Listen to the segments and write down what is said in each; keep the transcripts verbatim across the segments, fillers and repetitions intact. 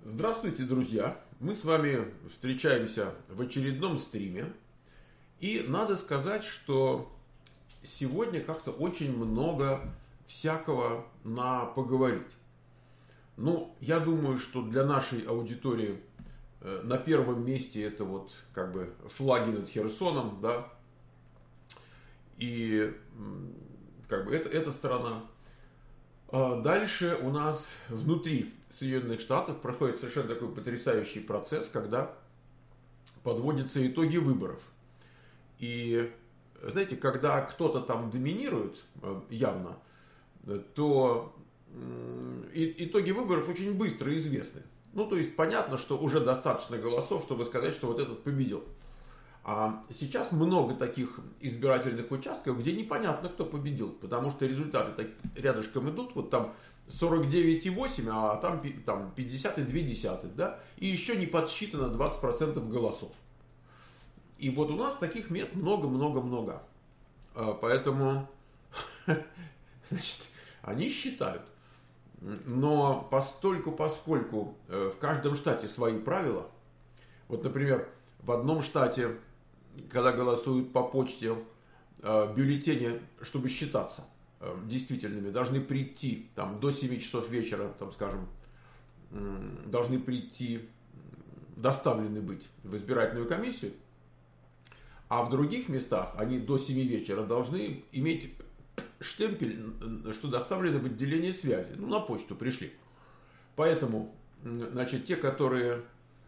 Здравствуйте, друзья! Мы с вами встречаемся в очередном стриме. И надо сказать, что сегодня как-то очень много всякого на поговорить. Ну, я думаю, что для нашей аудитории э, на первом месте это вот как бы флаги над Херсоном, да, и м, как бы это, эта сторона. А дальше у нас внутри Соединенных Штатов проходит совершенно такой потрясающий процесс, когда подводятся итоги выборов. И, знаете, когда кто-то там доминирует э, явно, э, то м, и- итоги выборов очень быстро известны. Ну, то есть понятно, что уже достаточно голосов, чтобы сказать, что вот этот победил. А сейчас много таких избирательных участков, где непонятно, кто победил, потому что результаты так рядышком идут, вот там сорок девять и восемь, а там, пи- там пятьдесят и две десятых, да, и еще не подсчитано двадцать процентов голосов. И вот у нас таких мест много-много-много. А, Поэтому, значит, они считают. Но постольку, поскольку э, в каждом штате свои правила, вот, например, в одном штате, когда голосуют по почте, э, бюллетени, чтобы считаться э, действительными, должны прийти там, до семи часов вечера, там, скажем, м, должны прийти, доставлены быть в избирательную комиссию, а в других местах они до семи вечера должны иметь штемпель, что доставлены в отделение связи, ну, на почту пришли. Поэтому, значит, те, которые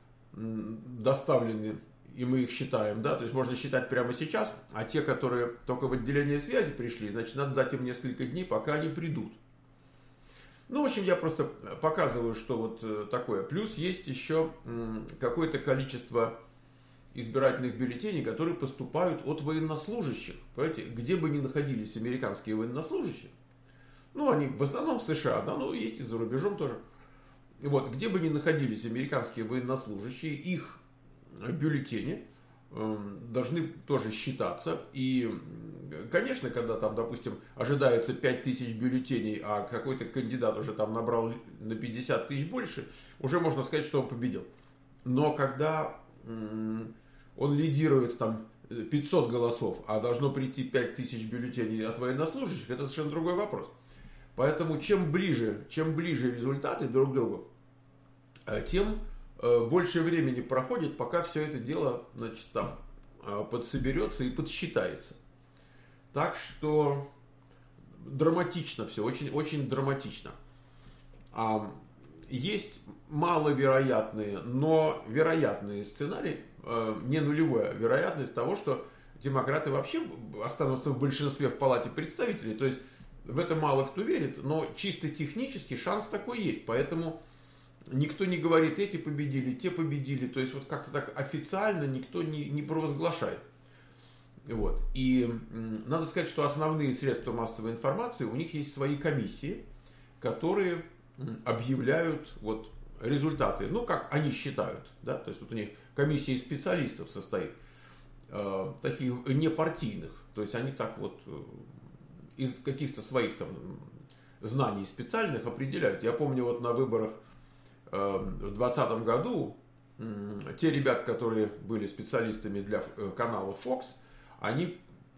доставлены, и мы их считаем, да, то есть можно считать прямо сейчас, а те, которые только в отделение связи пришли, значит, надо дать им несколько дней, пока они придут. Ну, в общем, я просто показываю, что вот такое. Плюс есть еще какое-то количество избирательных бюллетеней, которые поступают от военнослужащих. Понимаете, где бы ни находились американские военнослужащие, ну, они в основном в США, да, но есть и за рубежом тоже. Вот, где бы ни находились американские военнослужащие, их бюллетени э, должны тоже считаться. И, конечно, когда там, допустим, ожидается пять тысяч бюллетеней, а какой-то кандидат уже там набрал на пятьдесят тысяч больше, уже можно сказать, что он победил. Но когда э, он лидирует там пятьсот голосов, а должно прийти пять тысяч бюллетеней от военнослужащих, это совершенно другой вопрос. Поэтому чем ближе, чем ближе результаты друг к другу, тем больше времени проходит, пока все это дело, значит, там подсоберется и подсчитается. Так что драматично все, очень, очень драматично. А, есть маловероятные, но вероятные сценарии, не нулевая вероятность того, что демократы вообще останутся в большинстве в Палате представителей. То есть в это мало кто верит, но чисто технически шанс такой есть. Поэтому никто не говорит, эти победили, те победили. То есть вот как-то так официально никто не, не провозглашает. Вот. И м, надо сказать, что основные средства массовой информации, у них есть свои комиссии, которые м, объявляют вот, результаты. Ну, как они считают. Да? То есть вот у них комиссия из специалистов состоит. Э, таких непартийных. То есть они так вот э, из каких-то своих там знаний специальных определяют. Я помню вот на выборах в двадцатом году те ребята, которые были специалистами для канала Fox, они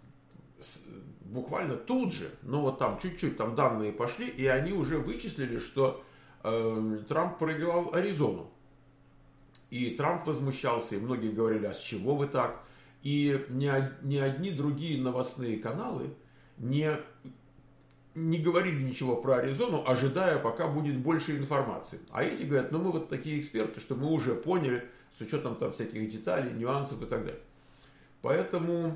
буквально тут же, ну вот там чуть-чуть там данные пошли, и они уже вычислили, что э, Трамп проиграл Аризону. И Трамп возмущался, и многие говорили, а с чего вы так? И ни, ни одни другие новостные каналы не не говорили ничего про Аризону, ожидая, пока будет больше информации. А эти говорят, ну мы вот такие эксперты, что мы уже поняли, с учетом там всяких деталей, нюансов и так далее. Поэтому,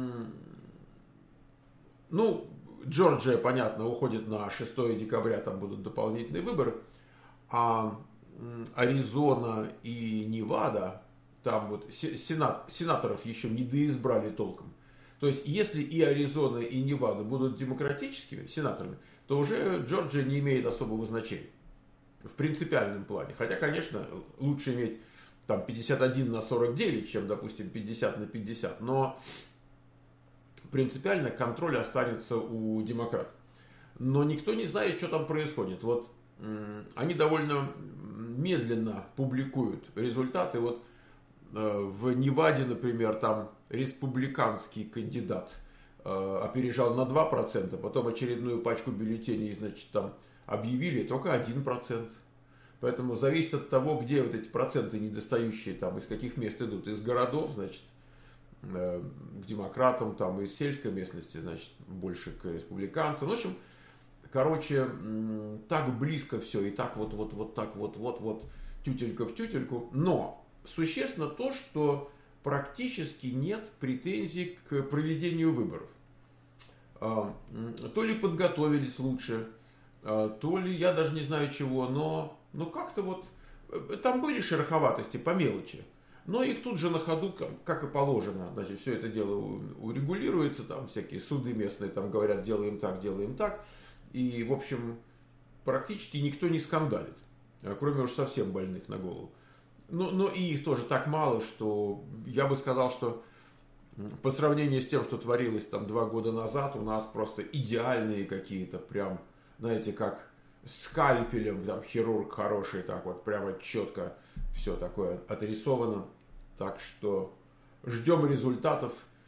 ну, Джорджия, понятно, уходит на шестое декабря, там будут дополнительные выборы, а Аризона и Невада, там вот сенат, сенаторов еще не доизбрали толком. То есть, если и Аризона, и Невада будут демократическими сенаторами, то уже Джорджия не имеет особого значения в принципиальном плане. Хотя, конечно, лучше иметь там пятьдесят один на сорок девять, чем, допустим, пятьдесят на пятьдесят. Но принципиально контроль останется у демократов. Но никто не знает, что там происходит. Вот они довольно медленно публикуют результаты. Вот в Неваде, например, там республиканский кандидат опережал на два процента, потом очередную пачку бюллетеней, значит, там объявили, только один процент. Поэтому зависит от того, где вот эти проценты недостающие, там, из каких мест идут. Из городов, значит, к демократам, там, из сельской местности, значит, больше к республиканцам. В общем, короче, так близко все, и так вот, вот, вот так вот, вот, вот, тютелька в тютельку. Но существенно то, что практически нет претензий к проведению выборов. То ли подготовились лучше, то ли я даже не знаю чего, но, но как-то вот там были шероховатости по мелочи, но их тут же на ходу, как и положено, значит, все это дело урегулируется, там всякие суды местные там говорят, делаем так, делаем так, и, в общем, практически никто не скандалит, кроме уж совсем больных на голову. Но, но и их тоже так мало, что я бы сказал, что по сравнению с тем, что творилось там два года назад, у нас просто идеальные какие-то, прям, знаете, как скальпелем, там хирург хороший, так вот прямо четко все такое отрисовано. Так что ждем результатов.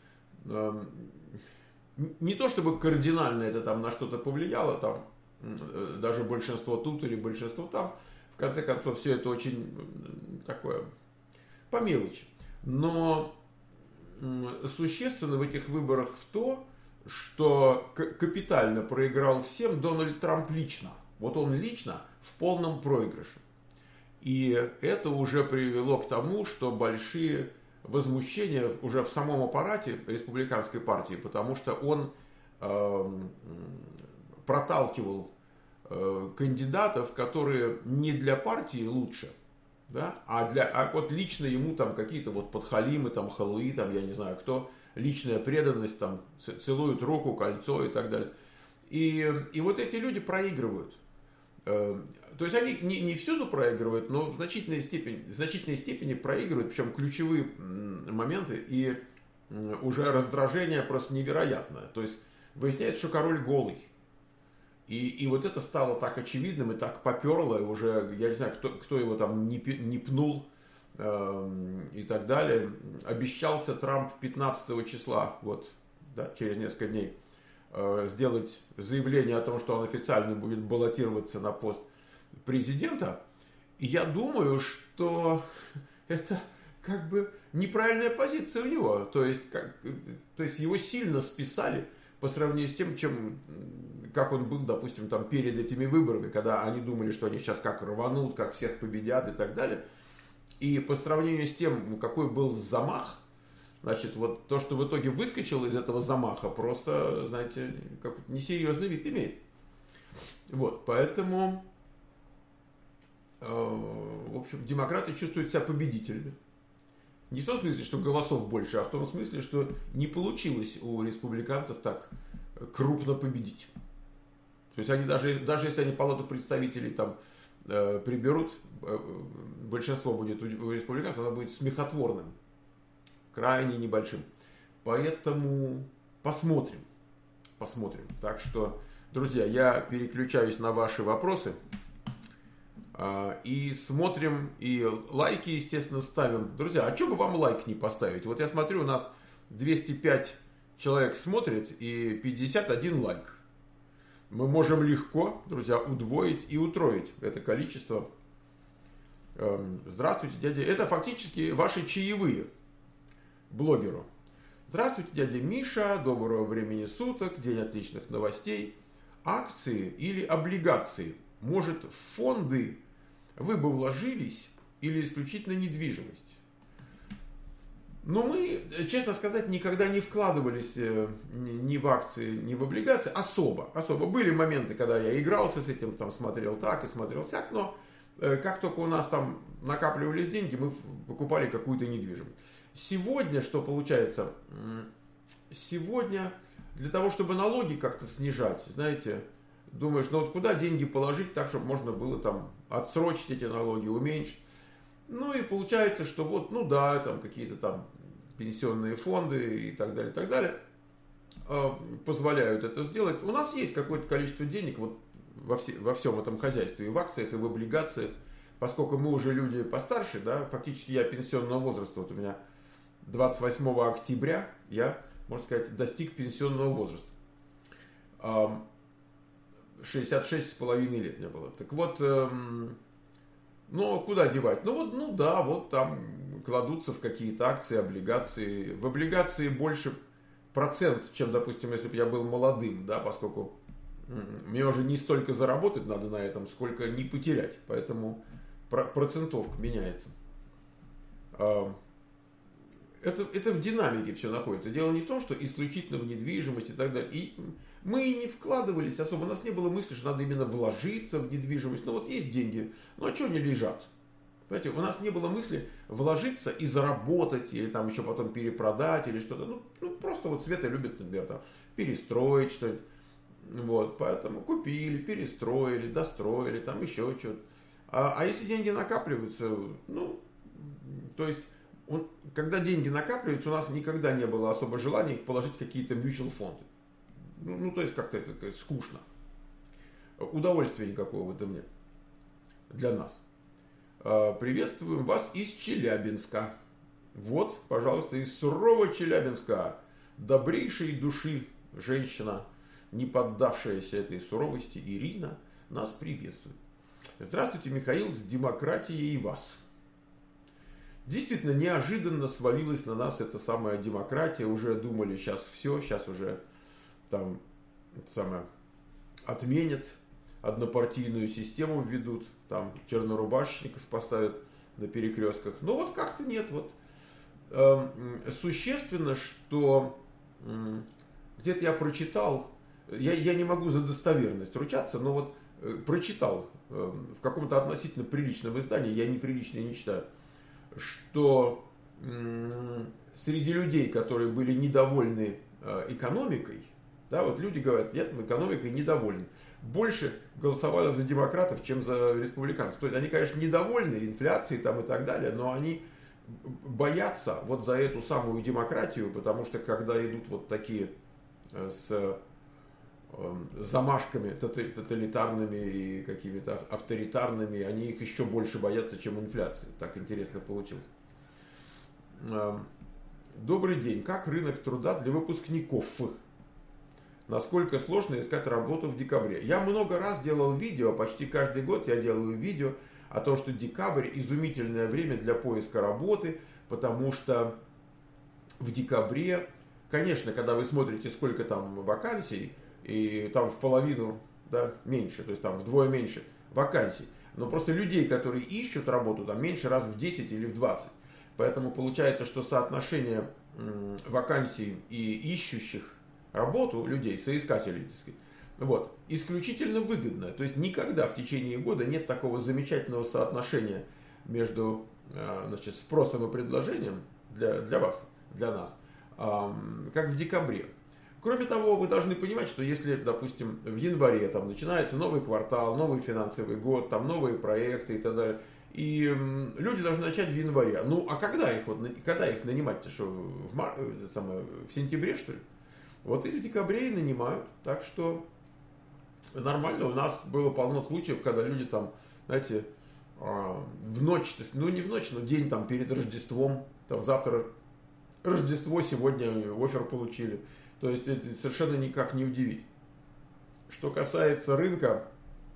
Не то чтобы кардинально это там на что-то повлияло, там даже большинство тут или большинство там. В конце концов, все это очень такое по мелочи. Но существенно в этих выборах в то, что капитально проиграл всем Дональд Трамп лично. Вот он лично в полном проигрыше. И это уже привело к тому, что большие возмущения уже в самом аппарате республиканской партии, потому что он э, проталкивал э, кандидатов, которые не для партии лучше, да, а, для, а вот лично ему там какие-то вот подхалимы, там халуи, там я не знаю кто, личная преданность, там целуют руку, кольцо и так далее. И, и вот эти люди проигрывают. То есть они не, не всюду проигрывают, но в значительной степени, в значительной степени проигрывают, причем ключевые моменты, и уже раздражение просто невероятное. То есть выясняется, что король голый. И, и вот это стало так очевидным и так поперло, и уже, я не знаю, кто, кто его там не, не пнул э, и так далее. Обещался Трамп пятнадцатого числа, вот, да, через несколько дней, э, сделать заявление о том, что он официально будет баллотироваться на пост президента. И я думаю, что это как бы неправильная позиция у него. То есть, как, то есть его сильно списали по сравнению с тем, чем, как он был, допустим, там, перед этими выборами, когда они думали, что они сейчас как рванут, как всех победят и так далее. И по сравнению с тем, какой был замах, значит, вот то, что в итоге выскочило из этого замаха, просто, знаете, как несерьезный вид имеет. Вот, поэтому, э, в общем, демократы чувствуют себя победителями. Не в том смысле, что голосов больше, а в том смысле, что не получилось у республиканцев так крупно победить. То есть они даже, даже если они палату представителей там э, приберут, э, большинство будет у, у республиканцев, оно будет смехотворным, крайне небольшим. Поэтому посмотрим, посмотрим. Так что, друзья, я переключаюсь на ваши вопросы. И смотрим, и лайки, естественно, ставим. Друзья, а что бы вам лайк не поставить? Вот я смотрю, у нас двести пять человек смотрит и пятьдесят один лайк. Мы можем легко, друзья, удвоить и утроить это количество. Здравствуйте, дядя. Это фактически ваши чаевые блогеру. Здравствуйте, дядя Миша. Доброго времени суток. День отличных новостей. Акции или облигации? Может, фонды вы бы вложились или исключительно недвижимость? Но мы, честно сказать, никогда не вкладывались ни в акции, ни в облигации. Особо. Особо. Были моменты, когда я игрался с этим, там, смотрел так и смотрел сяк, но как только у нас там накапливались деньги, мы покупали какую-то недвижимость. Сегодня, что получается? Сегодня для того, чтобы налоги как-то снижать, знаете, думаешь, ну вот куда деньги положить так, чтобы можно было там отсрочить эти налоги, уменьшить. Ну и получается, что вот, ну да, там какие-то там пенсионные фонды и так далее, и так далее э, позволяют это сделать. У нас есть какое-то количество денег вот во, все, во всем этом хозяйстве, и в акциях, и в облигациях. поскольку мы уже люди постарше, да, фактически я пенсионного возраста, вот у меня двадцать восьмого октября я, можно сказать, достиг пенсионного возраста. шестьдесят шесть с половиной лет мне было. Так вот, эм, ну, куда девать? Ну, вот, ну да, вот там кладутся в какие-то акции, облигации. В облигации больше процент, чем, допустим, если бы я был молодым, да, поскольку мне уже не столько заработать надо на этом, сколько не потерять. Поэтому процентовка меняется. Это, это в динамике все находится. Дело не в том, что исключительно в недвижимость и так далее. И мы и не вкладывались особо. У нас не было мысли, что надо именно вложиться в недвижимость. Ну вот есть деньги, ну а что они лежат? Понимаете, у нас не было мысли вложиться и заработать, или там еще потом перепродать, или что-то. Ну, ну просто вот Света любит, например, там, перестроить что-то. Вот, поэтому купили, перестроили, достроили, там еще что-то. А, а если деньги накапливаются, ну, то есть, он, когда деньги накапливаются, у нас никогда не было особо желания их положить в какие-то mutual фонды. Ну, ну, то есть, как-то это как, скучно. Удовольствия никакого в этом нет. Для нас. А, приветствуем вас из Челябинска. Вот, пожалуйста, из сурового Челябинска. Добрейшей души женщина, не поддавшаяся этой суровости, Ирина, нас приветствует. Здравствуйте, Михаил, с демократией и вас. Действительно, неожиданно свалилась на нас эта самая демократия. Уже думали, сейчас все, сейчас уже там самое, отменят, однопартийную систему введут, там чернорубашечников поставят на перекрестках. Но вот как-то нет. Вот, э, существенно, что э, где-то я прочитал, я, я не могу за достоверность ручаться, но вот э, прочитал э, в каком-то относительно приличном издании, я неприличное не читаю, что э, среди людей, которые были недовольны э, экономикой, да, вот люди говорят, нет, мы экономикой недовольны, больше голосовали за демократов, чем за республиканцев. То есть они, конечно, недовольны инфляцией там и так далее, но они боятся вот за эту самую демократию, потому что когда идут вот такие с замашками тоталитарными и какими-то авторитарными, они их еще больше боятся, чем инфляции. Так интересно получилось. Добрый день. Как рынок труда для выпускников? Насколько сложно искать работу в декабре? Я много раз делал видео, почти каждый год я делаю видео о том, что декабрь изумительное время для поиска работы, потому что в декабре, конечно, когда вы смотрите, сколько там вакансий, и там в половину, да, меньше, то есть там вдвое меньше вакансий, но просто людей, которые ищут работу, там меньше раз в десять или в двадцать. Поэтому получается, что соотношение вакансий и ищущих работу людей, соискателей, так сказать, вот, исключительно выгодно. То есть никогда в течение года нет такого замечательного соотношения между, значит, спросом и предложением для, для вас, для нас, как в декабре. Кроме того, вы должны понимать, что если, допустим, в январе там начинается новый квартал, новый финансовый год, там новые проекты и так далее, и люди должны начать в январе. Ну, а когда их, вот, когда их нанимать-то, что в, мар... это самое, в сентябре, что ли? Вот их в декабре и нанимают. Так что нормально. У нас было полно случаев, когда люди там, знаете, в ночь, ну не в ночь, но день там перед Рождеством, там завтра Рождество, сегодня оффер получили. То есть это совершенно никак не удивить. Что касается рынка,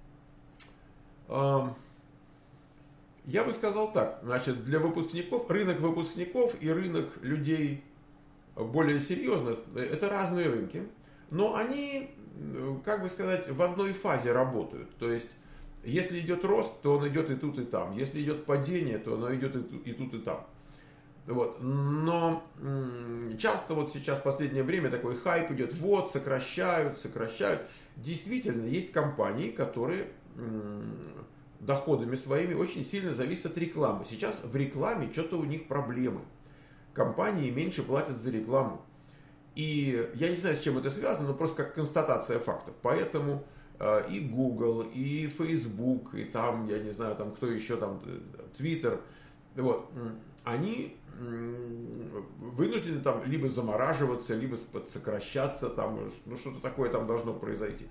я бы сказал так, значит, для выпускников, рынок выпускников и рынок людей более серьезных, это разные рынки, но они, как бы сказать, в одной фазе работают. То есть, если идет рост, то он идет и тут, и там. Если идет падение, то оно идет и тут, и, тут, и там. Вот. Но часто вот сейчас в последнее время такой хайп идет, вот, сокращают, сокращают. Действительно, есть компании, которые доходами своими очень сильно зависят от рекламы. Сейчас в рекламе что-то у них проблемы. Компании меньше платят за рекламу. И я не знаю, с чем это связано, но просто как констатация факта. Поэтому э, и Google, и Facebook, и там, я не знаю, там кто еще, там, Twitter, вот, они вынуждены там либо замораживаться, либо сокращаться, там, ну что-то такое там должно произойти.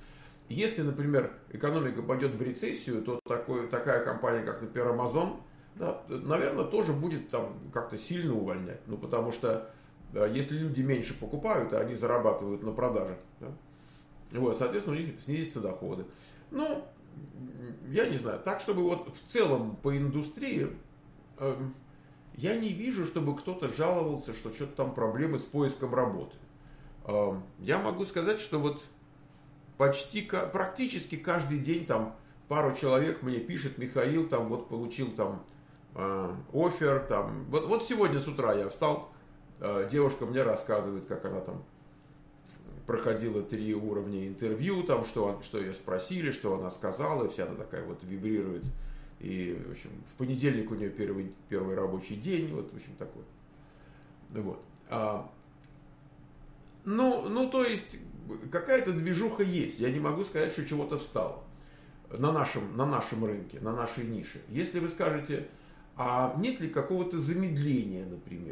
если, например, экономика пойдет в рецессию, то такой, такая компания, как, например, Amazon, да, наверное, тоже будет там как-то сильно увольнять. Ну, потому что да, если люди меньше покупают, а они зарабатывают на продаже, да, вот, соответственно, у них снизятся доходы. Ну, я не знаю. Так, чтобы вот в целом по индустрии, э, я не вижу, чтобы кто-то жаловался, что что-то там проблемы с поиском работы. Э, я могу сказать, что вот почти, практически каждый день там пару человек мне пишет: Михаил, там вот получил там э, оффер, там, вот, вот сегодня с утра я встал, э, девушка мне рассказывает, как она там проходила три уровня интервью, там, что, что ее спросили, что она сказала, и вся она такая вот вибрирует. И, в общем, в понедельник у нее первый, первый рабочий день, вот, в общем, такой. Вот. А, ну, ну, то есть, какая-то движуха есть. Я не могу сказать, что чего-то встало на нашем, на нашем рынке, на нашей нише. Если вы скажете, а нет ли какого-то замедления, например,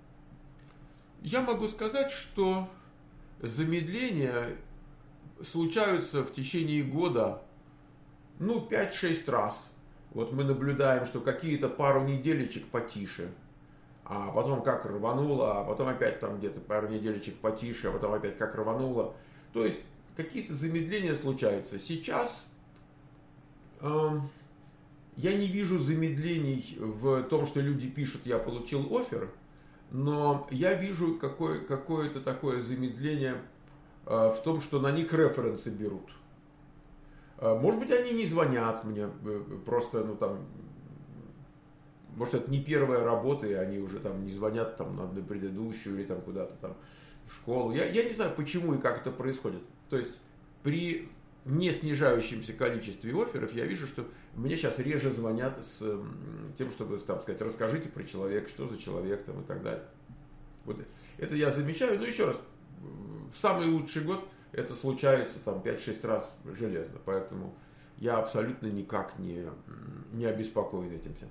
я могу сказать, что замедления случаются в течение года, ну, пять-шесть раз. Вот мы наблюдаем, что какие-то пару неделечек потише, а потом как рвануло, а потом опять там где-то пару неделечек потише, а потом опять как рвануло. То есть какие-то замедления случаются. Сейчас э, я не вижу замедлений в том, что люди пишут: я получил оффер. Но я вижу какое, какое-то такое замедление э, в том, что на них референсы берут. Э, может быть, они не звонят мне, э, просто, ну там, может, это не первая работа, и они уже там не звонят там на предыдущую или там куда-то там в школу. Я, я не знаю, почему и как это происходит. То есть при не снижающемся количестве офферов я вижу, что мне сейчас реже звонят с тем, чтобы там сказать: расскажите про человека, что за человек там и так далее. Вот это я замечаю. Но еще раз, в самый лучший год это случается там пять-шесть раз железно. Поэтому я абсолютно никак не, не обеспокоен этим всем.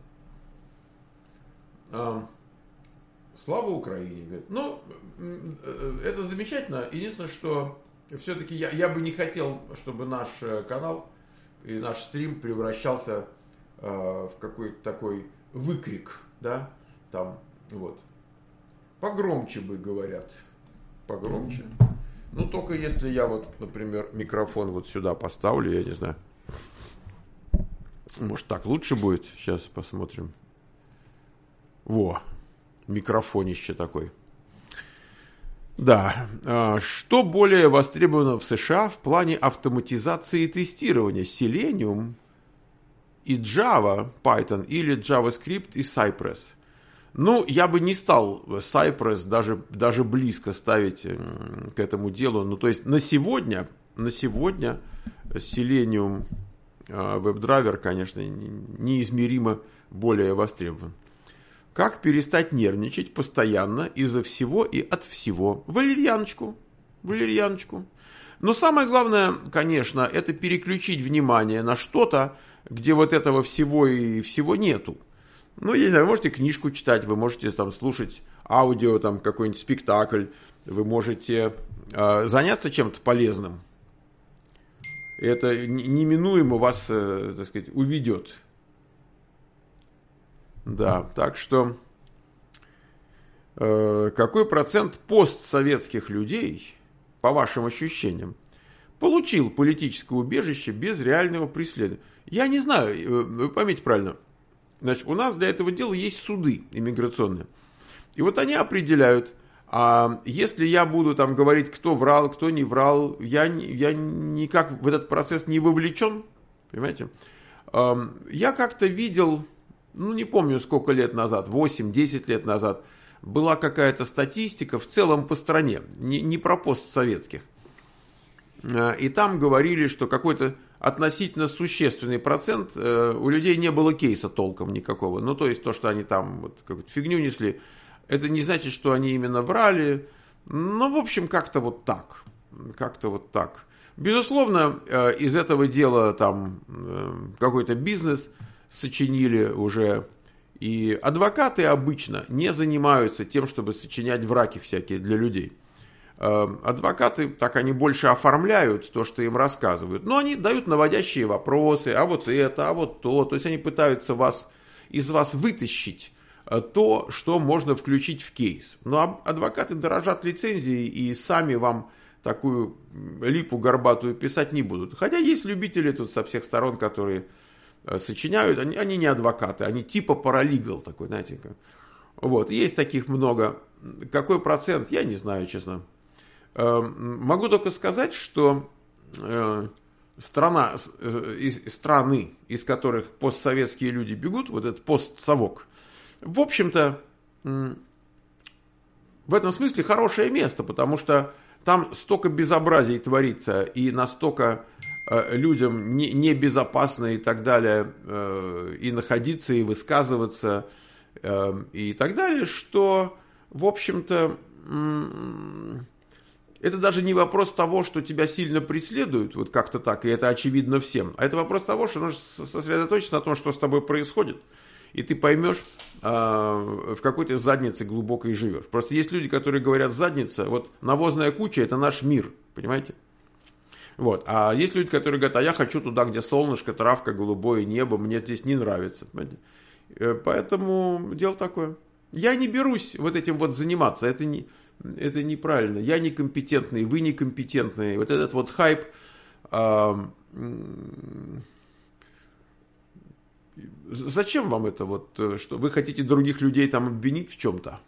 А, слава Украине, говорит. Ну, это замечательно. Единственное, что все-таки я, я бы не хотел, чтобы наш канал и наш стрим превращался э, в какой-то такой выкрик, да, там, вот. Погромче бы, говорят, погромче. Ну, только если я вот, например, микрофон вот сюда поставлю, я не знаю. Может, так лучше будет? Сейчас посмотрим. Во, микрофонище такой. Да, что более востребовано в США в плане автоматизации и тестирования? Selenium и Java, Python или JavaScript и Cypress? Ну, я бы не стал Cypress даже, даже близко ставить к этому делу. Ну, то есть на сегодня, на сегодня Selenium WebDriver, конечно, неизмеримо более востребован. Как перестать нервничать постоянно из-за всего и от всего? Валерьяночку. Валерьяночку. Но самое главное, конечно, это переключить внимание на что-то, где вот этого всего и всего нету. Ну, я не знаю, вы можете книжку читать, вы можете там слушать аудио, там какой-нибудь спектакль, вы можете э, заняться чем-то полезным. Это неминуемо вас, э, так сказать, уведет. Да, так что э, какой процент постсоветских людей, по вашим ощущениям, получил политическое убежище без реального преследования? Я не знаю, вы поймите правильно. Значит, у нас для этого дела есть суды иммиграционные. И вот они определяют, а если я буду там говорить, кто врал, кто не врал, я, я никак в этот процесс не вовлечен, понимаете? Э, я как-то видел... Ну, не помню, сколько лет назад, восемь-десять лет назад, была какая-то статистика в целом по стране, не, не про постсоветских. И там говорили, что какой-то относительно существенный процент, у людей не было кейса толком никакого. Ну, то есть то, что они там вот, какую-то фигню несли, это не значит, что они именно врали. Ну, в общем, как-то вот так. Как-то вот так. Безусловно, из этого дела там какой-то бизнес сочинили уже. И адвокаты обычно не занимаются тем, чтобы сочинять враки всякие для людей. Адвокаты, так они больше оформляют то, что им рассказывают. Но они дают наводящие вопросы, а вот это, а вот то. То есть они пытаются вас, из вас вытащить то, что можно включить в кейс. Но адвокаты дорожат лицензией и сами вам такую липу горбатую писать не будут. Хотя есть любители тут со всех сторон, которые сочиняют. Они, они не адвокаты, они типа паралигал такой, знаете. Вот, есть таких много. Какой процент, я не знаю, честно. Могу только сказать, что страна, страны, из которых постсоветские люди бегут, вот этот постсовок, в общем-то, в этом смысле хорошее место, потому что там столько безобразий творится, и настолько людям небезопасно и так далее, и находиться, и высказываться, и так далее, что, в общем-то, это даже не вопрос того, что тебя сильно преследуют, вот как-то так, и это очевидно всем, а это вопрос того, что нужно сосредоточиться на том, что с тобой происходит, и ты поймешь, в какой ты заднице глубокой живешь. Просто есть люди, которые говорят задница, вот навозная куча — это наш мир, понимаете? Вот. А есть люди, которые говорят, а я хочу туда, где солнышко, травка, голубое небо, мне здесь не нравится, понимаете? Поэтому дело такое. Я не берусь вот этим вот заниматься, это не... Это неправильно. Я некомпетентный, вы некомпетентные. Вот этот вот хайп. А, зачем вам это? Вот, что вы хотите других людей там обвинить в чем-то?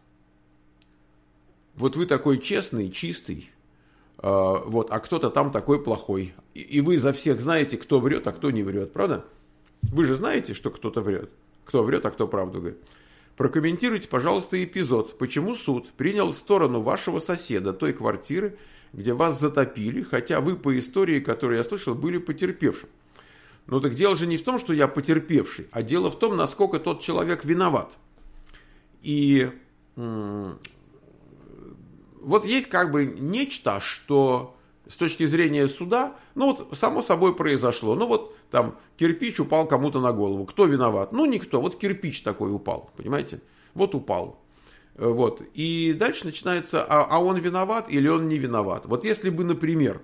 Вот вы такой честный, чистый, а, вот, а кто-то там такой плохой. И, и вы за всех знаете, кто врет, а кто не врет. Правда? Вы же знаете, что кто-то врет. Кто врет, а кто правду говорит. Прокомментируйте, пожалуйста, эпизод, почему суд принял сторону вашего соседа, той квартиры, где вас затопили, хотя вы по истории, которую я слышал, были потерпевшим. Ну так дело же не в том, что я потерпевший, а дело в том, насколько тот человек виноват. И м- вот есть как бы нечто, что с точки зрения суда, ну вот само собой произошло. Ну вот там кирпич упал кому-то на голову. Кто виноват? Ну никто. Вот кирпич такой упал, понимаете? Вот упал. Вот. И дальше начинается, а, а он виноват или он не виноват? Вот если бы, например,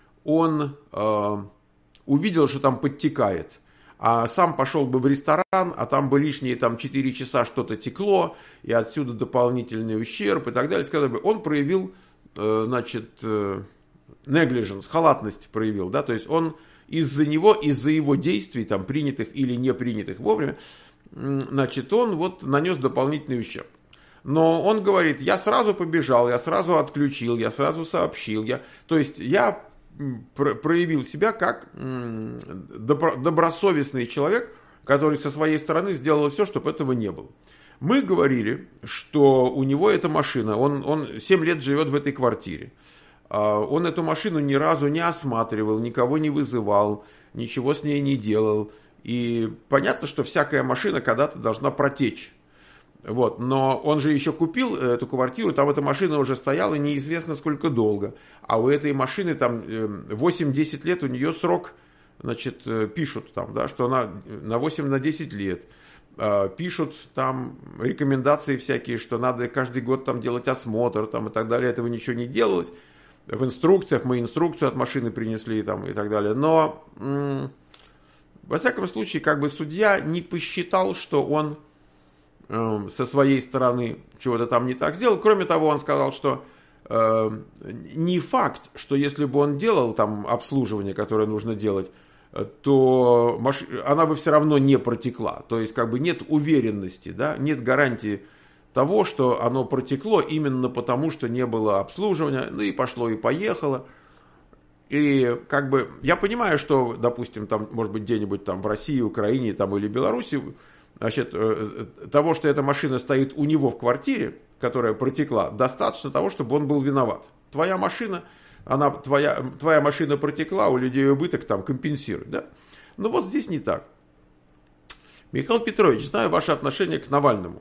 он э, увидел, что там подтекает, а сам пошел бы в ресторан, а там бы лишние там, четыре часа что-то текло, и отсюда дополнительный ущерб и так далее, сказал бы, он проявил, э, значит, э, negligence, халатность проявил, да, то есть он из-за него, из-за его действий, там, принятых или не принятых вовремя, значит, он вот нанес дополнительный ущерб. Но он говорит, я сразу побежал, я сразу отключил, я сразу сообщил, я, то есть я проявил себя как добросовестный человек, который со своей стороны сделал все, чтобы этого не было. Мы говорили, что у него эта машина, он, он семь лет живет в этой квартире. Он эту машину ни разу не осматривал, никого не вызывал, ничего с ней не делал. И понятно, что всякая машина когда-то должна протечь. Вот. Но он же еще купил эту квартиру, там эта машина уже стояла неизвестно сколько долго. А у этой машины там восемь-десять лет, у нее срок, значит, пишут там, да, что она на восемь-десять лет. Пишут там рекомендации всякие, что надо каждый год там делать осмотр там, и так далее. Этого ничего не делалось. В инструкциях мы инструкцию от машины принесли там, и так далее. Но, м- во всяком случае, как бы судья не посчитал, что он э, со своей стороны чего-то там не так сделал. Кроме того, он сказал, что э, не факт, что если бы он делал там обслуживание, которое нужно делать, то маш... она бы все равно не протекла. То есть, как бы нет уверенности, да, нет гарантии того, что оно протекло именно потому, что не было обслуживания, ну и пошло и поехало. И как бы я понимаю, что, допустим, там, может быть, где-нибудь там в России, Украине там, или Беларуси, значит, того, что эта машина стоит у него в квартире, которая протекла, достаточно того, чтобы он был виноват. Твоя машина, она, твоя, твоя машина протекла, у людей убыток там компенсирует, да? Но вот здесь не так. Михаил Петрович, знаю ваше отношение к Навальному.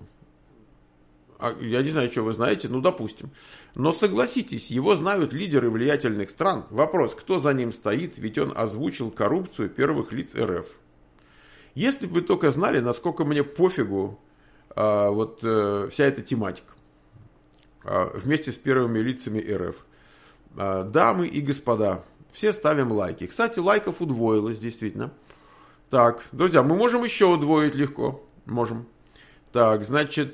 Я не знаю, что вы знаете, ну, допустим. Но согласитесь, его знают лидеры влиятельных стран. Вопрос, кто за ним стоит, ведь он озвучил коррупцию первых лиц эр эф. Если бы вы только знали, насколько мне пофигу а, вот а, вся эта тематика а, вместе с первыми лицами эр эф. дамы и господа, все ставим лайки. Кстати, лайков удвоилось, действительно. Так, друзья, мы можем еще удвоить легко. Можем. Так, значит,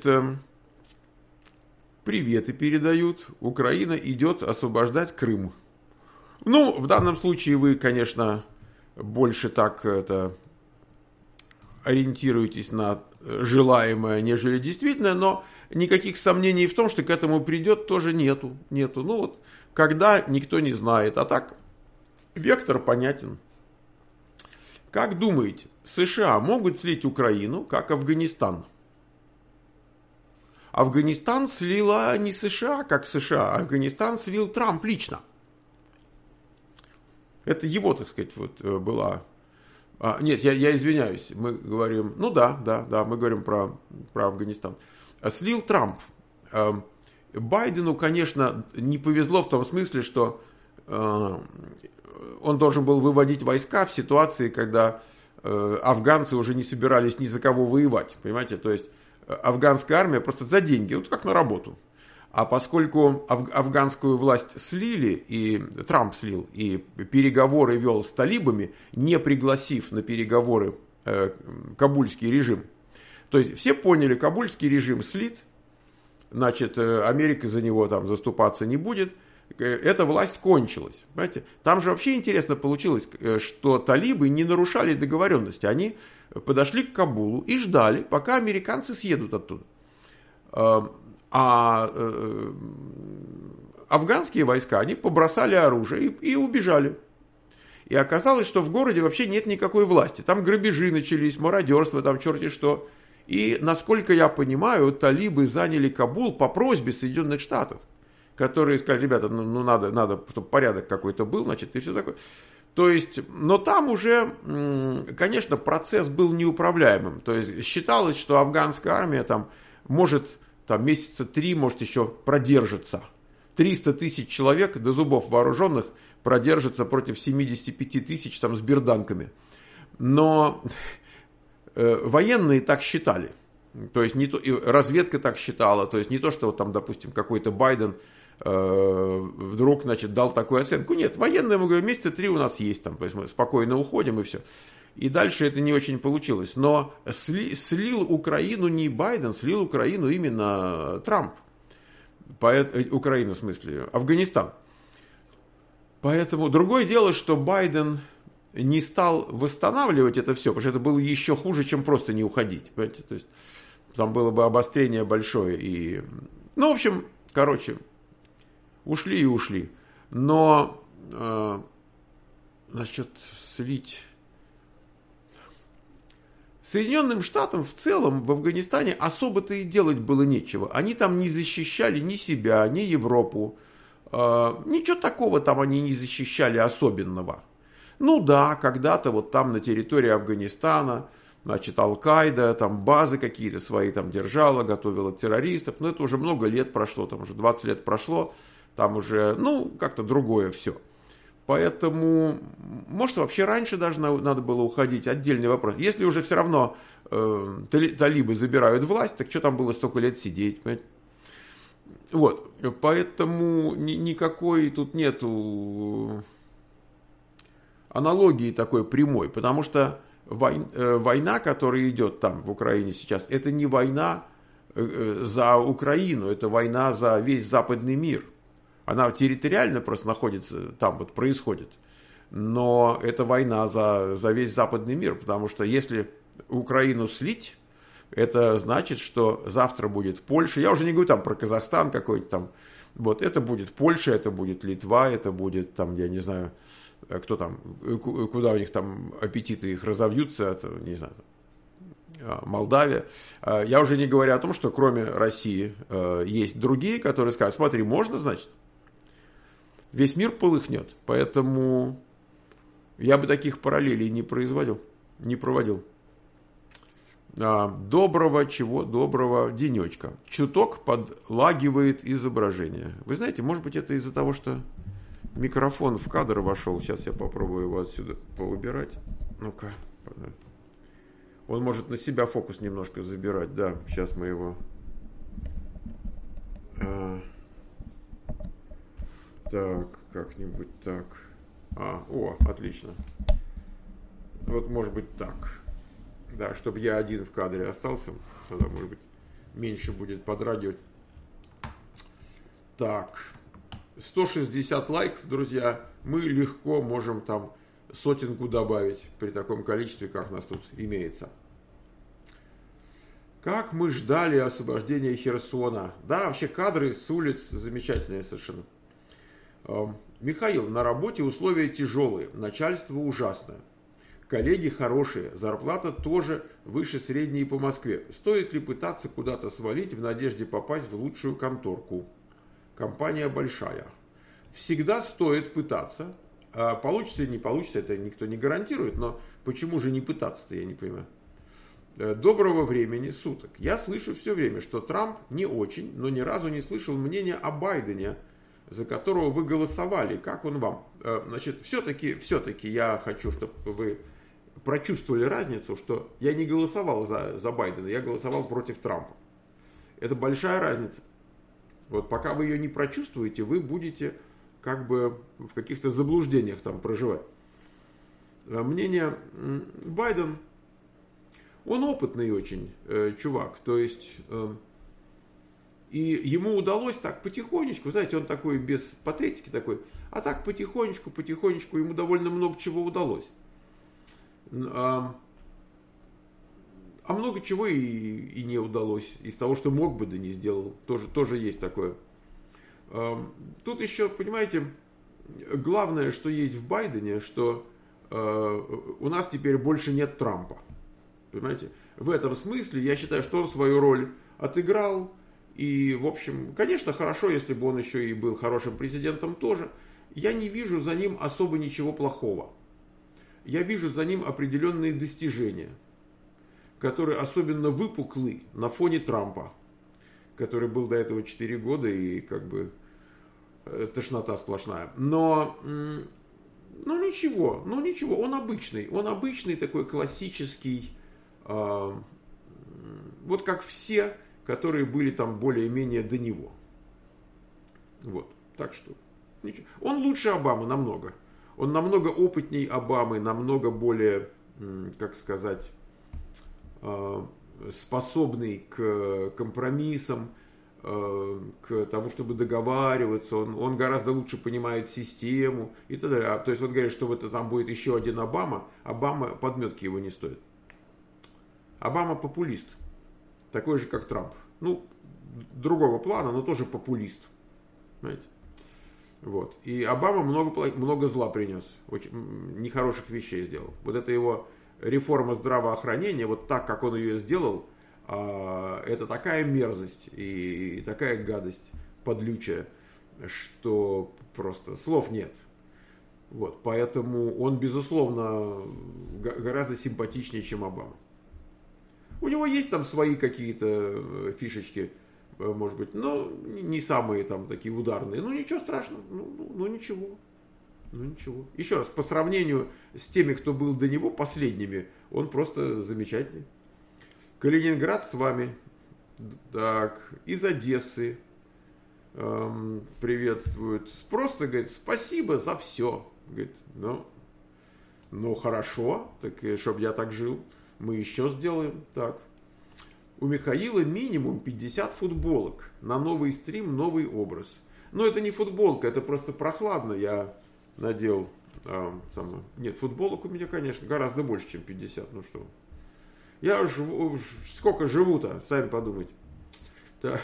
приветы передают. Украина идет освобождать Крым. Ну, в данном случае вы, конечно, больше так это ориентируетесь на желаемое, нежели действительное, но никаких сомнений в том, что к этому придет, тоже нету. Нету. Ну вот, когда, никто не знает. А так, вектор понятен. Как думаете, США могут слить Украину, как Афганистан? Афганистан слила не США, как США. Афганистан слил Трамп лично. Это его, так сказать, вот была... А, нет, я, я извиняюсь. Мы говорим... Ну да, да, да, мы говорим про, про Афганистан. Слил Трамп. Байдену, конечно, не повезло в том смысле, что он должен был выводить войска в ситуации, когда афганцы уже не собирались ни за кого воевать. Понимаете? То есть афганская армия просто за деньги, вот как на работу. А поскольку аф- афганскую власть слили, и Трамп слил, и переговоры вел с талибами, не пригласив на переговоры э, кабульский режим, то есть все поняли, кабульский режим слит, значит, э, Америка за него там заступаться не будет, э, эта власть кончилась. Понимаете? Там же вообще интересно получилось, э, что талибы не нарушали договоренности, они подошли к Кабулу и ждали, пока американцы съедут оттуда. Э, А э, афганские войска, они побросали оружие и, и убежали. И оказалось, что в городе вообще нет никакой власти. Там грабежи начались, мародерство, там черти что. И, насколько я понимаю, талибы заняли Кабул по просьбе Соединенных Штатов, которые сказали, ребята, ну, ну надо, надо, чтобы порядок какой-то был, значит, и все такое. То есть, но там уже, конечно, процесс был неуправляемым. То есть, считалось, что афганская армия там может... там месяца три, может, еще продержится. триста тысяч человек до зубов вооруженных продержится против семьдесят пять тысяч там, с берданками. Но э, военные так считали. То есть не то, и разведка так считала. То есть не то, что вот, там, допустим, какой-то Байден э, вдруг, значит, дал такую оценку. Нет, военные, мы говорим, месяца три у нас есть. Там, то есть мы спокойно уходим и все. И дальше это не очень получилось. Но сли, слил Украину не Байден, слил Украину именно Трамп. Поэт, Украину, в смысле, Афганистан. Поэтому другое дело, что Байден не стал восстанавливать это все, потому что это было еще хуже, чем просто не уходить. Понимаете? То есть, там было бы обострение большое. И... Ну, в общем, короче, ушли и ушли. Но э, насчет слить... Соединенным Штатам в целом в Афганистане особо-то и делать было нечего. Они там не защищали ни себя, ни Европу. Э, ничего такого там они не защищали особенного. Ну да, когда-то вот там на территории Афганистана, значит, Аль-Каида, там базы какие-то свои там держала, готовила террористов. Но это уже много лет прошло, там уже двадцать лет прошло. Там уже, ну, как-то другое все. Поэтому, может, вообще раньше даже надо было уходить, отдельный вопрос. Если уже все равно э, талибы забирают власть, так что там было столько лет сидеть, понимаете? Вот, поэтому ни, никакой тут нету аналогии такой прямой, потому что война, э, война, которая идет там в Украине сейчас, это не война э, за Украину, это война за весь западный мир. Она территориально просто находится, там вот происходит. Но это война за, за весь западный мир. Потому что если Украину слить, это значит, что завтра будет Польша. Я уже не говорю там про Казахстан какой-то там. Вот это будет Польша, это будет Литва, это будет там, я не знаю, кто там, куда у них там аппетиты их разовьются, это, не знаю, Молдавия. Я уже не говорю о том, что кроме России есть другие, которые скажут, смотри, можно, значит, весь мир полыхнет. Поэтому я бы таких параллелей не производил, не проводил. Доброго, чего доброго денечка. Чуток подлагивает изображение. Вы знаете, может быть, это из-за того, что микрофон в кадр вошел. Сейчас я попробую его отсюда повыбирать. Ну-ка. Он может на себя фокус немножко забирать. Да, сейчас мы его... Так. как-нибудь так. А, о, отлично. Вот может быть так. Да, чтобы я один в кадре остался. Тогда, может быть, меньше будет подрагивать. Так. сто шестьдесят лайков, друзья. Мы легко можем там сотенку добавить при таком количестве, как нас тут имеется. Как мы ждали освобождения Херсона. Да, вообще кадры с улиц замечательные совершенно. Михаил, на работе условия тяжелые, начальство ужасное. Коллеги хорошие, зарплата тоже выше средней по Москве. Стоит ли пытаться куда-то свалить в надежде попасть в лучшую конторку? Компания большая. Всегда стоит пытаться. Получится или не получится, это никто не гарантирует, но почему же не пытаться-то, я не понимаю. Доброго времени суток. Я слышу все время, что Трамп не очень, но ни разу не слышал мнения о Байдене, за которого вы голосовали. Как он вам? Значит, все-таки, все-таки я хочу, чтобы вы прочувствовали разницу, что я не голосовал за, за Байдена, я голосовал против Трампа. Это большая разница. Вот пока вы ее не прочувствуете, вы будете как бы в каких-то заблуждениях там проживать. Мнение Байден, он опытный очень э, чувак, то есть э, и ему удалось так потихонечку, знаете, он такой без патетики такой, а так потихонечку, потихонечку ему довольно много чего удалось. А, а много чего и, и не удалось из того, что мог бы, да не сделал, тоже, тоже есть такое. А, тут еще, понимаете, главное, что есть в Байдене, что а, у нас теперь больше нет Трампа. Понимаете? В этом смысле я считаю, что он свою роль отыграл. И, в общем, конечно, хорошо, если бы он еще и был хорошим президентом тоже. Я не вижу за ним особо ничего плохого. Я вижу за ним определенные достижения, которые особенно выпуклы на фоне Трампа, который был до этого четыре года и как бы тошнота сплошная. Но, ну ничего, ну ничего, он обычный, он обычный такой классический, вот как все, которые были там более-менее до него. Вот, так что, ничего. Он лучше Обамы намного. Он намного опытней Обамы, намного более, как сказать, способный к компромиссам, к тому, чтобы договариваться. Он, он гораздо лучше понимает систему и так далее. То есть он говорит, что вот там будет еще один Обама. Обама, подметки его не стоит. Обама популист. Такой же, как Трамп. Ну, другого плана, но тоже популист. Понимаете? Вот. И Обама много, много зла принес. Очень нехороших вещей сделал. Вот это его реформа здравоохранения, вот так, как он ее сделал, это такая мерзость и такая гадость подлючая, что просто слов нет. Вот. Поэтому он, безусловно, гораздо симпатичнее, чем Обама. У него есть там свои какие-то фишечки, может быть, но не самые там такие ударные. Ну ничего страшного, ну, ну, ну ничего, ну ничего. Еще раз, по сравнению с теми, кто был до него последними, он просто замечательный. Калининград с вами. Так, из Одессы эм, приветствуют. Просто говорит, спасибо за все. Говорит, ну, ну хорошо, так чтобы я так жил. Мы еще сделаем. Так. У Михаила минимум пятьдесят футболок. На новый стрим новый образ. Но это не футболка, это просто прохладно. Я надел. А, сам... Нет, футболок у меня, конечно, гораздо больше, чем пятьдесят. Ну что. Я уж, уж сколько живу-то, сами подумайте. Так.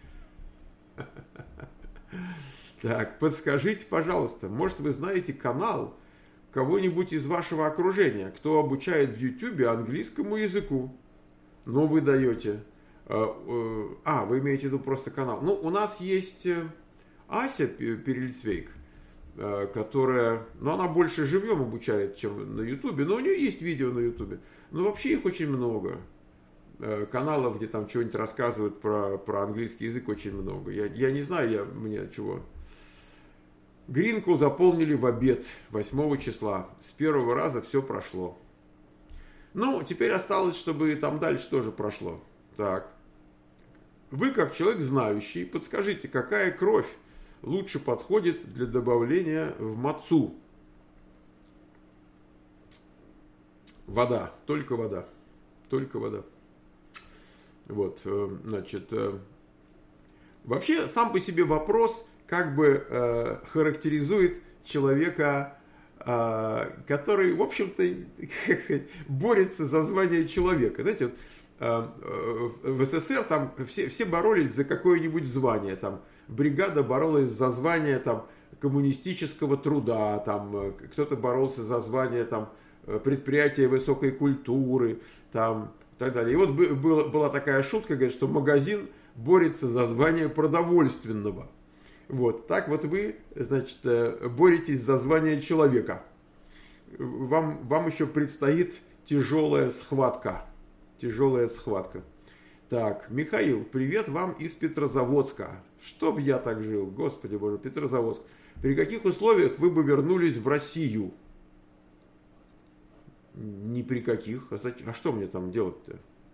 Так, подскажите, пожалуйста, может вы знаете канал кого-нибудь из вашего окружения, кто обучает в Ютубе английскому языку? Ну, вы даете. А, вы имеете в виду просто канал. Ну, у нас есть Ася Перельцвейк, которая, ну, она больше живьем обучает, чем на Ютубе, но у нее есть видео на Ютубе. Но вообще их очень много. Каналов, где там что-нибудь рассказывают про, про английский язык, очень много. Я, я не знаю, я, мне чего. Гринку заполнили в обед восьмого числа. С первого раза все прошло. Ну, теперь осталось, чтобы там дальше тоже прошло. Так. Вы, как человек знающий, подскажите, какая кровь лучше подходит для добавления в мацу? Вода, только вода, только вода. Вот, значит, вообще сам по себе вопрос как бы э, характеризует человека, э, который, в общем-то, как сказать, борется за звание человека. Знаете, вот, э, в СССР там все, все боролись за какое-нибудь звание, там бригада боролась за звание там коммунистического труда, там кто-то боролся за звание там предприятия высокой культуры, там и так далее. И вот была, была такая шутка, говорит, что магазин борется за звание продовольственного. Вот, так вот вы, значит, боретесь за звание человека. Вам, вам еще предстоит тяжелая схватка. Тяжелая схватка. Так, Михаил, привет вам из Петрозаводска. Чтоб я так жил, Господи Боже, Петрозаводск. При каких условиях вы бы вернулись в Россию? Ни при каких. А, а что мне там делать-то?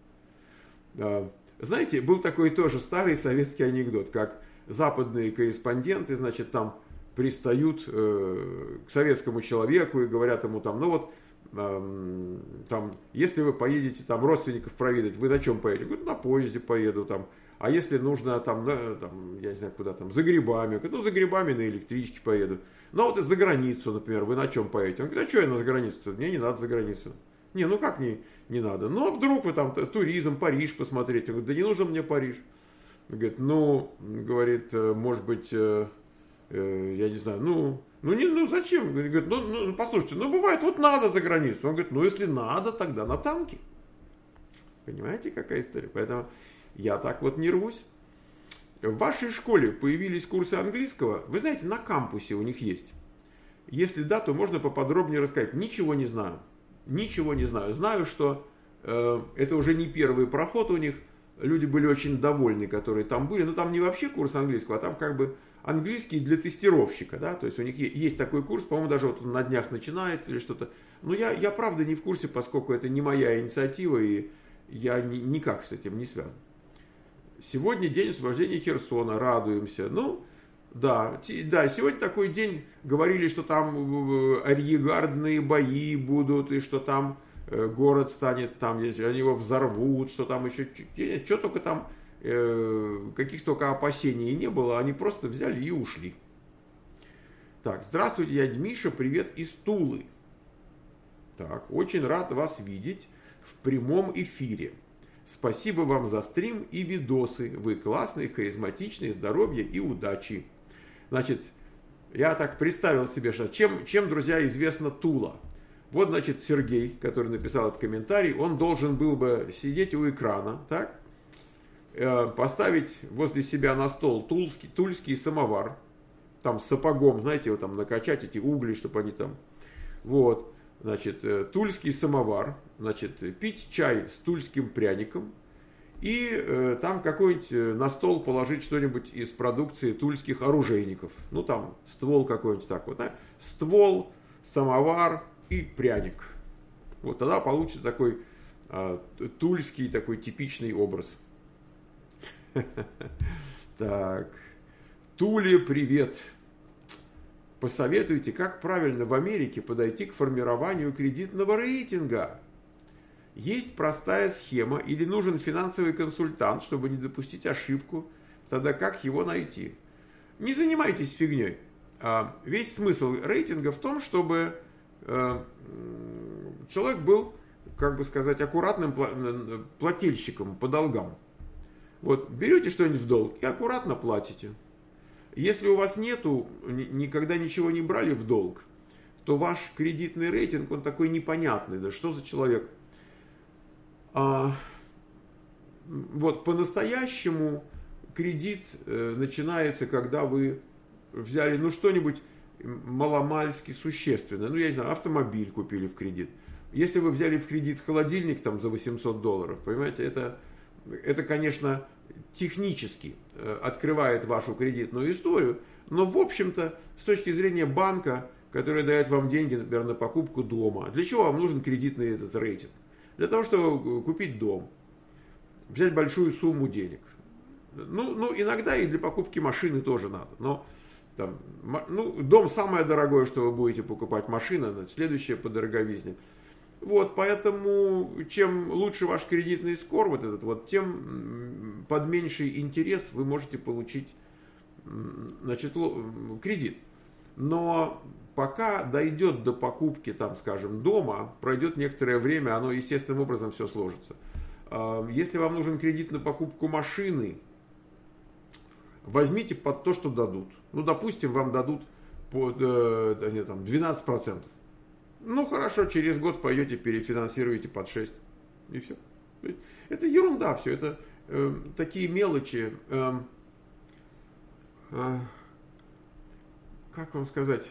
А, знаете, был такой тоже старый советский анекдот, как западные корреспонденты, значит, там пристают э, к советскому человеку и говорят ему там, ну вот, э, там, если вы поедете там родственников проведать, вы на чем поедете? Говорят, на поезде поеду там. А если нужно там, на, там, я не знаю куда там, за грибами? Говорят, ну за грибами на электричке поеду. Ну вот за границу, например, вы на чем поедете? Он говорит, а что я на границу-то? Мне не надо за границу. Не, ну как не, не надо? Ну а вдруг вы там туризм, Париж посмотреть? Он говорит, да не нужен мне Париж. Он говорит, ну, говорит, может быть, э, э, я не знаю, ну, ну, не, ну зачем? Говорит, ну, ну, послушайте, ну бывает, вот надо за границу. Он говорит, ну если надо, тогда на танке. Понимаете, какая история? Поэтому я так вот не рвусь. В вашей школе появились курсы английского? Вы знаете, на кампусе у них есть. Если да, то можно поподробнее рассказать. Ничего не знаю. Ничего не знаю. Знаю, что э, это уже не первый проход у них. Люди были очень довольны, которые там были. Но там не вообще курс английского, а там как бы английский для тестировщика. Да? То есть у них есть такой курс, по-моему, даже вот он на днях начинается или что-то. Но я, я правда не в курсе, поскольку это не моя инициатива, и я ни, никак с этим не связан. Сегодня день освобождения Херсона, радуемся. Ну, да, да, сегодня такой день, говорили, что там арьергардные бои будут, и что там город станет, там, они его взорвут, что там еще, что только там, каких только опасений не было, они просто взяли и ушли. Так, здравствуйте, дядя Миша, привет из Тулы. Так, очень рад вас видеть в прямом эфире. Спасибо вам за стрим и видосы. Вы классные, харизматичные, здоровья и удачи. Значит, я так представил себе, что чем, чем, друзья, известна Тула. Вот, значит, Сергей, который написал этот комментарий, он должен был бы сидеть у экрана, так? Э, поставить возле себя на стол тульский, тульский самовар, там с сапогом, знаете, его там накачать, эти угли, чтобы они там... Вот. Значит, тульский самовар, значит, пить чай с тульским пряником и э, там какой-нибудь на стол положить что-нибудь из продукции тульских оружейников. Ну, там ствол какой-нибудь так вот, да? Ствол, самовар и пряник. Вот тогда получится такой э, тульский, такой типичный образ. Так, Туле, привет. Посоветуйте, как правильно в Америке подойти к формированию кредитного рейтинга. Есть простая схема или нужен финансовый консультант, чтобы не допустить ошибку? Тогда как его найти? Не занимайтесь фигней. Весь смысл рейтинга в том, чтобы человек был, как бы сказать, аккуратным плательщиком по долгам. Вот берете что-нибудь в долг и аккуратно платите. Если у вас нету, никогда ничего не брали в долг, то ваш кредитный рейтинг, он такой непонятный. Да что за человек? А, вот по-настоящему кредит э, начинается, когда вы взяли, ну, что-нибудь маломальски существенное. Ну, я не знаю, автомобиль купили в кредит. Если вы взяли в кредит холодильник там за восемьсот долларов, понимаете, это, это конечно... технически открывает вашу кредитную историю, но в общем-то с точки зрения банка, который дает вам деньги, например, на покупку дома, для чего вам нужен кредитный этот рейтинг? Для того, чтобы купить дом, взять большую сумму денег. Ну, ну иногда и для покупки машины тоже надо, но Там, ну, дом самое дорогое, что вы будете покупать, машина, следующее по дороговизне. Вот, поэтому чем лучше ваш кредитный скор, вот этот вот, тем под меньший интерес вы можете получить, значит, кредит. Но пока дойдет до покупки, там, скажем, дома, пройдет некоторое время, оно естественным образом все сложится. Если вам нужен кредит на покупку машины, возьмите под то, что дадут. Ну, допустим, вам дадут под э, там, двенадцать процентов. Ну, хорошо, через год пойдете, перефинансируете под шесть процентов. И все. Это ерунда все. Это э, такие мелочи. Э, э, как вам сказать?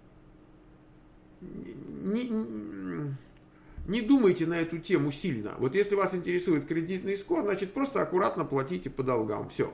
Не, не, не думайте на эту тему сильно. Вот если вас интересует кредитный скор, значит, просто аккуратно платите по долгам. Все.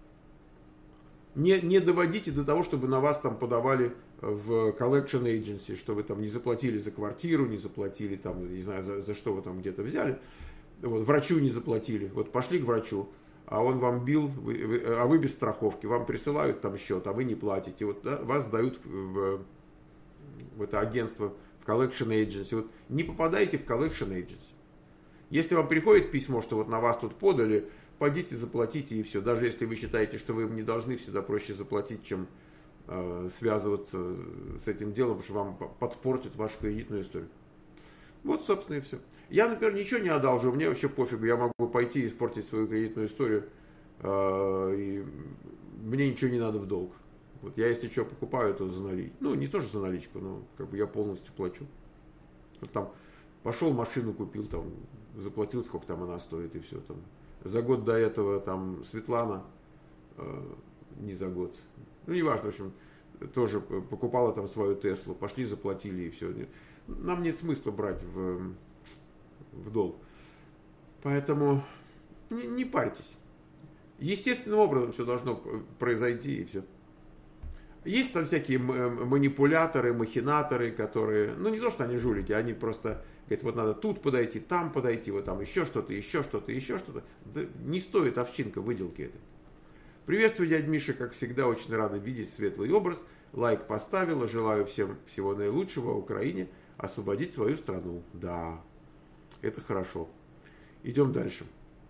Не, не доводите до того, чтобы на вас там подавали в collection agency, что вы там не заплатили за квартиру, не заплатили там, не знаю, за, за что вы там где-то взяли. Вот, врачу не заплатили. Вот пошли к врачу, а он вам бил, вы, вы, а вы без страховки. Вам присылают там счет, а вы не платите. Вот, да, вас сдают в, в это агентство, в collection agency. Вот, не попадайте в collection agency. Если вам приходит письмо, что вот на вас тут подали, пойдите, заплатите и все. Даже если вы считаете, что вы им не должны, всегда проще заплатить, чем э, связываться с этим делом, потому что вам подпортят вашу кредитную историю. Вот, собственно, и все. Я, например, ничего не одалживаю, мне вообще пофигу. Я могу пойти и испортить свою кредитную историю. Э, и мне ничего не надо в долг. Вот я, если что покупаю, то за наличку. Ну, не тоже за наличку, но как бы я полностью плачу. Вот там пошел машину купил, там заплатил, сколько там она стоит, и все там. За год до этого там Светлана, э, не за год, ну неважно, в общем, тоже покупала там свою Теслу, пошли, заплатили и все. Нам нет смысла брать в, в долг. Поэтому не, не парьтесь. Естественным образом все должно произойти и все. Есть там всякие манипуляторы, махинаторы, которые, ну не то, что они жулики, они просто говорят, вот надо тут подойти, там подойти, вот там еще что-то, еще что-то, еще что-то. Да не стоит овчинка выделки этой. Приветствую, дядь Миша, как всегда, очень рада видеть светлый образ. Лайк поставила, желаю всем всего наилучшего, Украине освободить свою страну. Да, это хорошо. Идем дальше.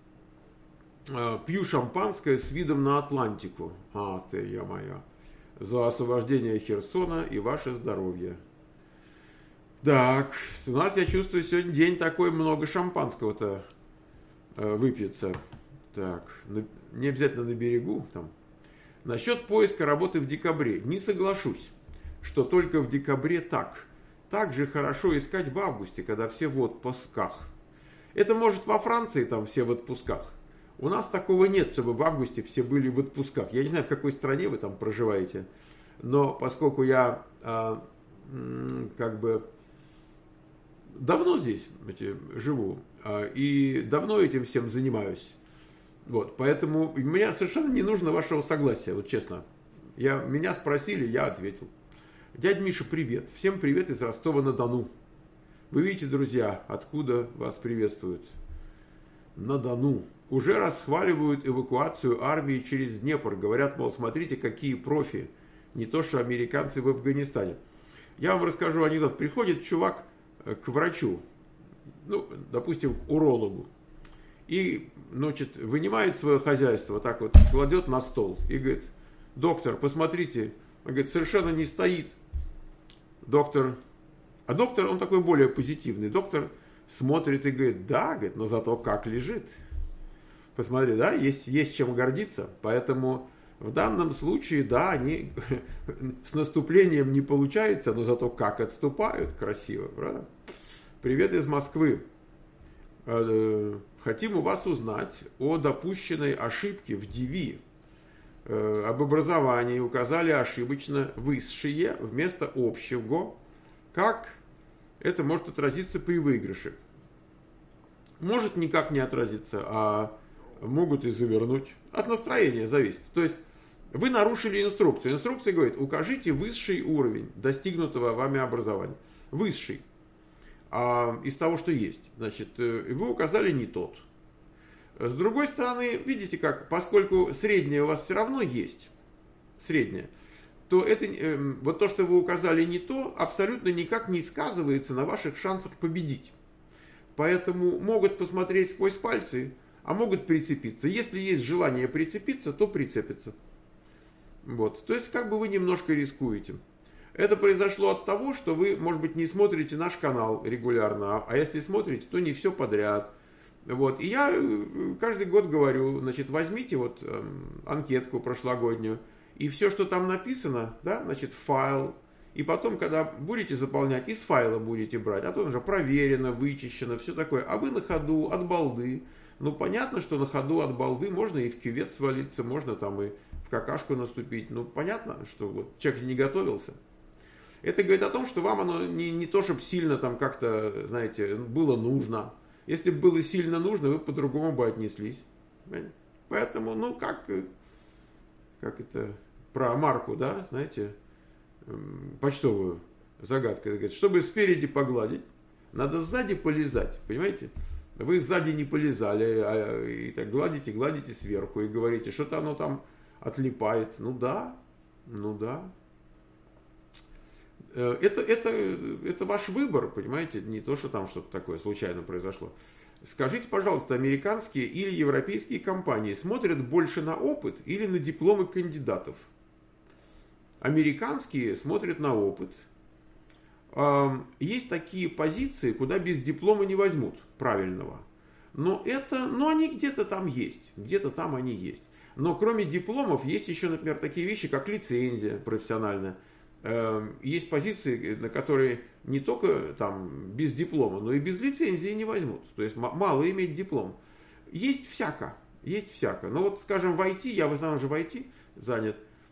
Пью шампанское с видом на Атлантику. А, ты, я моя. За освобождение Херсона и ваше здоровье. Так, у нас, я чувствую, сегодня день такой, много шампанского-то э, выпьется. Так, на, не обязательно на берегу. Там. Насчет поиска работы в декабре. Не соглашусь, что только в декабре так. Так же хорошо искать в августе, когда все в отпусках. Это может во Франции там все в отпусках. У нас такого нет, чтобы в августе все были в отпусках. Я не знаю, в какой стране вы там проживаете, но поскольку я а, как бы давно здесь эти, живу а, и давно этим всем занимаюсь, вот, поэтому мне совершенно не нужно вашего согласия, вот честно. Я, меня спросили, я ответил. Дядя Миша, привет. Всем привет из Ростова-на-Дону. Вы видите, друзья, откуда вас приветствуют? На Дону. Уже расхваливают эвакуацию армии через Днепр. Говорят, мол, смотрите, какие профи. Не то, что американцы в Афганистане. Я вам расскажу анекдот. Приходит чувак к врачу, ну, допустим, к урологу. И, значит, вынимает свое хозяйство, вот так вот, кладет на стол. И говорит, доктор, посмотрите. Он говорит, совершенно не стоит. Доктор, а доктор, он такой более позитивный. Доктор смотрит и говорит, да, говорит, но зато как лежит. Посмотри, да, есть, есть чем гордиться. Поэтому в данном случае, да, они с наступлением не получается, но зато как отступают красиво, правда? Привет из Москвы. Хотим у вас узнать о допущенной ошибке в ди ви. Об образовании указали ошибочно высшее вместо общего. Как это может отразиться при выигрыше? Может никак не отразиться, а могут и завернуть. От настроения зависит. То есть вы нарушили инструкцию. Инструкция говорит, укажите высший уровень достигнутого вами образования. Высший. А, из того, что есть. Значит, вы указали не тот. С другой стороны, видите как, поскольку среднее у вас все равно есть, среднее, то это, э, вот то, что вы указали не то, абсолютно никак не сказывается на ваших шансах победить. Поэтому могут посмотреть сквозь пальцы, а могут прицепиться. Если есть желание прицепиться, то прицепятся. Вот. То есть, как бы вы немножко рискуете. Это произошло от того, что вы, может быть, не смотрите наш канал регулярно, а если смотрите, то не все подряд. Вот. И я каждый год говорю, значит, возьмите вот э, анкетку прошлогоднюю, и все, что там написано, да, значит, файл, и потом, когда будете заполнять, из файла будете брать, а то уже проверено, вычищено, все такое, а вы на ходу, от балды. Ну, понятно, что на ходу от балды можно и в кювет свалиться, можно там и в какашку наступить. Ну, понятно, что вот человек не готовился. Это говорит о том, что вам оно не, не то, чтобы сильно там как-то, знаете, было нужно. Если бы было сильно нужно, вы по-другому бы отнеслись. Поэтому, ну, как, как это, про марку, да, знаете, почтовую загадку. Говорит, чтобы спереди погладить, надо сзади полизать, понимаете? Вы сзади не полизали, а и так гладите, гладите сверху и говорите, что-то оно там отлипает. Ну да, ну да. Это, это, это ваш выбор, понимаете, не то, что там что-то такое случайно произошло. Скажите, пожалуйста, американские или европейские компании смотрят больше на опыт или на дипломы кандидатов? Американские смотрят на опыт. Есть такие позиции, куда без диплома не возьмут правильного. Но это, ну они где-то там есть, где-то там они есть. Но кроме дипломов есть еще, например, такие вещи, как лицензия профессиональная. Есть позиции, на которые не только там без диплома, но и без лицензии не возьмут. То есть мало иметь диплом. Есть всяко, есть всяко. Но вот, скажем, в ай ти, я в основном же в ай ти занят,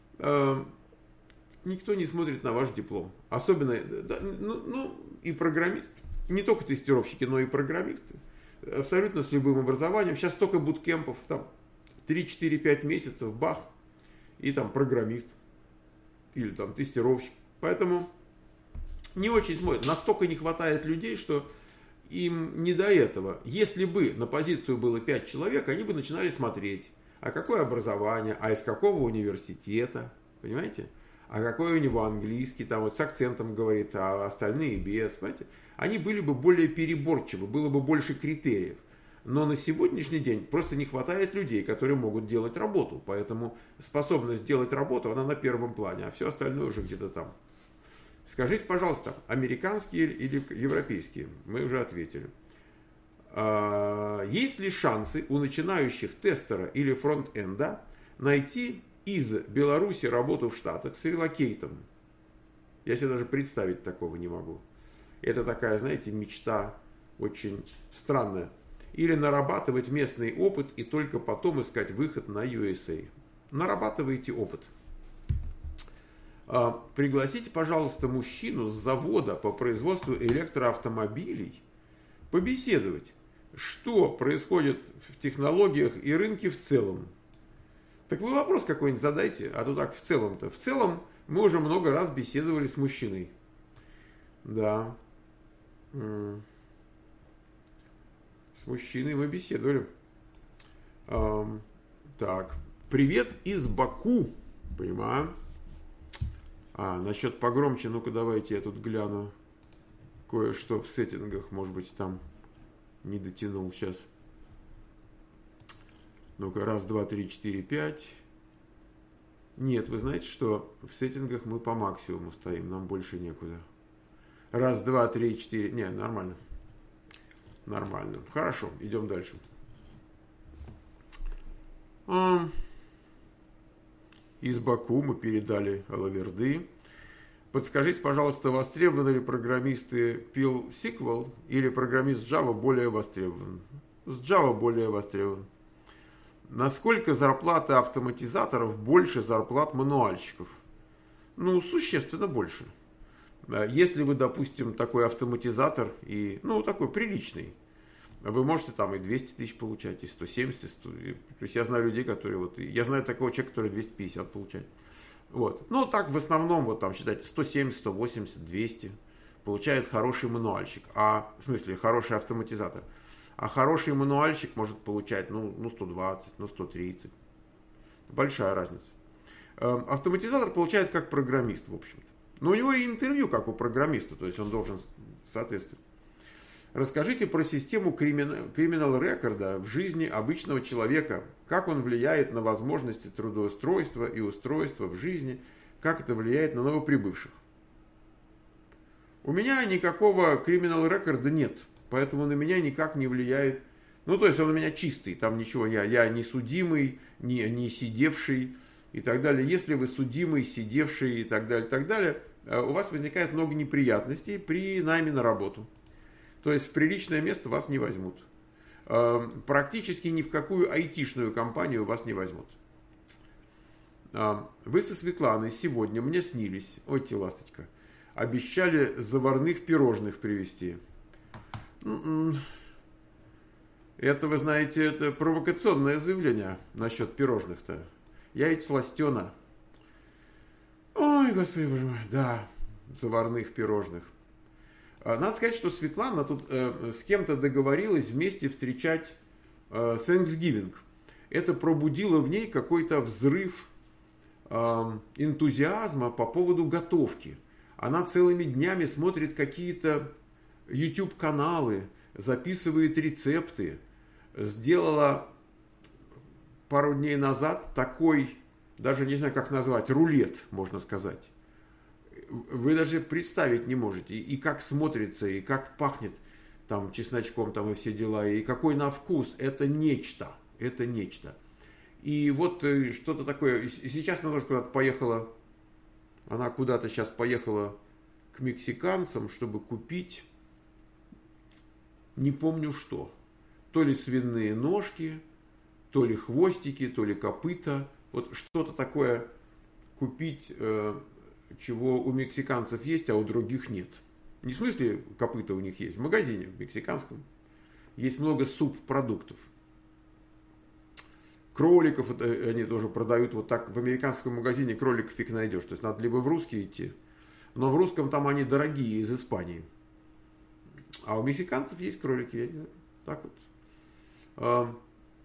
никто не смотрит на ваш диплом. Особенно, да, ну, ну и программисты, не только тестировщики, но и программисты. Абсолютно с любым образованием. Сейчас столько буткемпов, там три-четыре-пять месяцев, бах, и там программист. Или там тестировщик. Поэтому не очень смотрят. Настолько не хватает людей, что им не до этого. Если бы на позицию было пять человек, они бы начинали смотреть, а какое образование, а из какого университета, понимаете? А какой у него английский, там вот с акцентом говорит, а остальные без, понимаете? Они были бы более переборчивы, было бы больше критериев. Но на сегодняшний день просто не хватает людей, которые могут делать работу. Поэтому способность делать работу, она на первом плане, а все остальное уже где-то там. Скажите, пожалуйста, американские или европейские? Мы уже ответили. Есть ли шансы у начинающих тестера или фронт-энда найти из Беларуси работу в Штатах с релокейтом? Я себе даже представить такого не могу. Это такая, знаете, мечта очень странная. Или нарабатывать местный опыт и только потом искать выход на ю эс эй. Нарабатывайте опыт. Пригласите, пожалуйста, мужчину с завода по производству электроавтомобилей побеседовать, что происходит в технологиях и рынке в целом. Так вы вопрос какой-нибудь задайте, а то так в целом-то. В целом мы уже много раз беседовали с мужчиной. Да. С мужчиной мы беседовали. Эм, так. Привет из Баку. Понимаю. А, насчет погромче, ну-ка давайте я тут гляну кое-что в сеттингах. Может быть, там не дотянул сейчас. Ну-ка, раз, два, три, четыре, пять. Нет, вы знаете, что в сеттингах мы по максимуму стоим, нам больше некуда. Раз, два, три, четыре. Не, нормально. Нормально. Хорошо, идем дальше. Из Баку мы передали Алаверды. Подскажите, пожалуйста, востребованы ли программисты пил сиквел или программист Java более востребован? С Java более востребован. Насколько зарплаты автоматизаторов больше зарплат мануальщиков? Ну, существенно больше. Если вы, допустим, такой автоматизатор, и, ну, такой приличный, вы можете там и двести тысяч получать, и сто семьдесят, и сто. То есть я знаю людей, которые, вот, я знаю такого человека, который двести пятьдесят получает. Вот. Ну, так в основном, вот там, считайте, сто семьдесят, сто восемьдесят, двести получает хороший мануальщик, а, в смысле, хороший автоматизатор. А хороший мануальщик может получать, ну, ну сто двадцать, ну, сто тридцать. Большая разница. Автоматизатор получает как программист, в общем-то. Но у него и интервью как у программиста, то есть он должен соответствовать. Расскажите про систему криминал рекорда в жизни обычного человека. Как он влияет на возможности трудоустройства и устройства в жизни. Как это влияет на новоприбывших. У меня никакого криминал рекорда нет. Поэтому на меня никак не влияет. Ну, то есть он у меня чистый. Там ничего. Я, я не судимый, не, не сидевший и так далее. Если вы судимый, сидевший и так далее, и так далее, у вас возникает много неприятностей при найме на работу. То есть в приличное место вас не возьмут. Практически ни в какую айтишную компанию вас не возьмут. Вы со Светланой сегодня мне снились. Ой, те, ласточка. Обещали заварных пирожных привезти. Это, вы знаете, это провокационное заявление насчет пирожных-то. Я ведь сластена. Ой, господи, боже мой. Да, заварных пирожных. Надо сказать, что Светлана тут э, с кем-то договорилась вместе встречать э, Thanksgiving. Это пробудило в ней какой-то взрыв э, энтузиазма по поводу готовки. Она целыми днями смотрит какие-то YouTube-каналы, записывает рецепты. Сделала пару дней назад такой, даже не знаю, как назвать, рулет, можно сказать. Вы даже представить не можете, и, и как смотрится, и как пахнет там чесночком, там и все дела, и какой на вкус. Это нечто, это нечто. И вот что-то такое. И сейчас она тоже куда-то поехала, она куда-то сейчас поехала к мексиканцам, чтобы купить, не помню что. То ли свиные ножки, то ли хвостики, то ли копыта. Вот что-то такое купить, чего у мексиканцев есть, а у других нет. Не в смысле копыта у них есть. В магазине, в мексиканском, есть много субпродуктов. Кроликов они тоже продают вот так. В американском магазине кроликов фиг найдешь. То есть надо либо в русский идти. Но в русском там они дорогие, из Испании. А у мексиканцев есть кролики. Я не знаю. Так вот.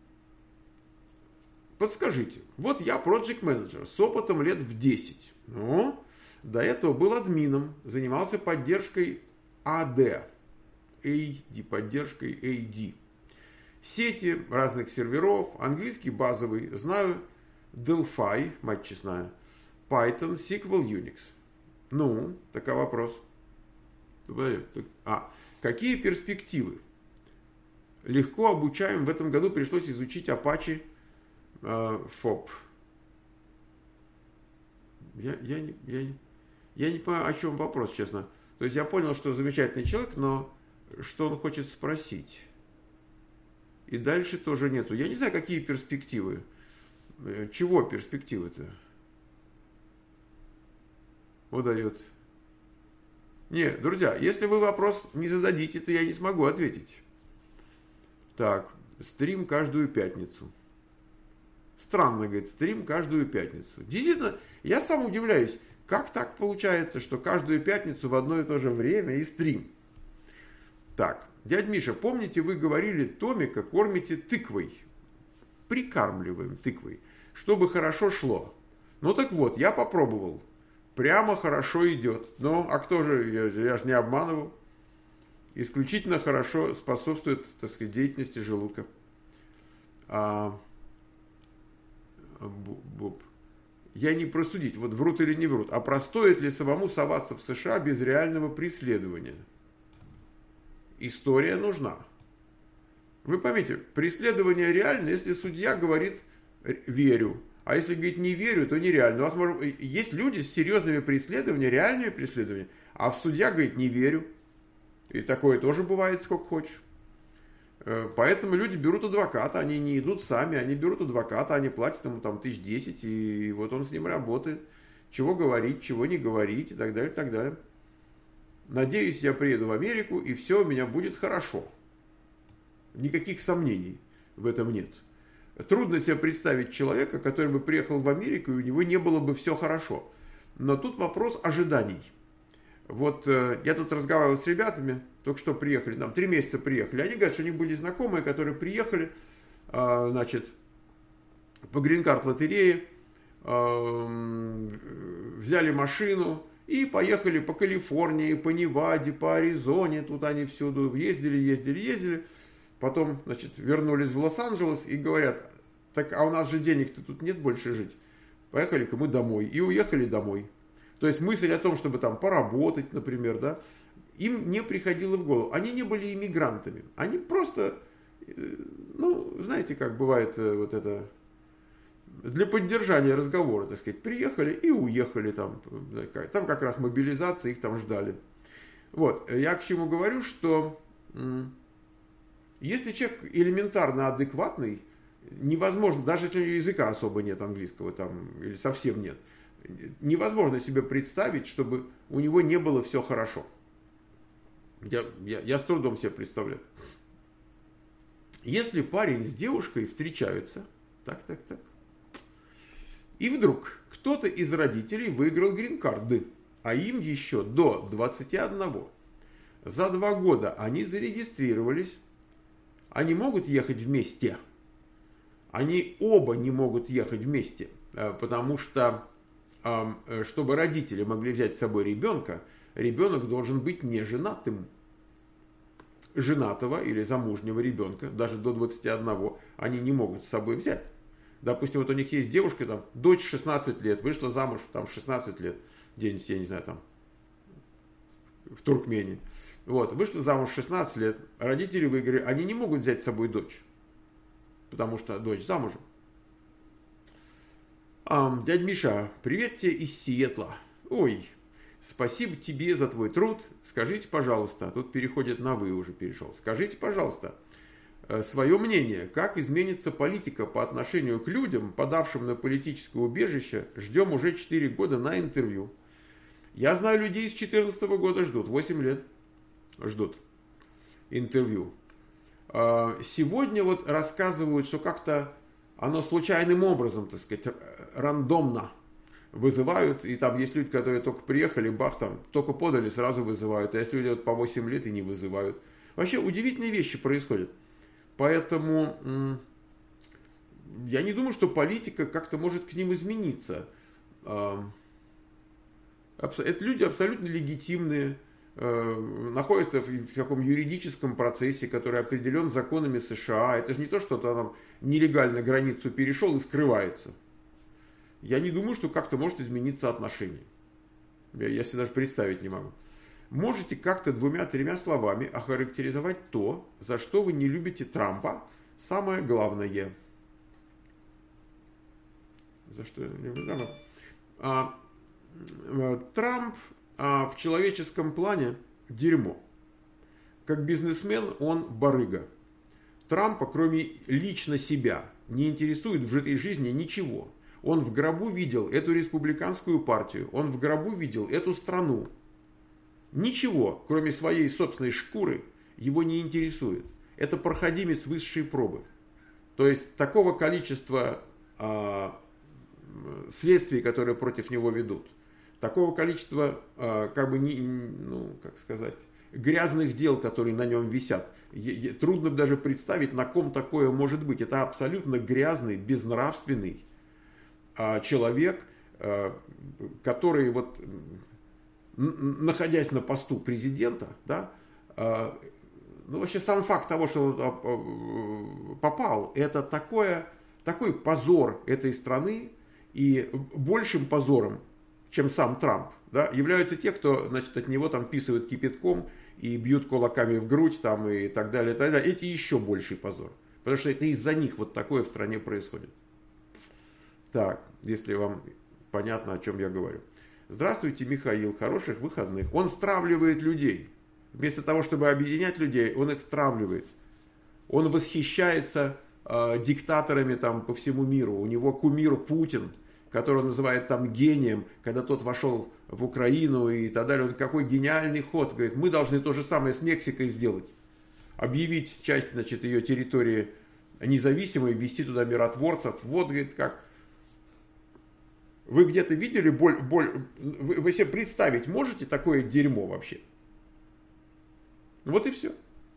Подскажите. Вот я project manager с опытом лет в десять. Ну... До этого был админом, занимался поддержкой эй ди, эй ди, поддержкой эй ди. Сети разных серверов, английский базовый, знаю Delphi, мать честная, Python, эс ку эль, Unix. Ну, такой вопрос. А, какие перспективы? Легко обучаем, в этом году пришлось изучить Apache э, эф о пи. Я, я, не, я, не, я не понимаю, о чем вопрос, честно. То есть я понял, что замечательный человек, но что он хочет спросить? И дальше тоже нету. Я не знаю, какие перспективы. Чего перспективы-то? Удает. Нет, друзья, если вы вопрос не зададите, то я не смогу ответить. Так, стрим каждую пятницу. Странно, говорит, стрим каждую пятницу. Действительно, я сам удивляюсь, как так получается, что каждую пятницу в одно и то же время и стрим. Так, дядь Миша, помните, вы говорили, Томика кормите тыквой. Прикармливаем тыквой, чтобы хорошо шло. Ну так вот, я попробовал. Прямо хорошо идет. Ну, а кто же, я, я же не обманываю. Исключительно хорошо способствует, так сказать, деятельности желудка. А... Боб. Я не просудить, вот врут или не врут, а простоит ли самому соваться в США без реального преследования? История нужна. Вы поймите, преследование реально, если судья говорит верю, а если говорит не верю, то нереально. У вас может... Есть люди с серьезными преследованиями, реальными преследованиями, а судья говорит не верю. И такое тоже бывает, сколько хочешь. Поэтому люди берут адвоката, они не идут сами, они берут адвоката, они платят ему там тысяч десять, и вот он с ним работает. Чего говорить, чего не говорить, и так далее, и так далее. Надеюсь, я приеду в Америку, и все у меня будет хорошо. Никаких сомнений в этом нет. Трудно себе представить человека, который бы приехал в Америку, и у него не было бы все хорошо. Но тут вопрос ожиданий. Вот э, я тут разговаривал с ребятами, только что приехали, там три месяца приехали. Они говорят, что у них были знакомые, которые приехали, э, значит, по грин-карт лотерее. взяли машину и поехали по Калифорнии, по Неваде, по Аризоне, тут они всюду ездили, ездили, ездили. Потом, значит, вернулись в Лос-Анджелес и говорят: так, а у нас же денег-то тут нет больше жить. Поехали-ка мы домой. И уехали домой. То есть мысль о том, чтобы там поработать, например, да, им не приходило в голову. Они не были иммигрантами. Они просто, ну, знаете, как бывает вот это, для поддержания разговора, так сказать, приехали и уехали там. Там как раз мобилизация, их там ждали. Вот, я к чему говорю, что если человек элементарно адекватный, невозможно, даже если у него языка особо нет английского там, или совсем нет, невозможно себе представить, чтобы у него не было все хорошо. Я, я, я с трудом себе представляю. Если парень с девушкой встречаются, так, так, так, и вдруг кто-то из родителей выиграл грин-карды, а им еще до двадцати одного. За два года они зарегистрировались, они могут ехать вместе. Они оба не могут ехать вместе, потому что, чтобы родители могли взять с собой ребенка, ребенок должен быть не женатым. Женатого или замужнего ребенка, даже до двадцати одного, они не могут с собой взять. Допустим, вот у них есть девушка, там, дочь шестнадцать лет, вышла замуж, там, шестнадцать лет, где-нибудь, я не знаю, там, в Туркмении. Вот, вышла замуж шестнадцать лет, родители выиграли, они не могут взять с собой дочь, потому что дочь замужем. А, дядь Миша, привет тебе из Сиэтла. Ой, спасибо тебе за твой труд. Скажите, пожалуйста, тут переходит на «вы» уже перешел. Скажите, пожалуйста, свое мнение, как изменится политика по отношению к людям, подавшим на политическое убежище. Ждем уже четыре года на интервью. Я знаю людей с две тысячи четырнадцатого года ждут, восемь лет ждут интервью. Сегодня вот рассказывают, что как-то оно случайным образом, так сказать, рандомно вызывают, и там есть люди, которые только приехали, бах, там, только подали, сразу вызывают, а есть люди вот по восемь лет и не вызывают. Вообще удивительные вещи происходят. Поэтому я не думаю, что политика как-то может к ним измениться. Это люди абсолютно легитимные, находятся в таком юридическом процессе, который определен законами США. Это же не то, что там нелегально границу перешел и скрывается. Я не думаю, что как-то может измениться отношение. Я, я себе даже представить не могу. Можете как-то двумя-тремя словами охарактеризовать то, за что вы не любите Трампа? Самое главное. За что я не люблю Трампа? А, Трамп а, в человеческом плане дерьмо. Как бизнесмен он барыга. Трампа, кроме лично себя, не интересует в этой жизни ничего. Он в гробу видел эту республиканскую партию, он в гробу видел эту страну. Ничего, кроме своей собственной шкуры, его не интересует. Это проходимец высшей пробы. То есть такого количества а, следствий, которые против него ведут, такого количества, а, как бы, не, ну, как сказать, грязных дел, которые на нем висят, трудно даже представить, на ком такое может быть. Это абсолютно грязный, безнравственный а, человек, а, который вот, находясь на посту президента, да, а, ну вообще сам факт того, что он попал, это такое, такой позор этой страны, и большим позором, чем сам Трамп, да, являются те, кто, значит, от него там писают кипятком и бьют кулаками в грудь там, и так далее, и так далее. Эти еще больший позор. Потому что это из-за них вот такое в стране происходит. Так, если вам понятно, о чем я говорю. Здравствуйте, Михаил, хороших выходных. Он стравливает людей. Вместо того, чтобы объединять людей, он их стравливает. Он восхищается э, диктаторами там по всему миру. У него кумир Путин, которого называют там гением, когда тот вошел в Украину и так далее. Он какой гениальный ход. Говорит, мы должны то же самое с Мексикой сделать. Объявить часть, значит, ее территории независимой, ввести туда миротворцев. Вот, говорит, как... Вы где-то видели боль... боль... Вы, вы себе представить можете такое дерьмо вообще? Вот и все.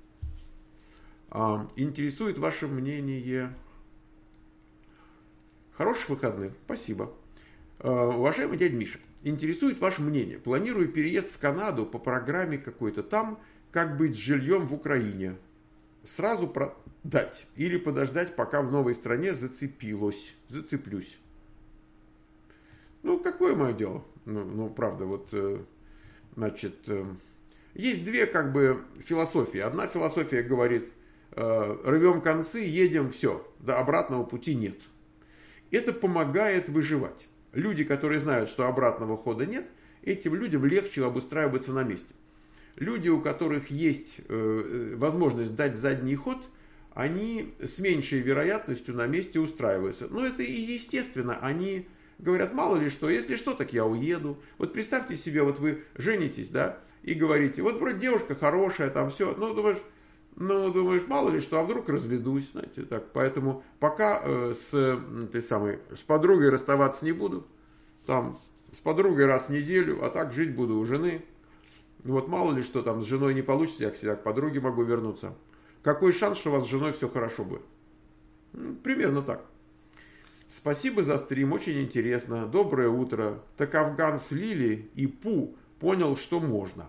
А, интересует ваше мнение. Хороших выходных. Спасибо. Уважаемый дядя Миша, интересует ваше мнение. Планирую переезд в Канаду по программе какой-то там, как быть с жильем в Украине. Сразу продать или подождать, пока в новой стране зацепилось, зацеплюсь. Ну, какое мое дело? Ну, ну правда, вот, значит, есть две, как бы, философии. Одна философия говорит, рвем концы, едем, все, до обратного пути нет. Это помогает выживать. Люди, которые знают, что обратного хода нет, этим людям легче обустраиваться на месте. Люди, у которых есть э, возможность дать задний ход, они с меньшей вероятностью на месте устраиваются. Но это и естественно, они говорят, мало ли что, если что, так я уеду. Вот представьте себе, вот вы женитесь, да, и говорите, вот вроде девушка хорошая, там все, ну, думаешь, ну, думаешь, мало ли что, а вдруг разведусь, знаете, так. Поэтому пока э, с, той самой, с подругой расставаться не буду, там, с подругой раз в неделю, а так жить буду у жены. Вот мало ли что там с женой не получится, я к, я к подруге могу вернуться. Какой шанс, что у вас с женой все хорошо будет? Ну, примерно так. Спасибо за стрим, очень интересно. Доброе утро. Так Афган слили и Пу понял, что можно.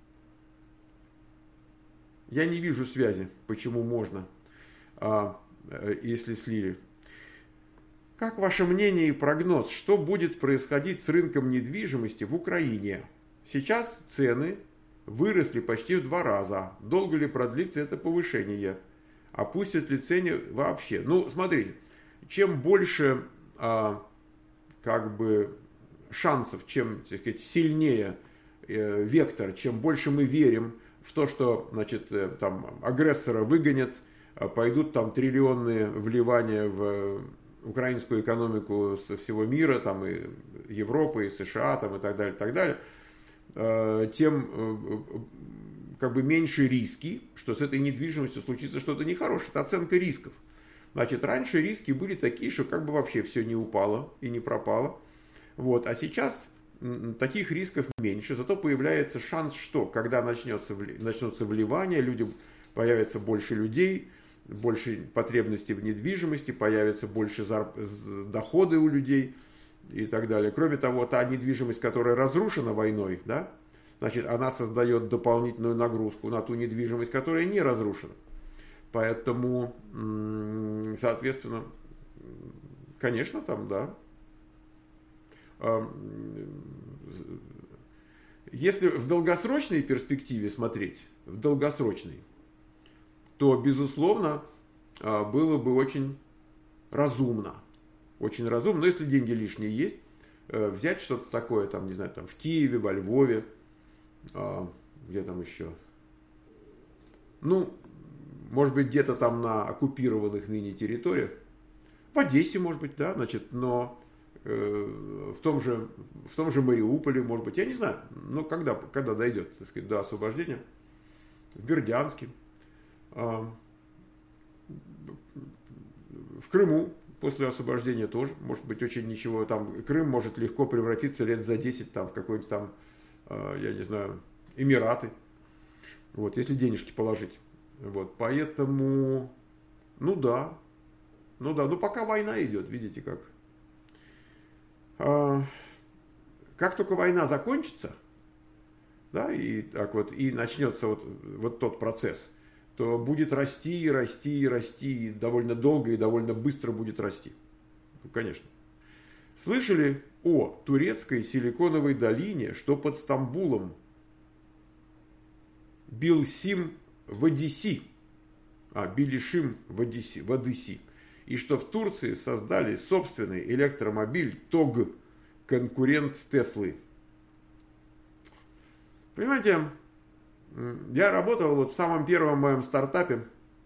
Я не вижу связи, почему можно, а, если слили. Как ваше мнение и прогноз, что будет происходить с рынком недвижимости в Украине? Сейчас цены выросли почти в два раза. Долго ли продлится это повышение? Опустят ли цены вообще? Ну, смотрите, чем больше а, как бы шансов, чем, так сказать, сильнее э, вектор, чем больше мы верим в то, что, значит, э, там агрессора выгонят, а пойдут там триллионные вливания в украинскую экономику со всего мира, там и Европы, и США, там и так далее, и так далее, тем как бы меньше риски, что с этой недвижимостью случится что-то нехорошее. Это оценка рисков. Значит, раньше риски были такие, что как бы вообще все не упало и не пропало. Вот. А сейчас таких рисков меньше, зато появляется шанс, что когда начнется, начнутся вливания, людям появится больше людей, больше потребностей в недвижимости, появятся больше зарп... доходы у людей и так далее. Кроме того, та недвижимость, которая разрушена войной, да, значит, она создает дополнительную нагрузку на ту недвижимость, которая не разрушена. Поэтому, соответственно, конечно, там, да. Если в долгосрочной перспективе смотреть, в долгосрочной, то, безусловно, было бы очень разумно, очень разумно, но если деньги лишние есть, взять что-то такое, там, не знаю, там, в Киеве, во Львове, где там еще, ну, может быть, где-то там на оккупированных ныне территориях, в Одессе, может быть, да, значит, но в том же, в том же Мариуполе, может быть, я не знаю, но когда, когда дойдет, так сказать, до освобождения, в Бердянске, в Крыму после освобождения тоже, может быть, очень ничего, там, Крым может легко превратиться лет за десять там, в какой-нибудь там, я не знаю, Эмираты, вот, если денежки положить, вот, поэтому, ну да, ну да, ну пока война идет, видите как, как только война закончится, да, и так вот, и начнется вот, вот тот процесс, то будет расти, расти, расти, и довольно долго и довольно быстро будет расти. Ну, конечно. Слышали о турецкой силиконовой долине, что под Стамбулом Билсим в Одессе, а Билишим в Одессе, в Одессе, и что в Турции создали собственный электромобиль ТОГ, конкурент Теслы. Понимаете, я работал вот в самом первом моем стартапе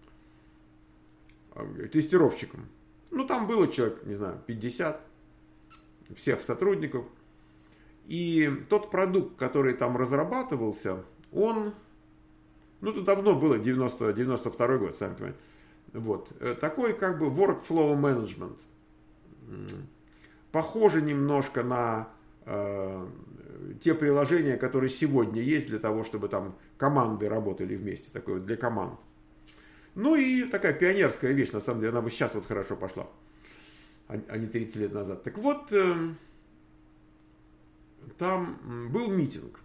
тестировщиком. Ну, там было человек, не знаю, пятьдесят всех сотрудников. И тот продукт, который там разрабатывался, он, ну, это давно было, девяносто, девяносто второй год, сами понимаете. Вот. Такой как бы workflow management. Похоже немножко на э, те приложения, которые сегодня есть для того, чтобы там команды работали вместе, такое вот для команд. Ну и такая пионерская вещь, на самом деле, она бы сейчас вот хорошо пошла, а не тридцать лет назад. Так вот, э, там был митинг.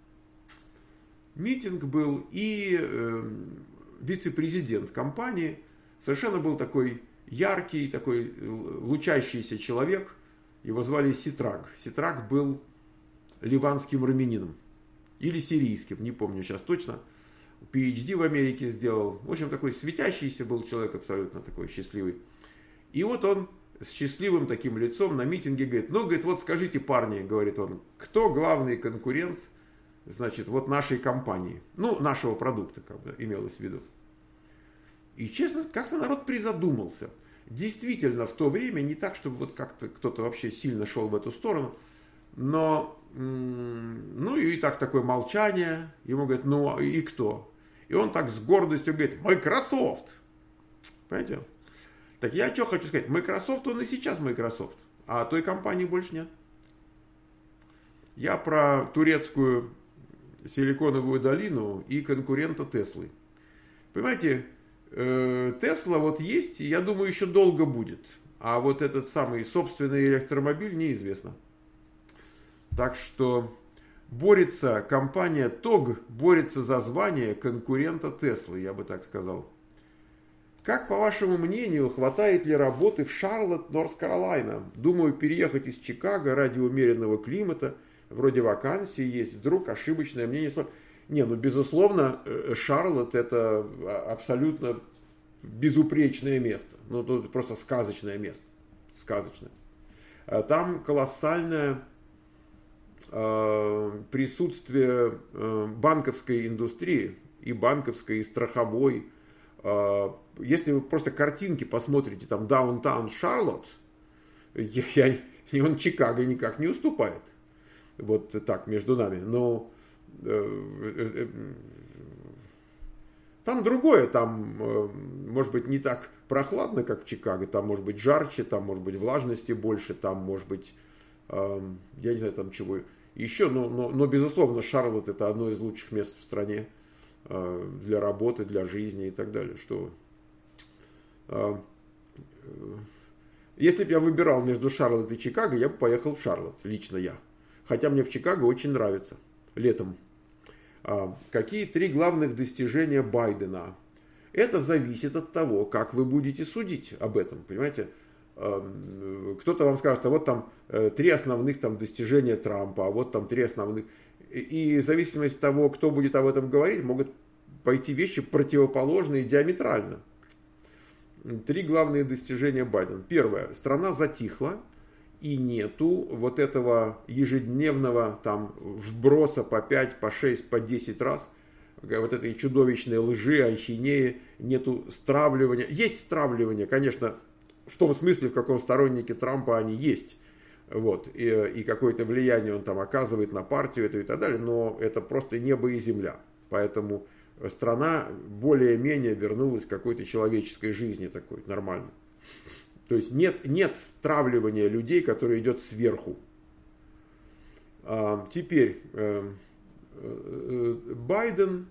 Митинг был, и э, вице-президент компании совершенно был такой яркий, такой лучащийся человек. Его звали Ситрак. Ситрак был ливанским армянином. Или сирийским, не помню сейчас точно. пи эйч ди в Америке сделал. В общем, такой светящийся был человек, абсолютно такой счастливый. И вот он с счастливым таким лицом на митинге говорит: ну, говорит, вот скажите, парни, говорит он, кто главный конкурент, значит, вот нашей компании, ну, нашего продукта, как бы имелось в виду. И, честно, как-то народ призадумался. Действительно, в то время не так, чтобы вот как-то кто-то вообще сильно шел в эту сторону, но, ну, и так такое молчание, ему говорят: ну, и кто? И он так с гордостью говорит: Microsoft. Понимаете? Так я что хочу сказать, Microsoft, он и сейчас Microsoft, а той компании больше нет. Я про турецкую Силиконовую долину и конкурента Теслы. Понимаете, Тесла вот есть, и я думаю, еще долго будет. А вот этот самый собственный электромобиль неизвестно. Так что борется компания тог, борется за звание конкурента Теслы, я бы так сказал. Как, по вашему мнению, хватает ли работы в Шарлотт, Норс-Каролайна? Думаю, переехать из Чикаго ради умеренного климата, вроде вакансии есть, вдруг ошибочное мнение. Не, ну, безусловно, Шарлотт это абсолютно безупречное место. Ну, тут просто сказочное место. Сказочное. Там колоссальное э, присутствие э, банковской индустрии, и банковской, и страховой. Если вы просто картинки посмотрите, там Даунтаун Шарлотт, я, я, и он Чикаго никак не уступает. Вот так между нами. Но э, э, там другое, там э, может быть не так прохладно, как в Чикаго, там может быть жарче, там может быть влажности больше, там может быть, э, я не знаю там чего еще, но, но, но безусловно Шарлотт это одно из лучших мест в стране для работы, для жизни и так далее. Что, если бы я выбирал между Шарлотт и Чикаго, я бы поехал в Шарлотт, лично я. Хотя мне в Чикаго очень нравится летом. Какие три главных достижения Байдена? Это зависит от того, как вы будете судить об этом, понимаете? Кто-то вам скажет: а вот там три основных там достижения Трампа, а вот там три основных. И в зависимости от того, кто будет об этом говорить, могут пойти вещи противоположные диаметрально. Три главные достижения Байдена. Первое. Страна затихла, и нету вот этого ежедневного там вброса по пять, по шесть, по десять раз. Вот этой чудовищной лжи, ахинеи. Нету стравливания. Есть стравливание, конечно, в том смысле, в каком сторонники Трампа они есть. Вот, и, и какое-то влияние он там оказывает на партию эту и так далее, но это просто небо и земля. Поэтому страна более-менее вернулась к какой-то человеческой жизни такой, нормальной. То есть нет, нет стравливания людей, которое идет сверху. А, теперь э, э, Байден,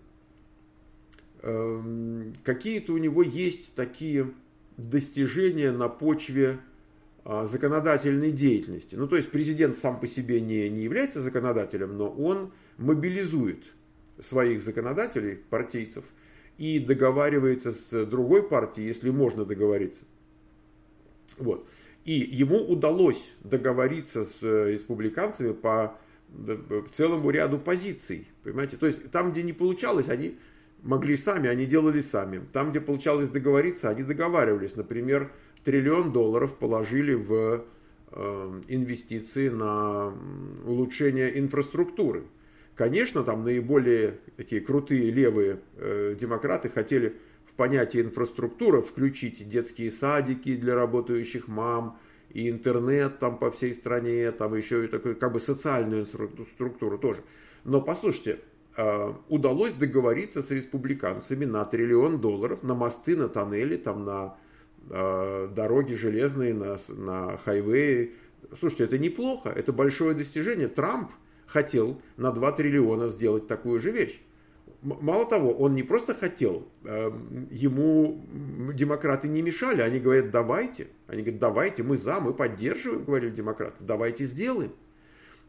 э, какие-то у него есть такие достижения на почве законодательной деятельности. Ну, то есть президент сам по себе не, не является законодателем, но он мобилизует своих законодателей, партийцев, и договаривается с другой партией, если можно договориться. Вот. И ему удалось договориться с республиканцами по целому ряду позиций. Понимаете? То есть там, где не получалось, они могли сами, они делали сами. Там, где получалось договориться, они договаривались. Например, триллион долларов положили в э, инвестиции на улучшение инфраструктуры. Конечно, там наиболее такие крутые левые э, демократы хотели в понятие инфраструктура включить детские садики для работающих мам, и интернет там по всей стране, там еще и такую как бы социальную инфраструктуру тоже. Но послушайте, э, удалось договориться с республиканцами на триллион долларов, на мосты, на тоннели, там на дороги железные, на, на хайвеи. Слушайте, это неплохо, это большое достижение. Трамп хотел на два триллиона сделать такую же вещь. Мало того, он не просто хотел, ему демократы не мешали, они говорят: давайте. Они говорят: давайте, мы за, мы поддерживаем, говорили демократы, давайте сделаем.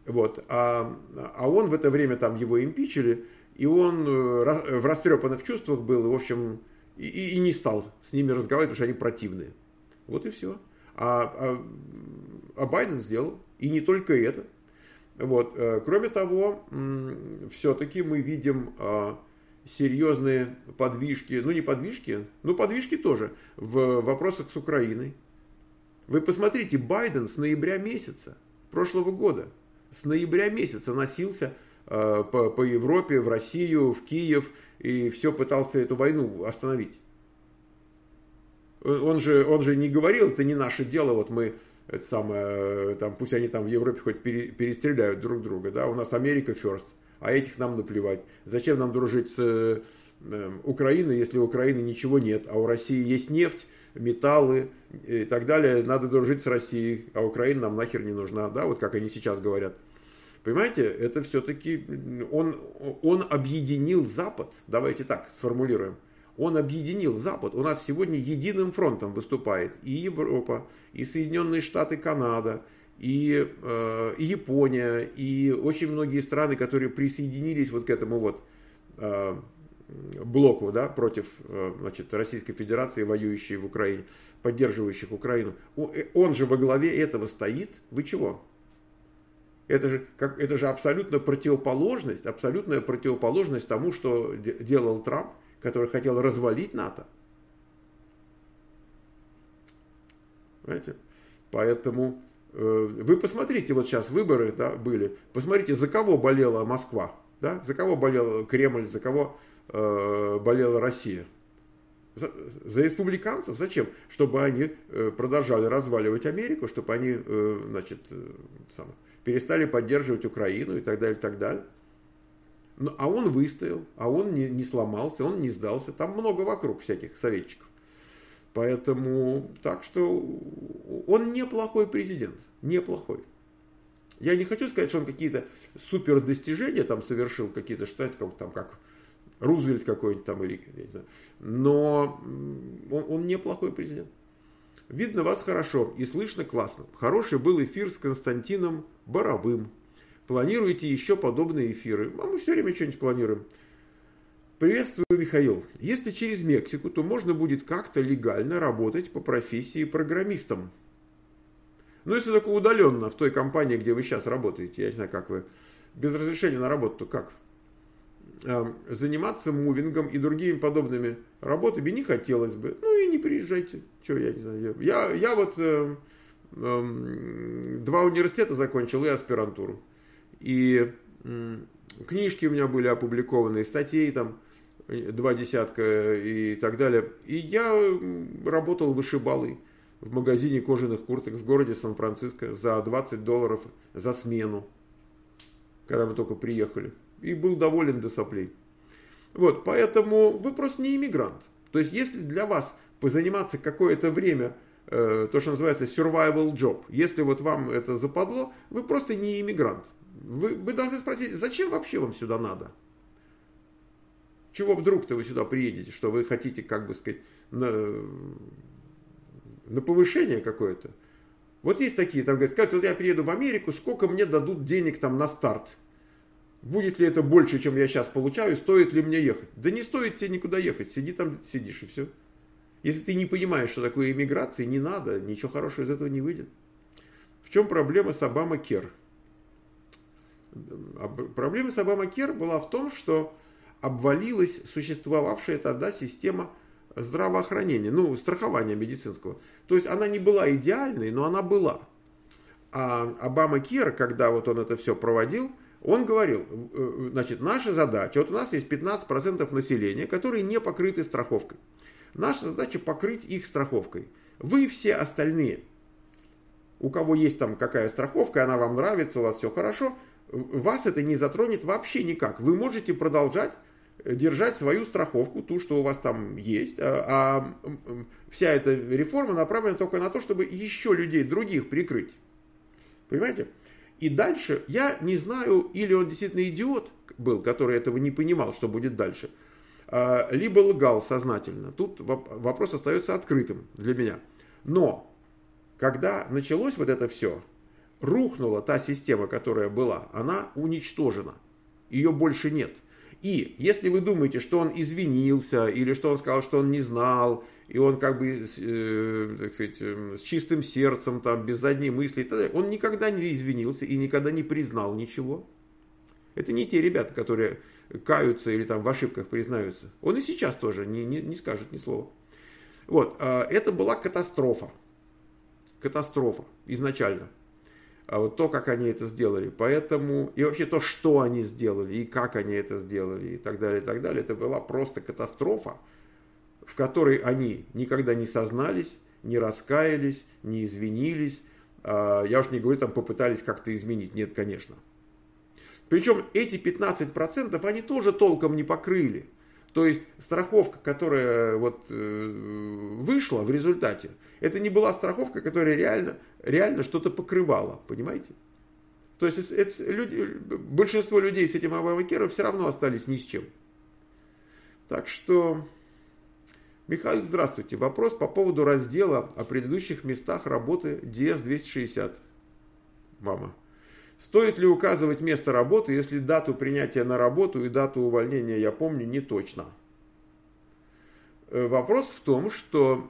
Вот. А, а он в это время там его импичили, и он в растрепанных чувствах был, и, в общем, и, и не стал с ними разговаривать, потому что они противные. Вот и все. А, а, а Байден сделал. И не только это. Вот. Кроме того, все-таки мы видим серьезные подвижки, ну не подвижки, ну подвижки тоже в вопросах с Украиной. Вы посмотрите, Байден с ноября месяца прошлого года, с ноября месяца носился э, по, по Европе, в Россию, в Киев и все пытался эту войну остановить. Он же, он же не говорил, это не наше дело, вот мы, это самое, там, пусть они там в Европе хоть пере, перестреляют друг друга, да, у нас Америка first, а этих нам наплевать. Зачем нам дружить с э, Украиной, если у Украины ничего нет, а у России есть нефть, металлы и так далее, надо дружить с Россией, а Украина нам нахер не нужна, да, вот как они сейчас говорят. Понимаете, это все-таки, он, он объединил Запад, давайте так сформулируем, он объединил Запад, у нас сегодня единым фронтом выступает и Европа, и Соединенные Штаты, Канада, и, э, и Япония, и очень многие страны, которые присоединились вот к этому вот э, блоку, да, против, значит, Российской Федерации, воюющей в Украине, поддерживающих Украину. Он же во главе этого стоит. Вы чего? Это же, как, это же абсолютно противоположность, абсолютная противоположность тому, что делал Трамп, который хотел развалить НАТО. Понимаете? Поэтому э, вы посмотрите, вот сейчас выборы, да, были, посмотрите, за кого болела Москва, да, за кого болел Кремль, за кого болела Россия. За, за республиканцев? Зачем? Чтобы они продолжали разваливать Америку, чтобы они, значит, сам, перестали поддерживать Украину и так далее, и так далее. Ну, а он выстоял, а он не, не сломался, он не сдался. Там много вокруг всяких советчиков. Поэтому, так что он неплохой президент. Неплохой. Я не хочу сказать, что он какие-то супер достижения там совершил, какие-то, что это как, там, как Рузвельт какой-нибудь там, или, я не знаю. Но он, он неплохой президент. Видно вас хорошо и слышно классно. Хороший был эфир с Константином Боровым. Планируете еще подобные эфиры? А мы все время что-нибудь планируем. Приветствую, Михаил. Если через Мексику, то можно будет как-то легально работать по профессии программистом. Ну, если только удаленно, в той компании, где вы сейчас работаете. Я не знаю, как вы. Без разрешения на работу, то как? Заниматься мувингом и другими подобными работами не хотелось бы. Ну и не приезжайте. Че, я не знаю. Я, я вот э, э, два университета закончил и аспирантуру. И э, книжки у меня были опубликованы, статей там два десятка и так далее. И я работал вышибалой в магазине кожаных курток в городе Сан-Франциско за двадцать долларов за смену, когда мы только приехали. И был доволен до соплей. Вот, поэтому вы просто не иммигрант. То есть, если для вас позаниматься какое-то время, э, то, что называется survival job, если вот вам это западло, вы просто не иммигрант. Вы, вы должны спросить, зачем вообще вам сюда надо? Чего вдруг-то вы сюда приедете, что вы хотите, как бы сказать, на, на повышение какое-то? Вот есть такие, там говорят, вот я приеду в Америку, сколько мне дадут денег там на старт? Будет ли это больше, чем я сейчас получаю, стоит ли мне ехать? Да не стоит тебе никуда ехать, сиди там, сидишь и все. Если ты не понимаешь, что такое иммиграция, не надо, ничего хорошего из этого не выйдет. В чем проблема с Обама-Кер? Проблема с Обама-Кер была в том, что обвалилась существовавшая тогда система здравоохранения, ну, страхования медицинского. То есть она не была идеальной, но она была. А Обама-Кер, когда вот он это все проводил, он говорил, значит, наша задача, вот у нас есть пятнадцать процентов населения, которые не покрыты страховкой. Наша задача покрыть их страховкой. Вы все остальные, у кого есть там какая страховка, она вам нравится, у вас все хорошо, вас это не затронет вообще никак. Вы можете продолжать держать свою страховку, ту, что у вас там есть, а, а вся эта реформа направлена только на то, чтобы еще людей других прикрыть. Понимаете? И дальше, я не знаю, или он действительно идиот был, который этого не понимал, что будет дальше, либо лгал сознательно. Тут вопрос остается открытым для меня. Но, когда началось вот это все, рухнула та система, которая была, она уничтожена. Ее больше нет. И если вы думаете, что он извинился, или что он сказал, что он не знал, и он как бы, э, так сказать, э, с чистым сердцем, там, без задней мысли, тогда он никогда не извинился и никогда не признал ничего. Это не те ребята, которые каются или там в ошибках признаются. Он и сейчас тоже не, не, не скажет ни слова. Вот, э, это была катастрофа. Катастрофа изначально. А вот то, как они это сделали. Поэтому, и вообще то, что они сделали, и как они это сделали, и так далее, и так далее, это была просто катастрофа, в которой они никогда не сознались, не раскаялись, не извинились. Я уж не говорю, там попытались как-то изменить. Нет, конечно. Причем эти пятнадцать процентов они тоже толком не покрыли. То есть страховка, которая вот вышла в результате, это не была страховка, которая реально, реально что-то покрывала, понимаете? То есть это, люди, большинство людей с этим Обамакером все равно остались ни с чем. Так что, Михаил, здравствуйте. Вопрос по поводу раздела о предыдущих местах работы ди эс двести шестьдесят. Мама. Стоит ли указывать место работы, если дату принятия на работу и дату увольнения я помню не точно? Вопрос в том, что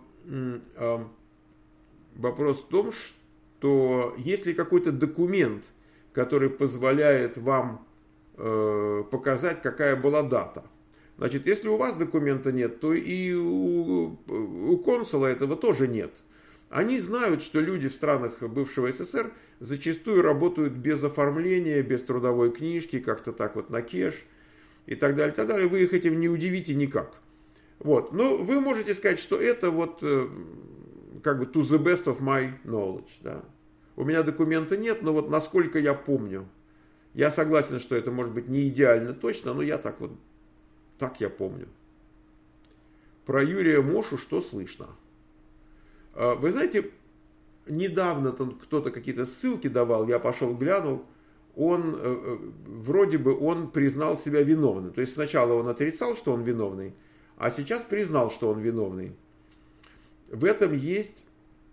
вопрос в том, что если какой-то документ, который позволяет вам показать, какая была дата, значит, если у вас документа нет, то и у, у консула этого тоже нет. Они знают, что люди в странах бывшего эс эс эр зачастую работают без оформления, без трудовой книжки, как-то так вот на кеш и так далее, так далее. Вы их этим не удивите никак. Вот. Но вы можете сказать, что это вот как бы to the best of my knowledge. Да? У меня документа нет, но вот насколько я помню. Я согласен, что это может быть не идеально точно, но я так вот, так я помню. Про Юрия Мошу что слышно? Вы знаете, недавно там кто-то какие-то ссылки давал, я пошел глянул, он, вроде бы он признал себя виновным. То есть сначала он отрицал, что он виновный, а сейчас признал, что он виновный. В этом есть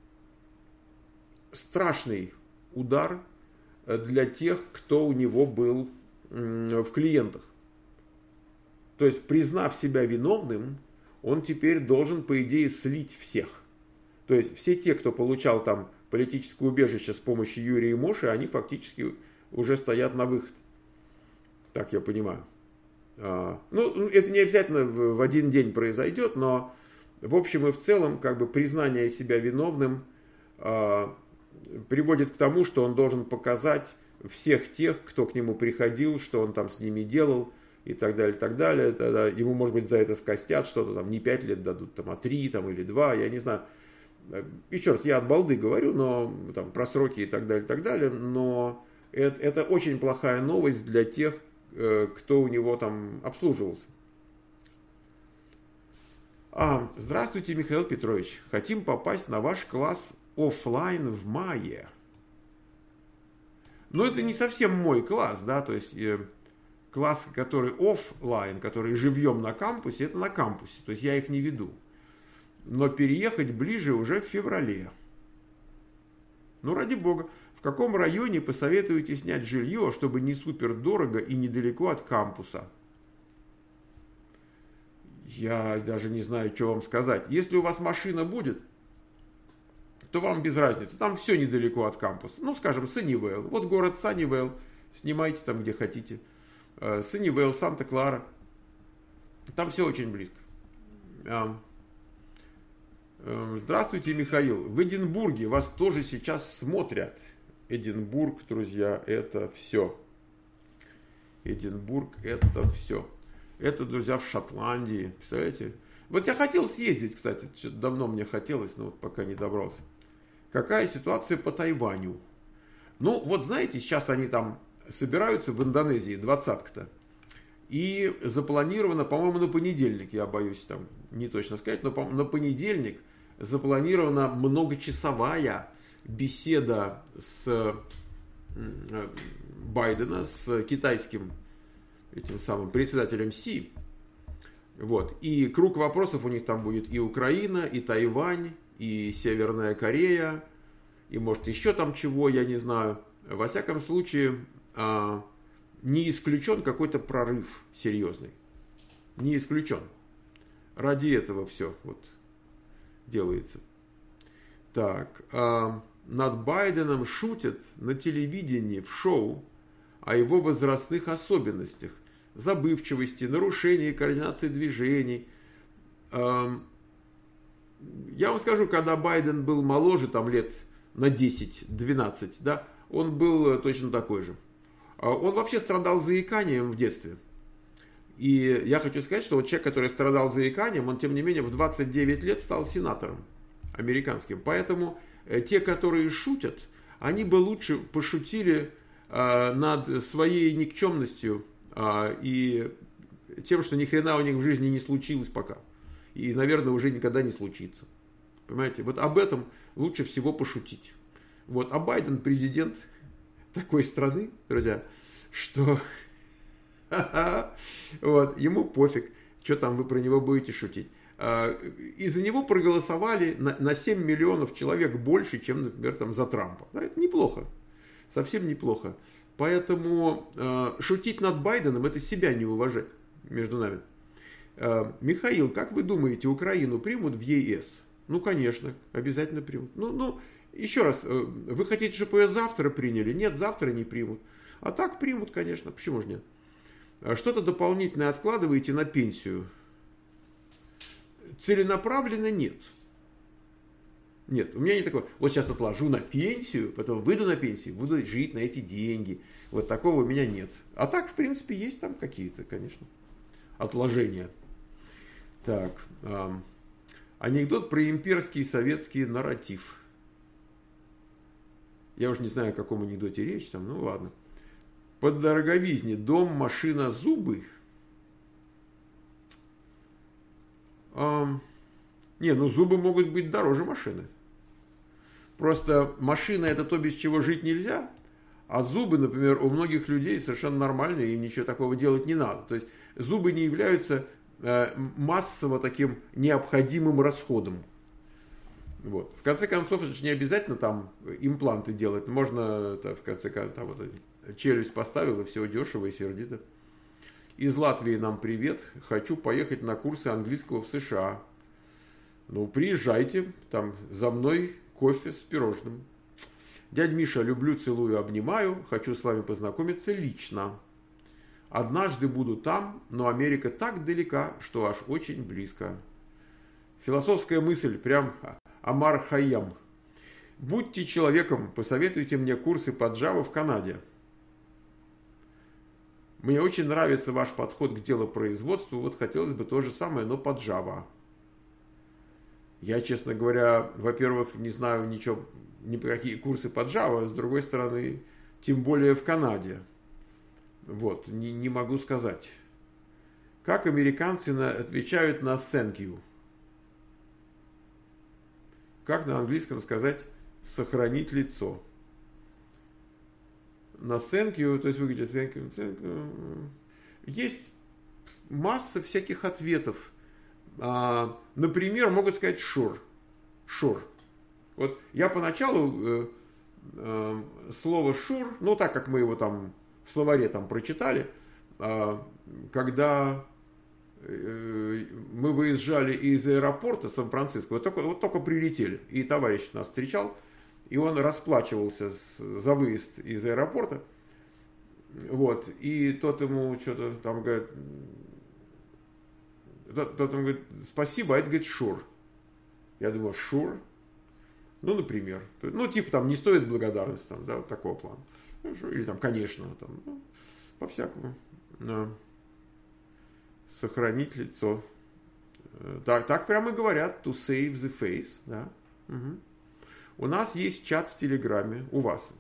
страшный удар для тех, кто у него был в клиентах. То есть, признав себя виновным, он теперь должен, по идее, слить всех. То есть все те, кто получал там политическое убежище с помощью Юрия Моши, они фактически уже стоят на выход. Так я понимаю. А, ну, это не обязательно в, в один день произойдет, но в общем и в целом как бы признание себя виновным а, приводит к тому, что он должен показать всех тех, кто к нему приходил, что он там с ними делал и так далее, и так далее. Тогда ему, может быть, за это скостят что-то, там не пять лет дадут, там, а три там, или два, я не знаю. Еще раз, я от балды говорю, но там, про сроки и так далее, и так далее, но это, это очень плохая новость для тех, кто у него там обслуживался. А, здравствуйте, Михаил Петрович. Хотим попасть на ваш класс офлайн в мае. Но это не совсем мой класс, да, то есть э, класс, который офлайн, который живьем на кампусе, это на кампусе, то есть я их не веду. Но переехать ближе уже в феврале. Ну, ради бога, в каком районе посоветуете снять жилье, чтобы не супер дорого и недалеко от кампуса? Я даже не знаю, что вам сказать. Если у вас машина будет, то вам без разницы. Там все недалеко от кампуса. Ну, скажем, Саннивейл. Вот город Саннивейл. Снимайте там, где хотите. Саннивейл, Санта-Клара. Там все очень близко. Здравствуйте, Михаил. В Эдинбурге вас тоже сейчас смотрят. Эдинбург, друзья, это все. Эдинбург, это все. Это, друзья, в Шотландии. Представляете? Вот я хотел съездить, кстати. Что-то давно мне хотелось, но вот пока не добрался. Какая ситуация по Тайваню? Ну, вот знаете, сейчас они там собираются в Индонезии, двадцатка-то. И запланировано, по-моему, на понедельник, я боюсь там не точно сказать, но на понедельник запланирована многочасовая беседа с Байдена, с китайским этим самым председателем Си. Вот. И круг вопросов у них там будет и Украина, и Тайвань, и Северная Корея, и может еще там чего, я не знаю. во всяком случае, не исключен какой-то прорыв серьезный. Не исключен. Ради этого все вот делается. Так, над Байденом шутят на телевидении в шоу о его возрастных особенностях, забывчивости, нарушении координации движений. Я вам скажу, когда Байден был моложе, там лет на десять-двенадцать, да, он был точно такой же. Он вообще страдал заиканием в детстве. И я хочу сказать, что вот человек, который страдал заиканием, он, тем не менее, в двадцать девять лет стал сенатором американским. Поэтому те, которые шутят, они бы лучше пошутили э, над своей никчемностью э, и тем, что ни хрена у них в жизни не случилось пока. И, наверное, уже никогда не случится. Понимаете? Вот об этом лучше всего пошутить. Вот. А Байден президент такой страны, друзья, что вот, ему пофиг, что там вы про него будете шутить. Из-за него проголосовали на семь миллионов человек больше, чем, например, там, за Трампа. Да, это неплохо. Совсем неплохо. Поэтому шутить над Байденом — это себя не уважать между нами. Михаил, как вы думаете, Украину примут в ЕС? Ну, конечно, обязательно примут. Ну, ну, еще раз, вы хотите, чтобы ее завтра приняли? Нет, завтра не примут. А так примут, конечно. Почему же нет? Что-то дополнительное откладываете на пенсию? Целенаправленно нет. Нет, у меня не такое. Вот сейчас отложу на пенсию, потом выйду на пенсию, буду жить на эти деньги. Вот такого у меня нет. А так, в принципе, есть там какие-то, конечно, отложения. Так, э, анекдот про имперский советский нарратив. Я уже не знаю, о каком анекдоте речь там, ну ладно. По дороговизне дом, машина, зубы. Э, не, ну зубы могут быть дороже машины. Просто машина — это то, без чего жить нельзя. А зубы, например, у многих людей совершенно нормальные, им ничего такого делать не надо. То есть зубы не являются э, массово таким необходимым расходом. Вот. В конце концов, это же не обязательно там импланты делать. Можно, это, в конце концов, там, вот, челюсть поставил, и все дешево и сердито. Из Латвии нам привет. Хочу поехать на курсы английского в США. Ну, приезжайте, там за мной кофе с пирожным. Дядь Миша, люблю, целую, обнимаю. Хочу с вами познакомиться лично. Однажды буду там, но Америка так далека, что аж очень близко. Философская мысль, прям Амар Хайям. Будьте человеком, посоветуйте мне курсы по Java в Канаде. Мне очень нравится ваш подход к делопроизводству. Вот хотелось бы то же самое, но по Java. Я, честно говоря, во-первых, не знаю ничего, ни про какие курсы по Java, с другой стороны, тем более в Канаде. Вот, не, не могу сказать. Как американцы на, отвечают на thank you? Как на английском сказать сохранить лицо? На thank you, то есть вы говорите thank you, thank you. Есть масса всяких ответов. А, например, могут сказать sure. Sure. Вот я поначалу э, э, слово sure, ну так как мы его там в словаре там прочитали, э, когда э, мы выезжали из аэропорта Сан-Франциско, вот только, вот только прилетели, и товарищ нас встречал, и он расплачивался с, за выезд из аэропорта, вот, и тот ему что-то там говорит, тот, тот ему говорит, спасибо, а это говорит sure. Я думаю, sure? Ну, например. Ну, типа там не стоит благодарности, там, да, вот такого плана. Или там, конечно, там, ну, по-всякому. Да. Сохранить лицо. Так, так прямо и говорят, to save the face, да. Угу. У нас есть чат в Телеграме, у вас.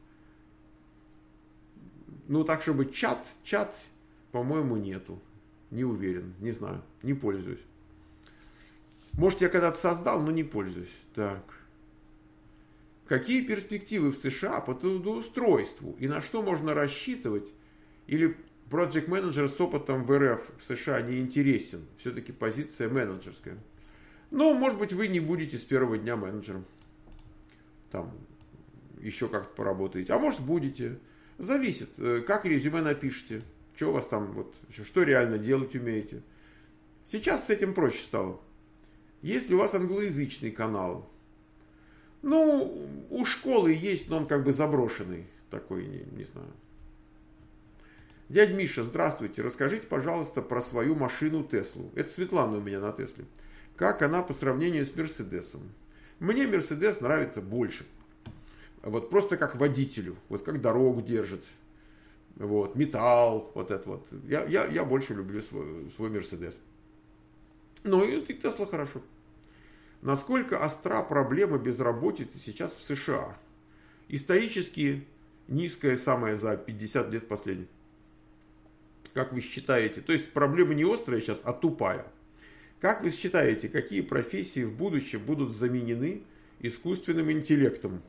Ну, так, чтобы чат, чат, по-моему, нету. Не уверен, не знаю, не пользуюсь. Может, я когда-то создал, но не пользуюсь. Так. Какие перспективы в США по трудоустройству и на что можно рассчитывать? Или project менеджер с опытом в эр эф в США не интересен? Все-таки позиция менеджерская. Ну, может быть, вы не будете с первого дня менеджером. Там, еще как-то поработаете, а может будете. Зависит, как резюме напишите, что у вас там, вот, что реально делать умеете. Сейчас с этим проще стало. Если у вас англоязычный канал, ну, у школы есть, но он как бы заброшенный такой, не, не знаю. Дядя Миша, здравствуйте. Расскажите, пожалуйста, про свою машину Теслу. Это Светлана у меня на Тесле. Как она по сравнению с Мерседесом? Мне Мерседес нравится больше. Вот просто как водителю. Вот как дорогу держит. Вот, металл. Вот это вот. Я, я, я больше люблю свой, свой Мерседес. Ну и Тесла хорошо. Насколько остра проблема безработицы сейчас в США? Исторически низкая самая за пятьдесят лет последних. Как вы считаете? То есть проблема не острая сейчас, а тупая. Как вы считаете, какие профессии в будущем будут заменены искусственным интеллектом?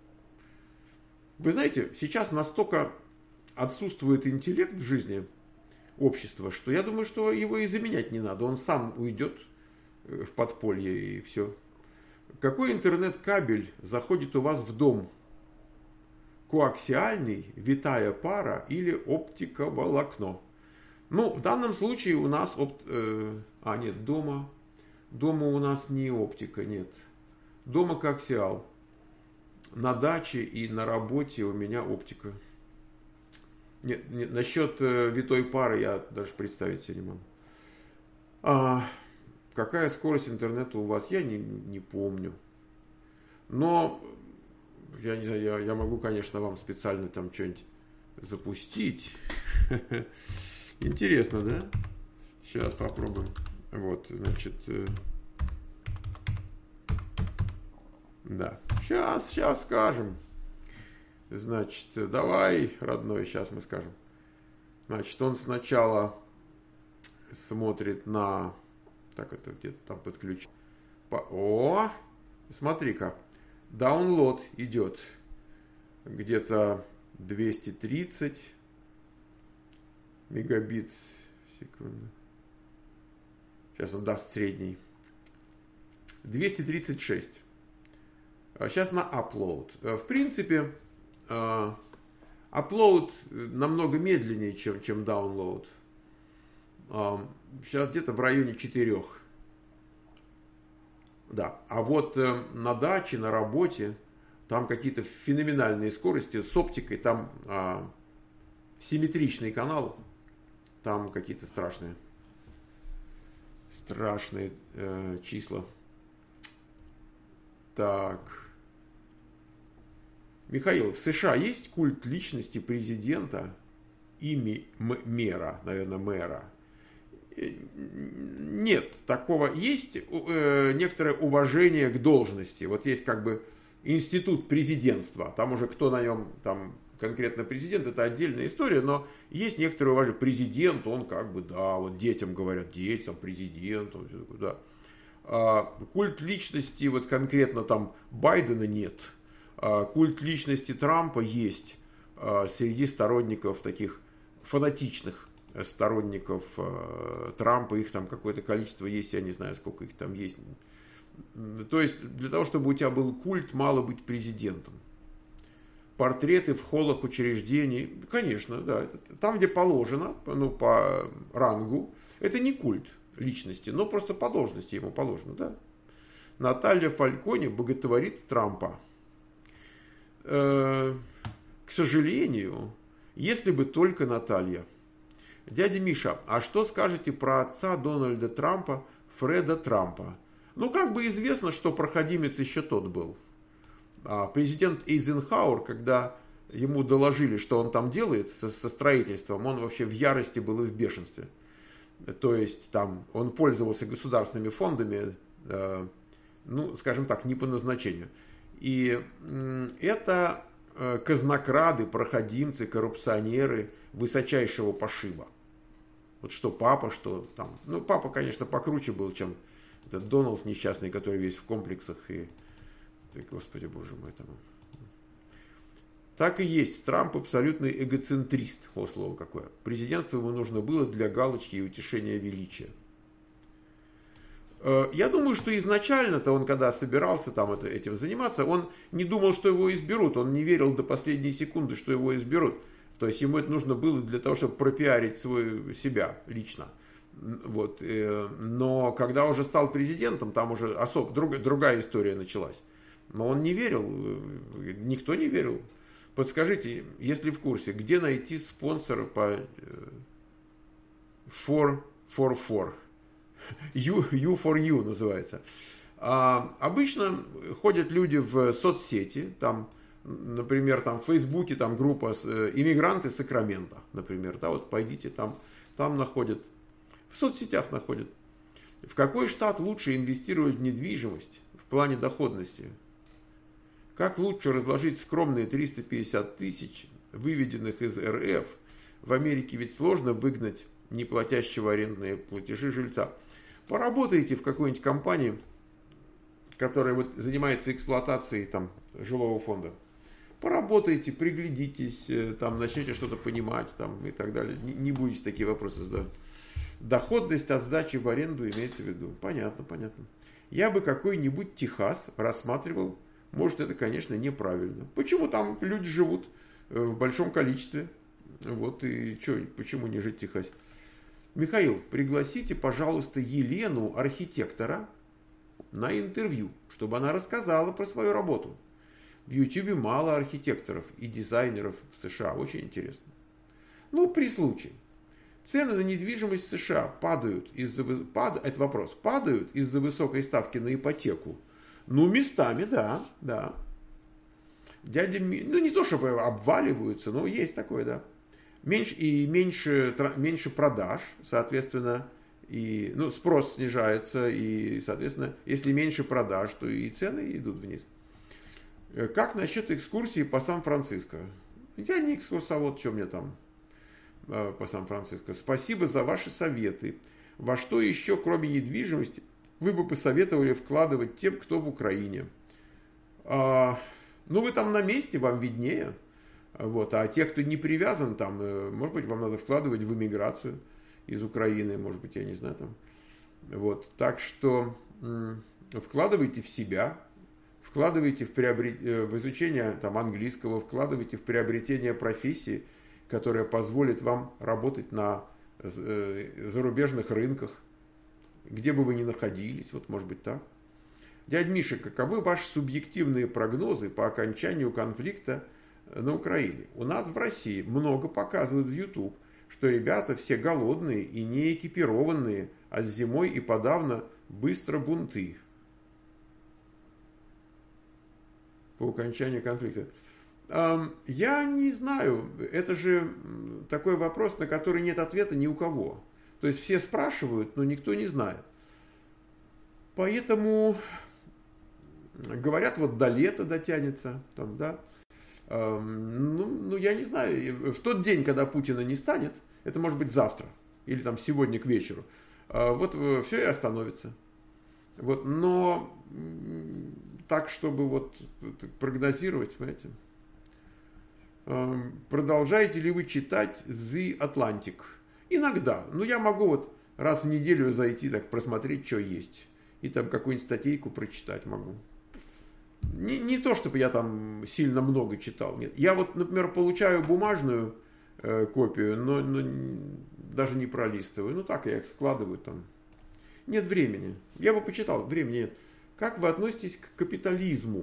Вы знаете, сейчас настолько отсутствует интеллект в жизни общества, что я думаю, что его и заменять не надо. Он сам уйдет в подполье и все. Какой интернет-кабель заходит у вас в дом? Коаксиальный, витая пара или оптиковолокно? Ну, в данном случае у нас... Опт... Э, а, нет, дома... Дома у нас не оптика, нет. Дома коаксиал. На даче и на работе у меня оптика. Нет, нет, насчет э, витой пары я даже представить себе не могу. А, какая скорость интернета у вас? Я не, не помню. Но... Я не знаю, я, я могу, конечно, вам специально там что-нибудь запустить. Интересно, да? Сейчас попробуем. Вот, значит... Э, да, сейчас, сейчас скажем. Значит, давай, родной, сейчас мы скажем. Значит, он сначала смотрит на... Так, это где-то там подключить. О, смотри-ка. Download идет где-то двести тридцать мегабит в секунду. Сейчас он даст средний. двести тридцать шесть. Сейчас на upload. В принципе, upload намного медленнее, чем, чем download. Сейчас где-то в районе четырех. Да, а вот э, на даче, на работе, там какие-то феноменальные скорости с оптикой, там э, симметричный канал, там какие-то страшные, страшные э, числа. Так, Михаил, в США есть культ личности президента и мэра, наверное, мэра? Нет, такого. Есть э, некоторое уважение к должности. Вот есть как бы институт президентства. Там уже кто на нем, там конкретно президент, это отдельная история, но есть некоторое уважение. Президент, он как бы, да, вот детям говорят, детям, президент, он все такое, да. А, культ личности, вот конкретно там Байдена нет. А, культ личности Трампа есть а, среди сторонников таких фанатичных сторонников э, Трампа, их там какое-то количество есть, я не знаю, сколько их там есть. То есть, для того, чтобы у тебя был культ, мало быть президентом. Портреты в холлах учреждений, конечно, да, это, там, где положено, ну, по рангу, это не культ личности, но просто по должности ему положено, да. Наталья Фалькони боготворит Трампа. Э, к сожалению, если бы только Наталья. Дядя Миша, а что скажете про отца Дональда Трампа, Фреда Трампа? Ну, как бы известно, что проходимец еще тот был. А президент Эйзенхауэр, когда ему доложили, что он там делает со, со строительством, он вообще в ярости был и в бешенстве. То есть, там, он пользовался государственными фондами, э, ну, скажем так, не по назначению. И э, это э, казнокрады, проходимцы, коррупционеры высочайшего пошиба. Вот что папа, что там. Ну, папа, конечно, покруче был, чем этот Дональд несчастный, который весь в комплексах. И, господи, боже мой, там. Так и есть. Трамп абсолютный эгоцентрист. О, слово какое. Президентство ему нужно было для галочки и утешения величия. Я думаю, что изначально-то он, когда собирался там это, этим заниматься, он не думал, что его изберут. Он не верил до последней секунды, что его изберут. То есть ему это нужно было для того, чтобы пропиарить свой, себя лично. Вот. Но когда уже стал президентом, там уже особо, друг, другая история началась. Но он не верил, никто не верил. Подскажите, если в курсе, где найти спонсора по four four four? You, you for you называется. А, обычно ходят люди в соцсети, там, например, там в Фейсбуке там группа с, э, иммигранты Сакрамента, например, да, вот пойдите там, там находят, в соцсетях находят. В какой штат лучше инвестировать в недвижимость в плане доходности? Как лучше разложить скромные триста пятьдесят тысяч, выведенных из эр эф? В Америке ведь сложно выгнать неплатящего арендные платежи жильца. Поработайте в какой-нибудь компании, которая вот занимается эксплуатацией там, жилого фонда. Поработайте, приглядитесь, там, начнете что-то понимать там, и так далее. Не, не будете такие вопросы задавать. Доходность от сдачи в аренду имеется в виду. Понятно, понятно. Я бы какой-нибудь Техас рассматривал. Может, это, конечно, неправильно. Почему там люди живут в большом количестве? Вот и что, почему не жить в Техасе? Михаил, пригласите, пожалуйста, Елену, архитектора, на интервью, чтобы она рассказала про свою работу. В Ютубе мало архитекторов и дизайнеров в США. Очень интересно. Ну, при случае. Цены на недвижимость в США падают из-за... Пад... Это вопрос. Падают из-за высокой ставки на ипотеку? Ну, местами, да, да. Дядя... Ну, не то, чтобы обваливаются, но есть такое, да. Меньше, и меньше, меньше продаж, соответственно, и, ну, спрос снижается, и, соответственно, если меньше продаж, то и цены идут вниз. Как насчет экскурсии по Сан-Франциско? Я не экскурсовод, что мне там по Сан-Франциско. Спасибо за ваши советы. Во что еще, кроме недвижимости, вы бы посоветовали вкладывать тем, кто в Украине? А, ну, вы там на месте, вам виднее. Вот. А те, кто не привязан, там, может быть, вам надо вкладывать в иммиграцию из Украины, может быть, я не знаю. Там. Вот. Так что м- вкладывайте в себя, вкладывайте в, приобрет... в изучение там, английского, вкладывайте в приобретение профессии, которая позволит вам работать на зарубежных рынках, где бы вы ни находились, вот может быть так. Дядя Миша, каковы ваши субъективные прогнозы по окончанию конфликта на Украине? У нас в России много показывают в YouTube, что ребята все голодные и не экипированные, а с зимой и подавно быстро бунты. По окончанию конфликта. Я не знаю, это же такой вопрос, на который нет ответа ни у кого. То есть все спрашивают, но никто не знает. Поэтому говорят, вот до лета дотянется, там, да. Ну, ну, я не знаю, в тот день, когда Путина не станет, это может быть завтра, или там сегодня к вечеру, вот все и остановится. Вот, но так, чтобы вот прогнозировать, понимаете. Продолжаете ли вы читать The Atlantic? Иногда. Ну, я могу вот раз в неделю зайти, так просмотреть, что есть. И там какую-нибудь статейку прочитать могу. Не, не то, чтобы я там сильно много читал. Нет. Я вот, например, получаю бумажную э, копию, но, но даже не пролистываю. Ну, так я их складываю там. Нет времени. Я бы почитал, времени нет. Как вы относитесь к капитализму?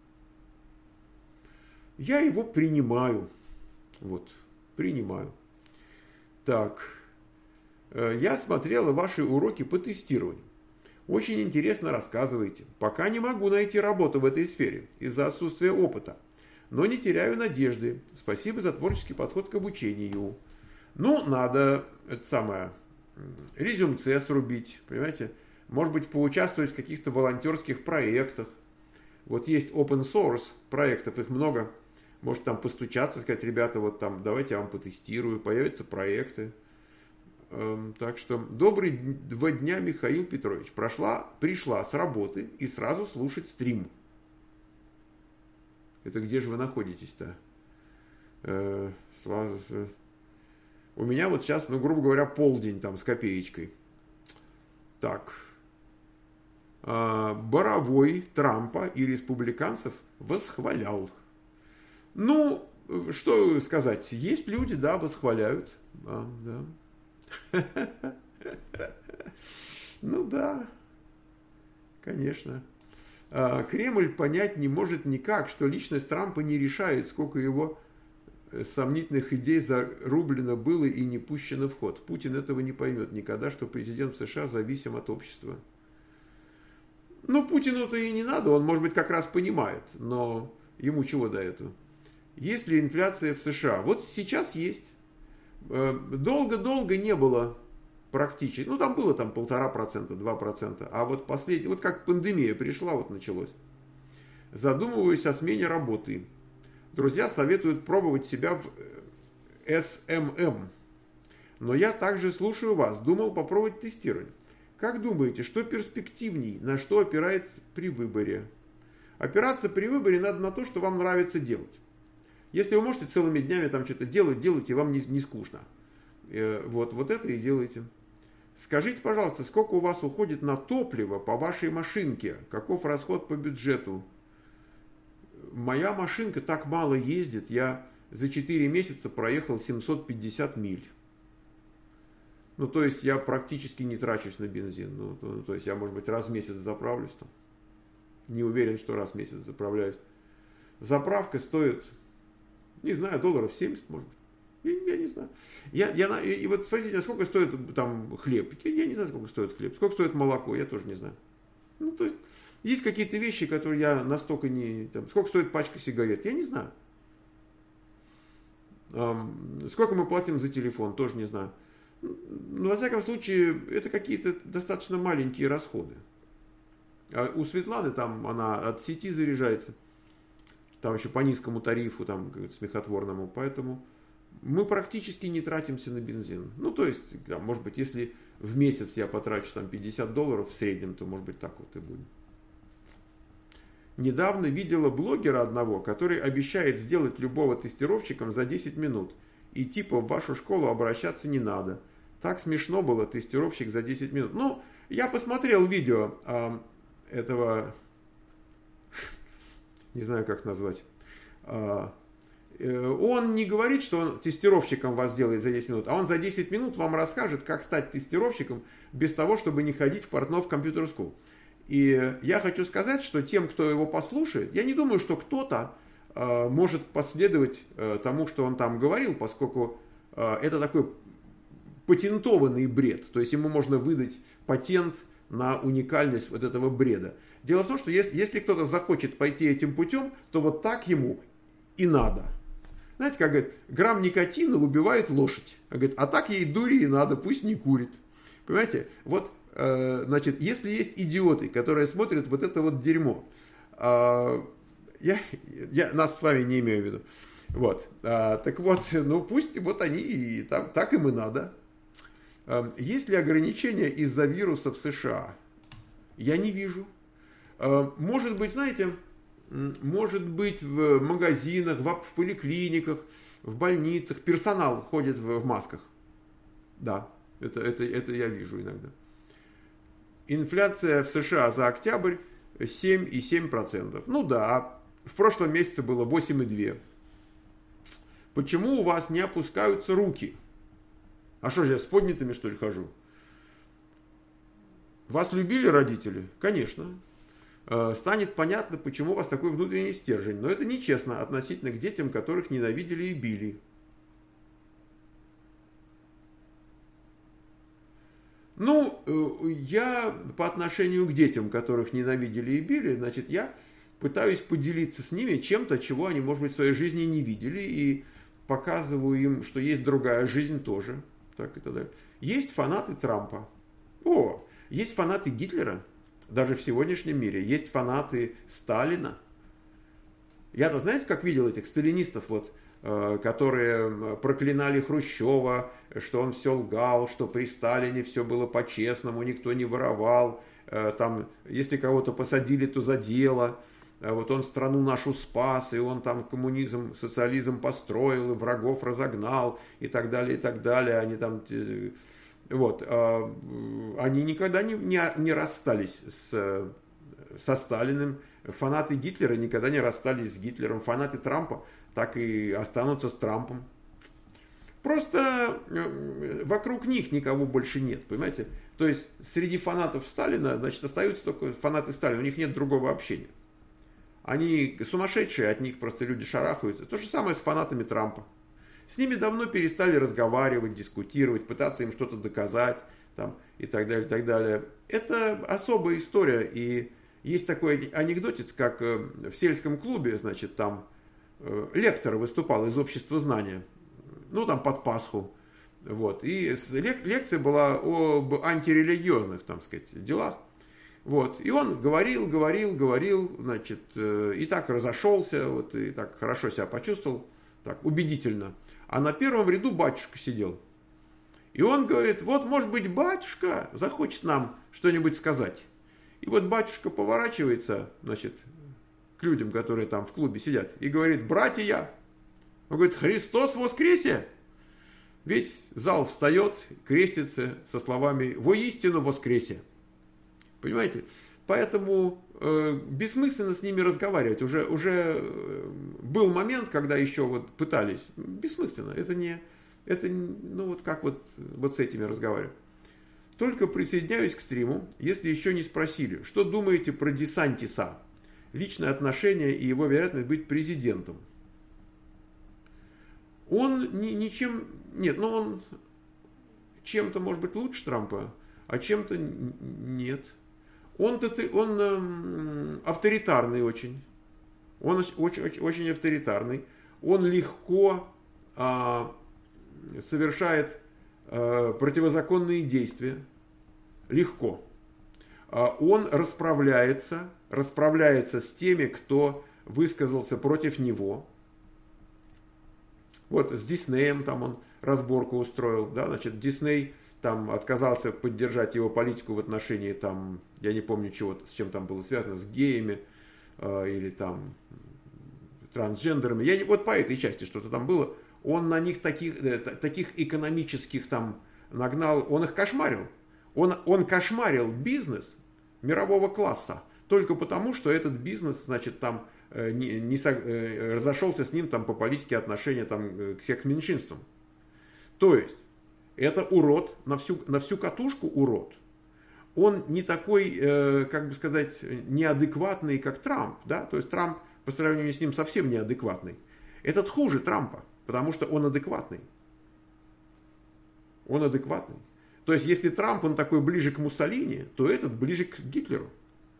Я его принимаю. Вот, принимаю. Так. Я смотрела ваши уроки по тестированию. Очень интересно рассказываете. Пока не могу найти работу в этой сфере из-за отсутствия опыта. Но не теряю надежды. Спасибо за творческий подход к обучению. Ну, надо, это самое, резюмце срубить, понимаете? Может быть, поучаствовать в каких-то волонтерских проектах. Вот есть open source проектов, их много. Может там постучаться, сказать, ребята, вот там, давайте я вам потестирую, появятся проекты. Эм, так что, доброго дня, Михаил Петрович. Прошла, пришла с работы и сразу слушать стрим. Это где же вы находитесь-то? Э, сразу, у меня вот сейчас, ну, грубо говоря, полдень там с копеечкой. Так. Боровой Трампа и республиканцев восхвалял. Ну, что сказать, есть люди, да, восхваляют. Да, да. Ну да, конечно. Кремль понять не может никак, что личность Трампа не решает, сколько его сомнительных идей зарублено было и не пущено в ход. Путин этого не поймет никогда, что президент США зависим от общества. Ну, Путину-то и не надо, он, может быть, как раз понимает, но ему чего до этого? Есть ли инфляция в США? Вот сейчас есть. Долго-долго не было практически. Ну, там было там полтора процента, два процента. А вот последний, вот как пандемия пришла, вот началось. Задумываюсь о смене работы. Друзья советуют пробовать себя в эс эм эм. Но я также слушаю вас. Думал попробовать тестирование. Как думаете, что перспективней, на что опирает при выборе? Опираться при выборе надо на то, что вам нравится делать. Если вы можете целыми днями там что-то делать, делайте, вам не, не скучно. Вот, вот это и делайте. Скажите, пожалуйста, сколько у вас уходит на топливо по вашей машинке? Каков расход по бюджету? Моя машинка так мало ездит, я за четыре месяца проехал семьсот пятьдесят миль. Ну, то есть, я практически не трачусь на бензин. Ну, то, то есть, я, может быть, раз в месяц заправлюсь там. Не уверен, что раз в месяц заправляюсь. Заправка стоит, не знаю, долларов семьдесят, может быть. Я, я не знаю. Я, я, и вот спросите, сколько стоит там хлеб? Я, я не знаю, сколько стоит хлеб. Сколько стоит молоко? Я тоже не знаю. Ну, то есть, есть какие-то вещи, которые я настолько не... Там, сколько стоит пачка сигарет? Я не знаю. Эм, сколько мы платим за телефон? Тоже не знаю. Но, во всяком случае, это какие-то достаточно маленькие расходы. А у Светланы там она от сети заряжается. Там еще по низкому тарифу, там, смехотворному. Поэтому мы практически не тратимся на бензин. Ну, то есть, да, может быть, если в месяц я потрачу там пятьдесят долларов в среднем, то, может быть, так вот и будет. Недавно видела блогера одного, который обещает сделать любого тестировщиком за десять минут. И типа в вашу школу обращаться не надо. Так смешно было, тестировщик за десять минут. Ну, я посмотрел видео э, этого, не знаю как назвать. Э, он не говорит, что он тестировщиком вас сделает за десять минут, а он за десять минут вам расскажет, как стать тестировщиком без того, чтобы не ходить в Портнов Computer School. И я хочу сказать, что тем, кто его послушает, я не думаю, что кто-то э, может последовать э, тому, что он там говорил, поскольку э, это такой патентованный бред. То есть ему можно выдать патент на уникальность вот этого бреда. Дело в том, что если, если кто-то захочет пойти этим путем, то вот так ему и надо. Знаете, как говорят, грамм никотина убивает лошадь. А, говорит, а так ей дури и надо, пусть не курит. Понимаете? Вот, э, значит, если есть идиоты, которые смотрят вот это вот дерьмо, э, я, я нас с вами не имею в виду. Вот. Э, так вот, ну пусть вот они и там, так им и надо. Э, есть ли ограничения из-за вируса в США? Я не вижу. Э, может быть, знаете... Может быть, в магазинах, в поликлиниках, в больницах персонал ходит в масках. Да, это, это, это я вижу иногда. Инфляция в США за октябрь семь целых семь десятых процента. Ну да, в прошлом месяце было восемь целых две десятых. Почему у вас не опускаются руки? А что же, я с поднятыми, что ли, хожу? Вас любили родители? Конечно. Станет понятно, почему у вас такой внутренний стержень. Но это нечестно относительно к детям, которых ненавидели и били. Ну, я по отношению к детям, которых ненавидели и били, значит, я пытаюсь поделиться с ними чем-то, чего они, может быть, в своей жизни не видели, и показываю им, что есть другая жизнь тоже. Так и так далее. Есть фанаты Трампа. О, есть фанаты Гитлера. Даже в сегодняшнем мире есть фанаты Сталина. Я-то, знаете, как видел этих сталинистов, вот, э, которые проклинали Хрущева, что он все лгал, что при Сталине все было по-честному, никто не воровал. Э, там, если кого-то посадили, то за дело. Э, вот он страну нашу спас, и он там коммунизм, социализм построил, и врагов разогнал, и так далее, и так далее. Они там... Вот, они никогда не, не, не расстались с, со Сталиным. Фанаты Гитлера никогда не расстались с Гитлером. Фанаты Трампа так и останутся с Трампом. Просто вокруг них никого больше нет, понимаете? То есть среди фанатов Сталина, значит, остаются только фанаты Сталина. У них нет другого общения. Они сумасшедшие, от них просто люди шарахаются. То же самое с фанатами Трампа. С ними давно перестали разговаривать, дискутировать, пытаться им что-то доказать там, и так далее, и так далее. Это особая история. И есть такой анекдотец, как в сельском клубе, значит, там лектор выступал из общества знания. Ну, там под Пасху. Вот. И лекция была об антирелигиозных, там сказать, делах. Вот. И он говорил, говорил, говорил, значит, и так разошелся, вот, и так хорошо себя почувствовал, так убедительно. А на первом ряду батюшка сидел. И он говорит, вот, может быть, батюшка захочет нам что-нибудь сказать. И вот батюшка поворачивается, значит, к людям, которые там в клубе сидят, и говорит, братья, он говорит, Христос воскресе! Весь зал встает, крестится со словами, воистину воскресе. Понимаете? Поэтому э, бессмысленно с ними разговаривать. Уже, уже был момент, когда еще вот пытались. Бессмысленно. Это не, это, ну вот как вот, вот с этими разговаривать. Только присоединяюсь к стриму, если еще не спросили, что думаете про Десантиса? Личное отношение и его вероятность быть президентом. Он ни, ничем, нет, ну он чем-то может быть лучше Трампа, а чем-то нет. Он-то, он э, авторитарный очень. Он очень, очень, очень авторитарный. Он легко э, совершает э, противозаконные действия. Легко. Э, он расправляется, расправляется с теми, кто высказался против него. Вот с Диснеем там он разборку устроил. Да? Значит, Дисней там отказался поддержать его политику в отношении, там, я не помню, чего, с чем там было связано, с геями э, или там трансгендерами. Я не, вот по этой части что-то там было. Он на них таких, э, таких экономических там нагнал, он их кошмарил. Он, он кошмарил бизнес мирового класса только потому, что этот бизнес, значит, там э, не, не со, э, разошелся с ним там по политике отношения там, к секс-меньшинствам. То есть, это урод, на всю, на всю катушку урод. Он не такой, э, как бы сказать, неадекватный, как Трамп. Да? То есть Трамп по сравнению с ним совсем неадекватный. Этот хуже Трампа, потому что он адекватный. Он адекватный. То есть если Трамп, он такой ближе к Муссолини, то этот ближе к Гитлеру.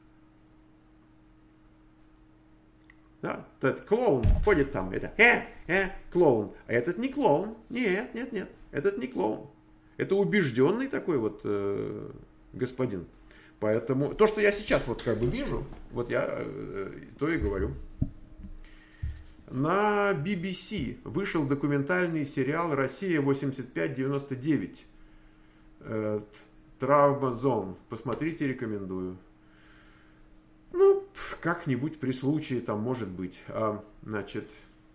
Да? Этот клоун ходит там, это э, э, клоун. А этот не клоун. Нет, нет, нет. Этот не клоун. Это убежденный такой вот э, господин. Поэтому то, что я сейчас вот как бы вижу, вот я э, то и говорю. На би би си вышел документальный сериал «Россия восемьдесят пять девяносто девять». Э, Травма зон. Посмотрите, рекомендую. Ну, как-нибудь при случае там может быть. А, значит,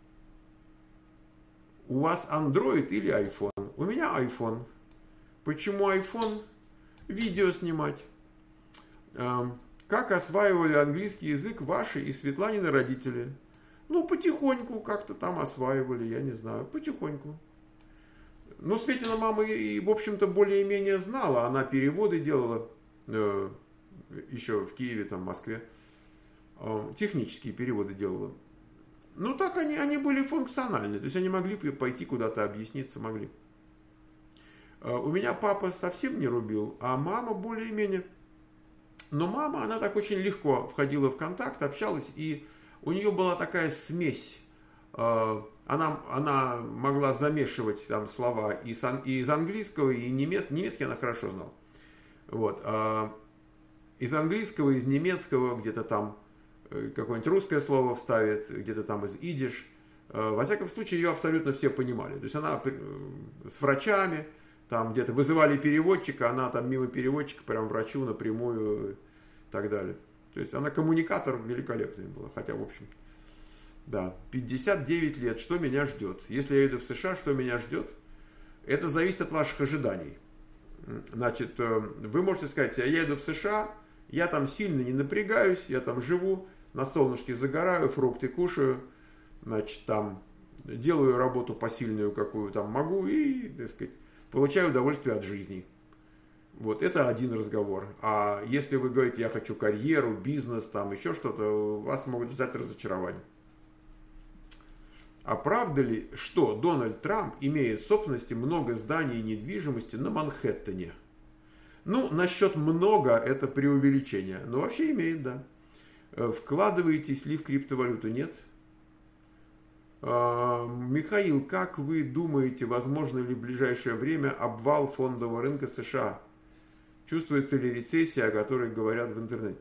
у вас Android или iPhone? У меня iPhone. Почему iPhone? Видео снимать. А, как осваивали английский язык ваши и Светланины родители? Ну, потихоньку как-то там осваивали, я не знаю, потихоньку. Ну, Светина мама и, в общем-то, более-менее знала. Она переводы делала э, еще в Киеве, там, в Москве. Э, технические переводы делала. Ну, так они, они были функциональны. То есть, они могли пойти куда-то объясниться, могли. Э, у меня папа совсем не рубил, а мама более-менее. Но мама, она так очень легко входила в контакт, общалась, и у нее была такая смесь. Э, Она, она могла замешивать там слова из, и из английского, и немецкого. Немецкий она хорошо знала. Вот. А из английского, из немецкого, где-то там какое-нибудь русское слово вставит, где-то там из идиш. Во всяком случае, ее абсолютно все понимали. То есть она с врачами, там где-то вызывали переводчика, она там мимо переводчика прям врачу напрямую и так далее. То есть она коммуникатор великолепный была, хотя в общем-то. Да, пятьдесят девять лет, что меня ждет? Если я иду в США, что меня ждет? Это зависит от ваших ожиданий. Значит, вы можете сказать, я еду в США, я там сильно не напрягаюсь, я там живу, на солнышке загораю, фрукты кушаю, значит, там делаю работу посильную, какую там могу, и, так сказать, получаю удовольствие от жизни. Вот, это один разговор. А если вы говорите, я хочу карьеру, бизнес, там еще что-то, вас могут ждать разочарование. А правда ли, что Дональд Трамп имеет в собственности много зданий и недвижимости на Манхэттене? Ну, насчет много это преувеличение, но вообще имеет, да. Вкладываетесь ли в криптовалюту? Нет. Михаил, как вы думаете, возможно ли в ближайшее время обвал фондового рынка США? Чувствуется ли рецессия, о которой говорят в интернете?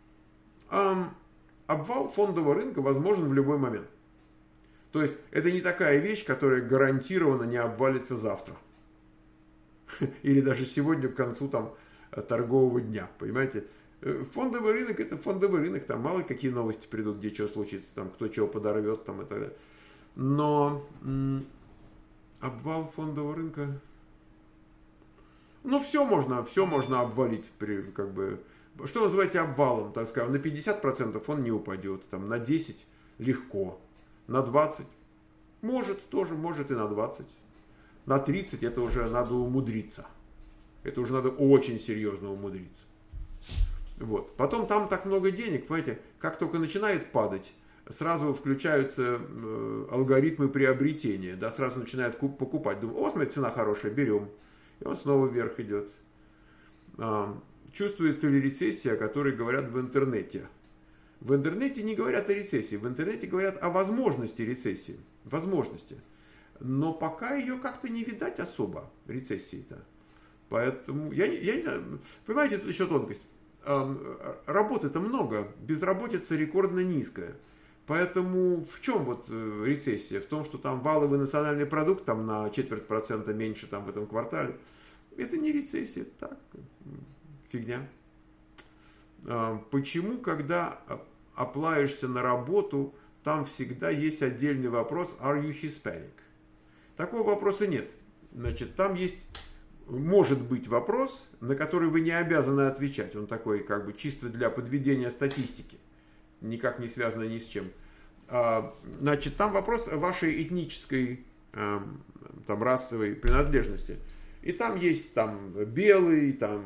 Обвал фондового рынка возможен в любой момент. То есть это не такая вещь, которая гарантированно не обвалится завтра. Или даже сегодня к концу там, торгового дня. Понимаете? Фондовый рынок это фондовый рынок. Там мало какие новости придут, где что случится, там, кто чего подорвет там, и так далее. Но м- обвал фондового рынка... Ну, все можно, все можно обвалить. При, как бы, что называете обвалом? Так скажем, на пятьдесят процентов он не упадет. Там, на десять процентов легко. На двадцать может, тоже может и на двадцать. На тридцать это уже надо умудриться. Это уже надо очень серьезно умудриться. Вот. Потом там так много денег, понимаете, как только начинает падать, сразу включаются э, алгоритмы приобретения, да, сразу начинают куп- покупать. Думаю, о, смотри, цена хорошая, берем. И он снова вверх идет. А, чувствуется ли рецессия, о которой говорят в интернете? В интернете не говорят о рецессии, в интернете говорят о возможности рецессии. Возможности. Но пока ее как-то не видать особо, рецессии-то. Поэтому, я, я не знаю, понимаете, тут еще тонкость. Работы-то много, безработица рекордно низкая. Поэтому в чем вот рецессия? В том, что там валовый национальный продукт там на четверть процента меньше там в этом квартале. Это не рецессия, это так, фигня. Почему, когда оплаешься на работу, там всегда есть отдельный вопрос «Are you Hispanic?» Такого вопроса нет. Значит, там есть, может быть, вопрос, на который вы не обязаны отвечать. Он такой, как бы, чисто для подведения статистики. Никак не связанный ни с чем. Значит, там вопрос вашей этнической, там, расовой принадлежности. И там есть там белый, там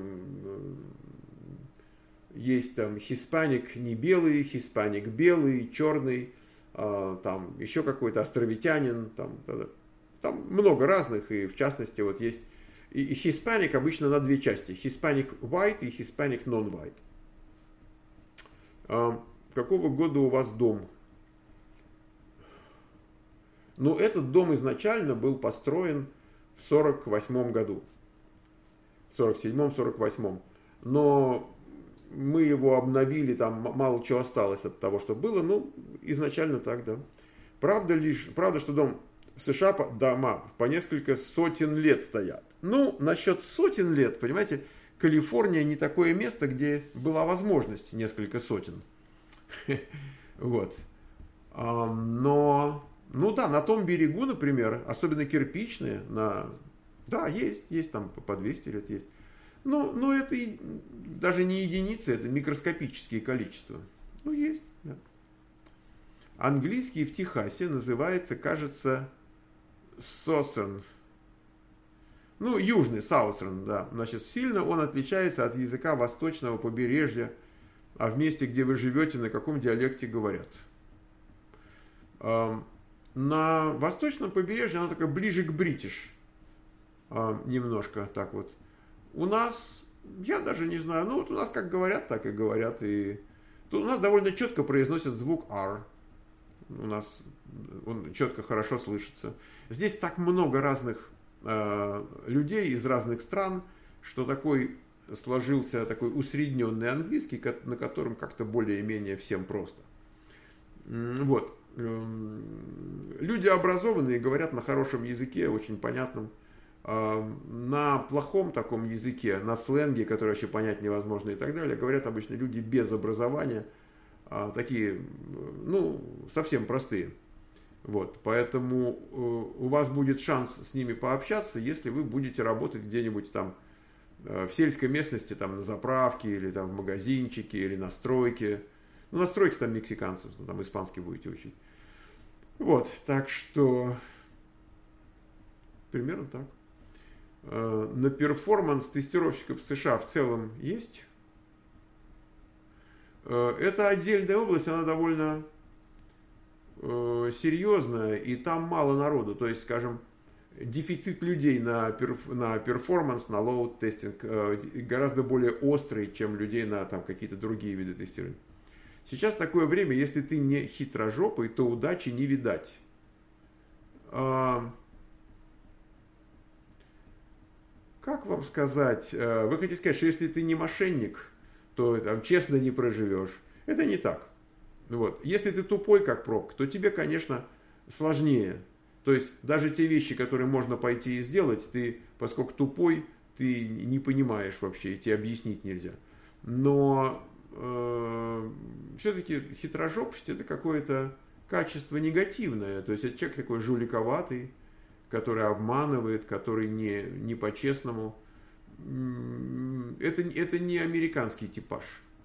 есть там хиспаник не белый, хиспаник белый, черный, там еще какой-то островитянин, там, там много разных, и в частности вот есть и хиспаник обычно на две части, хиспаник white и хиспаник non-white. Какого года у вас дом? Ну, этот дом изначально был построен в сорок восьмом году. В сорок седьмом — сорок восьмом. Но мы его обновили, там мало чего осталось от того, что было. Ну, изначально так, да. Правда, лишь, правда, что дом в США, дома по несколько сотен лет стоят. Ну, насчет сотен лет, понимаете, Калифорния не такое место, где была возможность несколько сотен. Вот. Но, ну да, на том берегу, например, особенно кирпичные, на, да, есть, есть там по двести лет есть. Ну, ну это и, даже не единицы, это микроскопические количества. Ну, есть, да. Английский в Техасе называется, кажется, Southern. Ну, южный, Southern, да. Значит, сильно он отличается от языка восточного побережья, а в месте, где вы живете, на каком диалекте говорят. На восточном побережье оно такое ближе к бритиш. Немножко так вот. У нас, я даже не знаю, ну вот у нас как говорят, так и говорят. И тут у нас довольно четко произносят звук R. У нас он четко, хорошо слышится. Здесь так много разных э, людей из разных стран, что такой сложился такой усредненный английский, на котором как-то более-менее всем просто. Вот. Люди образованные говорят на хорошем языке, очень понятном. На плохом таком языке, на сленге, который вообще понять невозможно и так далее, говорят обычно люди без образования, такие, ну, совсем простые. Вот, поэтому у вас будет шанс с ними пообщаться, если вы будете работать где-нибудь там в сельской местности, там на заправке, или там в магазинчике, или на стройке. Ну, на стройке там мексиканцы, ну, там испанский будете учить. Вот, так что примерно так. На перформанс тестировщиков в США в целом есть. Это отдельная область, она довольно серьезная, и там мало народу. То есть, скажем, дефицит людей на, перф, на перформанс, на лоуд-тестинг гораздо более острый, чем людей на там, какие-то другие виды тестирования. Сейчас такое время, если ты не хитрожопый, то удачи не видать. Как вам сказать? Вы хотите сказать, что если ты не мошенник, то там, честно не проживешь. Это не так. Вот. Если ты тупой, как пробка, то тебе, конечно, сложнее. То есть даже те вещи, которые можно пойти и сделать, ты, поскольку тупой, ты не понимаешь вообще, и тебе объяснить нельзя. Но э, все-таки хитрожопость — это какое-то качество негативное. То есть это человек такой жуликоватый, который обманывает, который не, не по-честному. Это, это не американский типаж.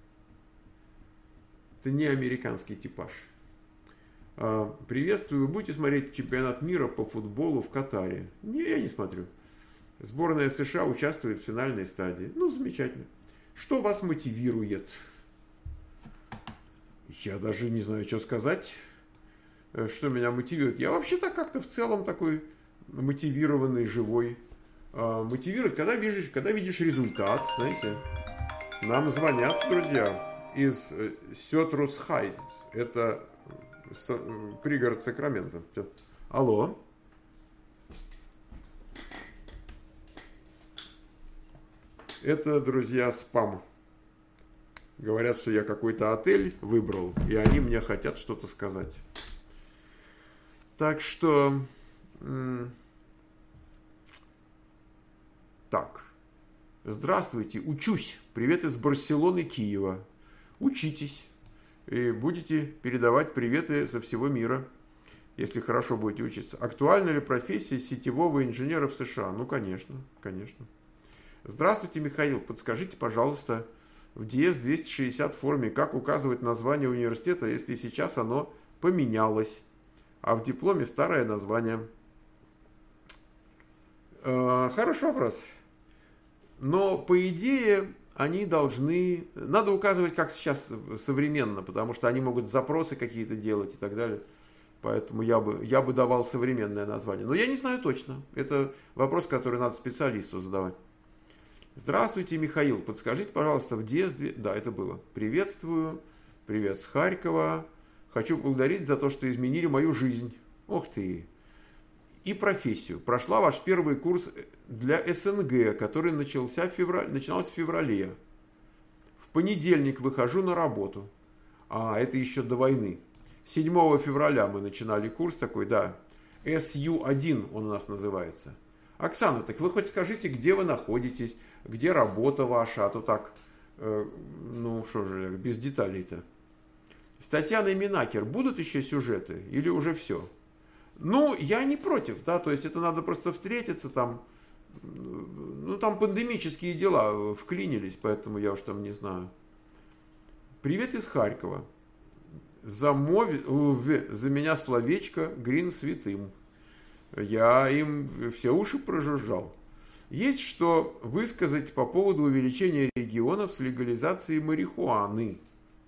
Это не американский типаж. Приветствую, вы будете смотреть чемпионат мира по футболу в Катаре? Не, я не смотрю. Сборная США участвует в финальной стадии. Ну, замечательно. Что вас мотивирует? Я даже не знаю, что сказать. Что меня мотивирует? Я вообще-то как-то в целом такой мотивированный, живой. Мотивирует, когда видишь, когда видишь результат, знаете. Нам звонят, друзья, из Сетрус Хайтс. Это пригород Сакрамента. Алло. Это, друзья, спам. Говорят, что я какой-то отель выбрал, и они мне хотят что-то сказать. Так что... Так. Здравствуйте, учусь. Привет из Барселоны, Киева. Учитесь. И будете передавать приветы со всего мира, если хорошо будете учиться. Актуальна ли профессия сетевого инженера в США? Ну, конечно, конечно. Здравствуйте, Михаил. Подскажите, пожалуйста, в ди эс двести шестьдесят форме, как указывать название университета, если сейчас оно поменялось, а в дипломе старое название? Э, хороший вопрос. Но, по идее, они должны... Надо указывать, как сейчас современно, потому что они могут запросы какие-то делать и так далее. Поэтому я бы, я бы давал современное название. Но я не знаю точно. Это вопрос, который надо специалисту задавать. Здравствуйте, Михаил. Подскажите, пожалуйста, в ди эс... Да, это было. Приветствую. Привет с Харькова. Хочу поблагодарить за то, что изменили мою жизнь. Ох ты. И профессию. Прошла ваш первый курс для эс эн гэ, который начался в феврале, начинался в феврале. В понедельник выхожу на работу. А, это еще до войны. седьмого февраля мы начинали курс такой, да. эс ю один он у нас называется. Оксана, так вы хоть скажите, где вы находитесь, где работа ваша, а то так, э, ну что же, без деталей-то. С Татьяной Минакер будут еще сюжеты или уже все? Ну, я не против, да, то есть это надо просто встретиться там, ну, там пандемические дела вклинились, поэтому я уж там не знаю. Привет из Харькова. За, мови, за меня словечко Грин святым. Я им все уши прожужжал. Есть что высказать по поводу увеличения регионов с легализацией марихуаны.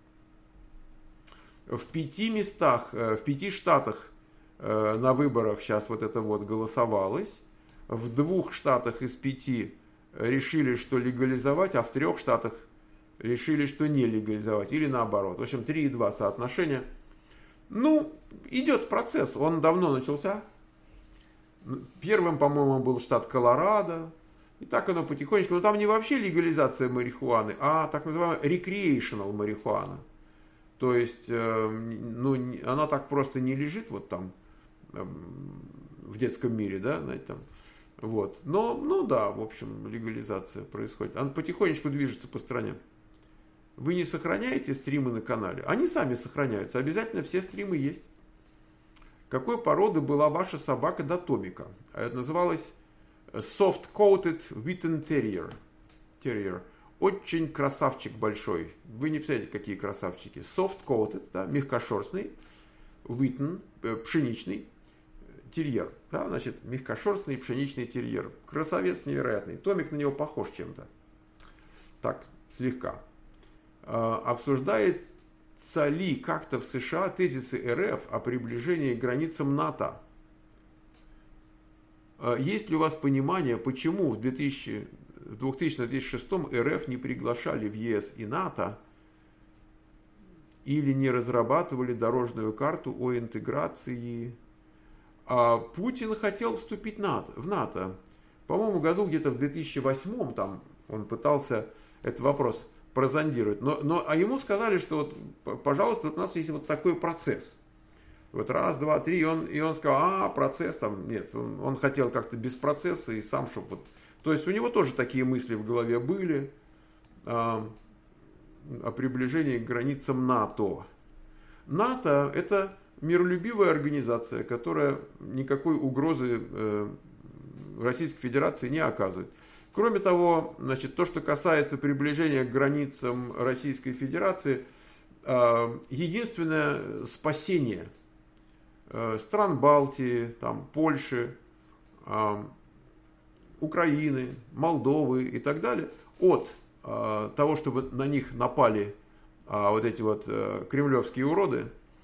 В пяти местах, в пяти штатах на выборах сейчас вот это вот голосовалось. В двух штатах из пяти решили, что легализовать, а в трех штатах решили, что не легализовать. Или наоборот. В общем, три и два соотношения. Ну, идет процесс. Он давно начался. Первым, по-моему, был штат Колорадо. И так оно потихонечку. Но там не вообще легализация марихуаны, а так называемая recreational марихуана. То есть, ну, она так просто не лежит вот там в детском мире, да, знаете, там. Вот. Но, ну да, в общем, легализация происходит. Она потихонечку движется по стране. Вы не сохраняете стримы на канале? Они сами сохраняются. Обязательно все стримы есть. Какой породы была ваша собака до Томика? Это называлось Soft Coated Witten Terrier. Terrier. Очень красавчик большой. Вы не представляете, какие красавчики. Soft coated, да, мягкошерстный. Wheaten, пшеничный терьер. Да, значит, мягкошерстный пшеничный терьер. Красавец невероятный. Томик на него похож чем-то. Так, слегка. А, обсуждается ли как-то в США тезисы РФ о приближении к границам НАТО? А, есть ли у вас понимание, почему в две тысячи двухтысячном — две тысячи шестом РФ не приглашали в ЕС и НАТО или не разрабатывали дорожную карту о интеграции? А Путин хотел вступить в НАТО. По-моему, году где-то в две тысячи восьмом там он пытался этот вопрос прозондировать. Но, но, а ему сказали, что вот, пожалуйста, вот у нас есть вот такой процесс. Вот раз, два, три, и он, и он сказал, а, процесс там, нет. Он, он хотел как-то без процесса и сам, чтобы вот... То есть у него тоже такие мысли в голове были а, о приближении к границам НАТО. НАТО — это миролюбивая организация, которая никакой угрозы э, Российской Федерации не оказывает. Кроме того, значит, то, что касается приближения к границам Российской Федерации, э, единственное спасение э, стран Балтии, там, Польши, э, Украины, Молдовы и так далее от э, того, чтобы на них напали э, вот эти вот э, кремлевские уроды,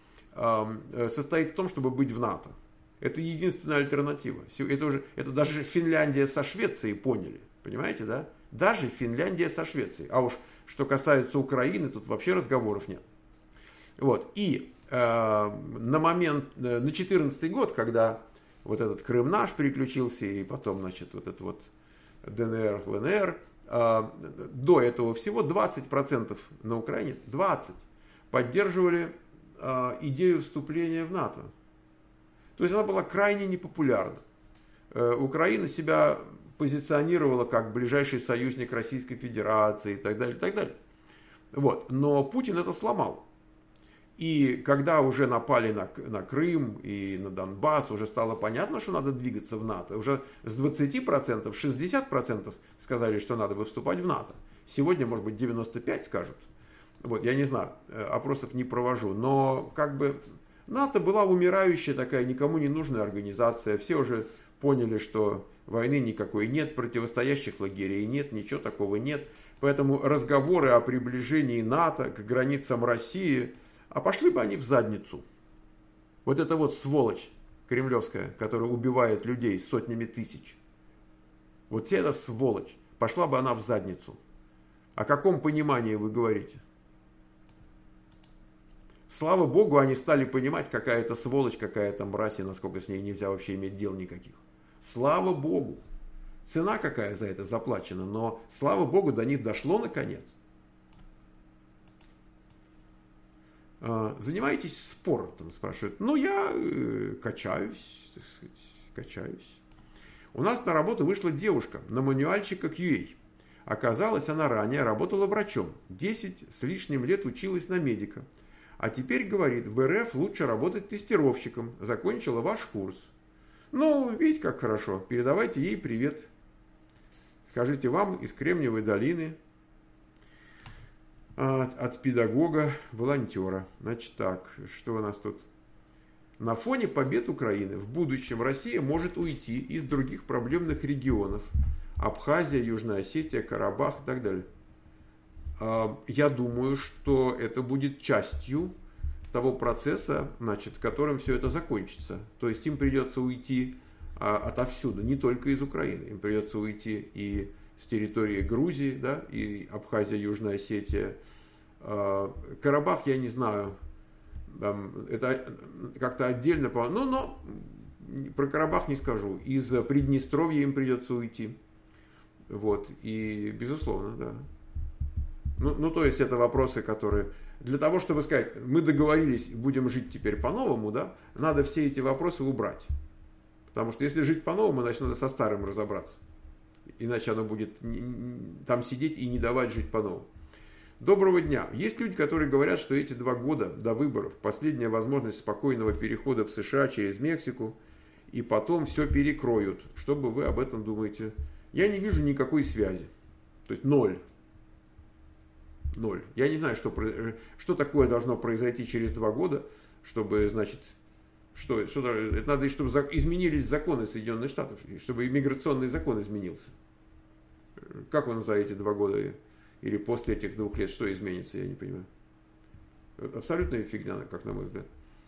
состоит в том, чтобы быть в НАТО. Это единственная альтернатива. Это, уже, это даже Финляндия со Швецией поняли. Понимаете, да? Даже Финляндия со Швецией. А уж что касается Украины, тут вообще разговоров нет. Вот. И э, на момент, на две тысячи четырнадцатый год, когда вот этот Крым наш переключился, и потом, значит, вот это вот ДНР, ЛНР, э, до этого всего двадцать процентов на Украине, двадцать процентов поддерживали идею вступления в НАТО. То есть она была крайне непопулярна. Украина себя позиционировала как ближайший союзник Российской Федерации и так далее, и так далее. Вот. Но Путин это сломал. И когда уже напали на, на Крым и на Донбасс, уже стало понятно, что надо двигаться в НАТО. Уже с двадцати процентов шестьдесят процентов сказали, что надо бы вступать в НАТО. Сегодня, может быть, девяносто пять процентов скажут. Вот, я не знаю, опросов не провожу, но как бы НАТО была умирающая такая, никому не нужная организация. Все уже поняли, что войны никакой нет, противостоящих лагерей нет, ничего такого нет. Поэтому разговоры о приближении НАТО к границам России, а пошли бы они в задницу. Вот это вот сволочь кремлевская, которая убивает людей сотнями тысяч. Вот эта сволочь, пошла бы она в задницу. О каком понимании вы говорите? Слава Богу, они стали понимать, какая это сволочь, какая это мразь, и насколько с ней нельзя вообще иметь дел никаких. Слава Богу. Цена какая за это заплачена, но слава Богу, до них дошло наконец. Занимаетесь спортом, спрашивают. Ну, я э, качаюсь, так сказать, качаюсь. У нас на работу вышла девушка на мануальщика кью эй. Оказалось, она ранее работала врачом. десять с лишним лет училась на медика. А теперь говорит, в РФ лучше работать тестировщиком. Закончила ваш курс. Ну, видите, как хорошо. Передавайте ей привет. Скажите, вам из Кремниевой долины от, от педагога, волонтера. Значит так, что у нас тут? На фоне побед Украины в будущем Россия может уйти из других проблемных регионов. Абхазия, Южная Осетия, Карабах и так далее. Я думаю, что это будет частью того процесса, значит, которым все это закончится. То есть им придется уйти отовсюду, не только из Украины. Им придется уйти и с территории Грузии, да, и Абхазия, Южная Осетия. Карабах, я не знаю, там, это как-то отдельно, ну, но про Карабах не скажу. Из Приднестровья им придется уйти. Вот, и безусловно, да. Ну, ну, то есть это вопросы, которые... Для того, чтобы сказать, мы договорились, будем жить теперь по-новому, да, надо все эти вопросы убрать. Потому что если жить по-новому, значит, надо со старым разобраться. Иначе оно будет там сидеть и не давать жить по-новому. Доброго дня. Есть люди, которые говорят, что эти два года до выборов последняя возможность спокойного перехода в США через Мексику, и потом все перекроют. Что бы вы об этом думаете? Я не вижу никакой связи. То есть ноль. Ноль. Я не знаю, что, что такое должно произойти через два года, чтобы, значит, что, что это надо, чтобы изменились законы Соединенных Штатов, чтобы иммиграционный закон изменился. Как он за эти два года или после этих двух лет, что изменится, я не понимаю. Абсолютная фигня, как на мой взгляд.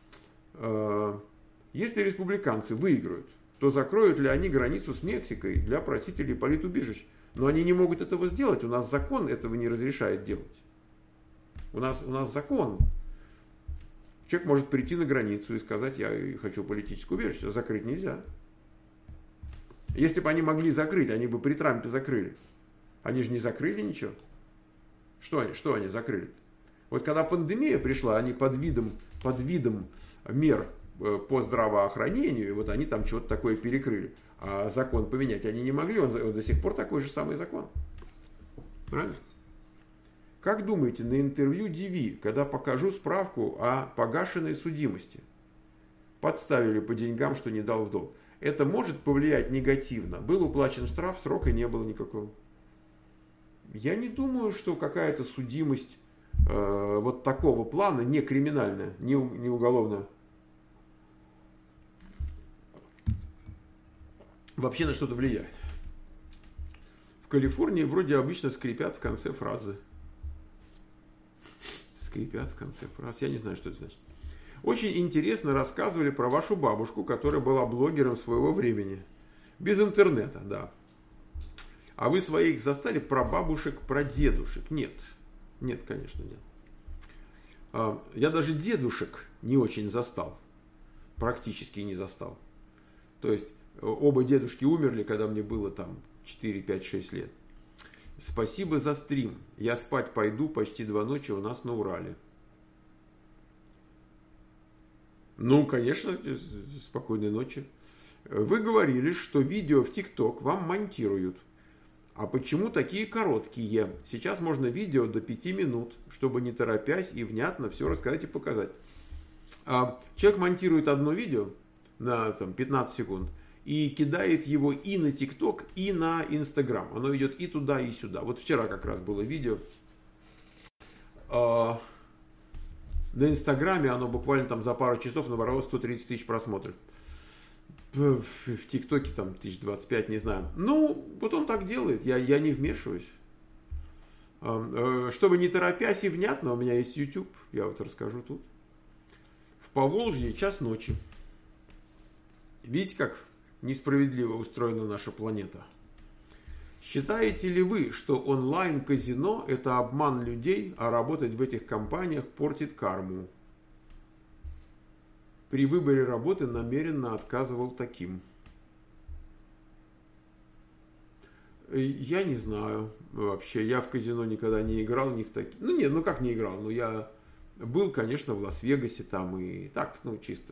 Если республиканцы выиграют, то закроют ли они границу с Мексикой для просителей политубежищ? Но они не могут этого сделать. У нас закон этого не разрешает делать. У нас, у нас закон. Человек может прийти на границу и сказать, я хочу политическое убежище. Закрыть нельзя. Если бы они могли закрыть, они бы при Трампе закрыли. Они же не закрыли ничего. Что они, что они закрыли? Вот когда пандемия пришла, они под видом, под видом мер по здравоохранению, вот они там что-то такое перекрыли. А закон поменять они не могли, он, он до сих пор такой же самый закон. Правильно? Как думаете, на интервью ди ви, когда покажу справку о погашенной судимости, подставили по деньгам, что не дал в долг, это может повлиять негативно? Был уплачен штраф, срока не было никакого. Я не думаю, что какая-то судимость э, вот такого плана, не криминальная, не, не уголовная, вообще на что-то влияет. В Калифорнии вроде обычно скрипят в конце фразы. Скрипят в конце фразы. Я не знаю, что это значит. Очень интересно рассказывали про вашу бабушку, которая была блогером своего времени. Без интернета, да. А вы своих застали про бабушек, про дедушек? Нет. Нет, конечно, нет. Я даже дедушек не очень застал. Практически не застал. То есть оба дедушки умерли, когда мне было там четыре, пять, шесть лет. Спасибо за стрим. Я спать пойду, почти два ночи у нас на Урале. Ну, конечно, спокойной ночи. Вы говорили, что видео в ТикТок вам монтируют. А почему такие короткие? Сейчас можно видео до пяти минут, чтобы не торопясь и внятно все рассказать и показать. Человек монтирует одно видео на там, пятнадцать секунд и кидает его и на ТикТок, и на Инстаграм. Оно идет и туда, и сюда. Вот вчера как раз было видео. На Инстаграме оно буквально там за пару часов набрало сто тридцать тысяч просмотров. В, в ТикТоке там тысяч двадцать пять, не знаю. Ну, вот он так делает, я, я не вмешиваюсь. Чтобы не торопясь и внятно, у меня есть YouTube, я вот расскажу тут. В Поволжье час ночи. Видите, как несправедливо устроена наша планета? Считаете ли вы, что онлайн-казино – это обман людей, а работать в этих компаниях портит карму? При выборе работы намеренно отказывал таким. Я не знаю вообще. Я в казино никогда не играл, ни в такие. Ну нет, ну как не играл? Ну я был, конечно, в Лас-Вегасе там и так, ну чисто.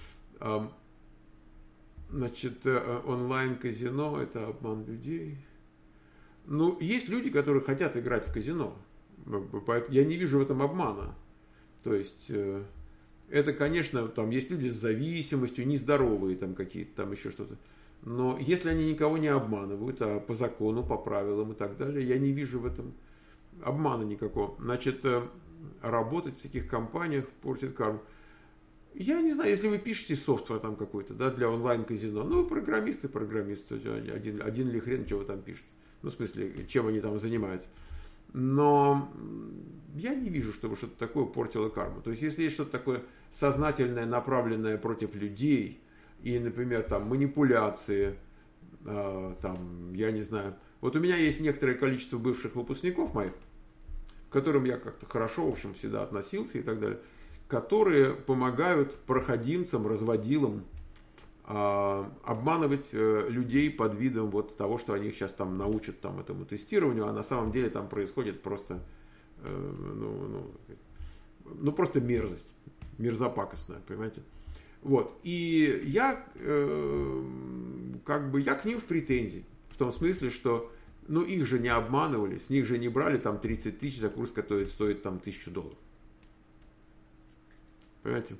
Значит, онлайн-казино – это обман людей. Ну, есть люди, которые хотят играть в казино. Я не вижу в этом обмана. То есть, это, конечно, там есть люди с зависимостью, нездоровые там какие-то, там еще что-то. Но если они никого не обманывают, а по закону, по правилам и так далее, я не вижу в этом обмана никакого. Значит, работать в таких компаниях портит карму. Я не знаю, если вы пишете софтвер там какой-то, да, для онлайн-казино, ну, программисты, программисты, один, один ли хрен, чего вы там пишете. Ну, в смысле, чем они там занимаются. Но я не вижу, чтобы что-то такое портило карму. То есть, если есть что-то такое сознательное, направленное против людей, и, например, там, манипуляции, э, там, я не знаю. Вот у меня есть некоторое количество бывших выпускников моих, к которым я как-то хорошо, в общем, всегда относился и так далее, которые помогают проходимцам, разводилам э, обманывать э, людей под видом вот того, что они их сейчас там научат там, этому тестированию, а на самом деле там происходит просто, э, ну, ну, ну, просто мерзость, мерзопакостная, понимаете? Вот. И я, э, как бы, я к ним в претензии. В том смысле, что ну, их же не обманывали, с них же не брали там тридцать тысяч за курс, который стоит там тысячу долларов. Понимаете?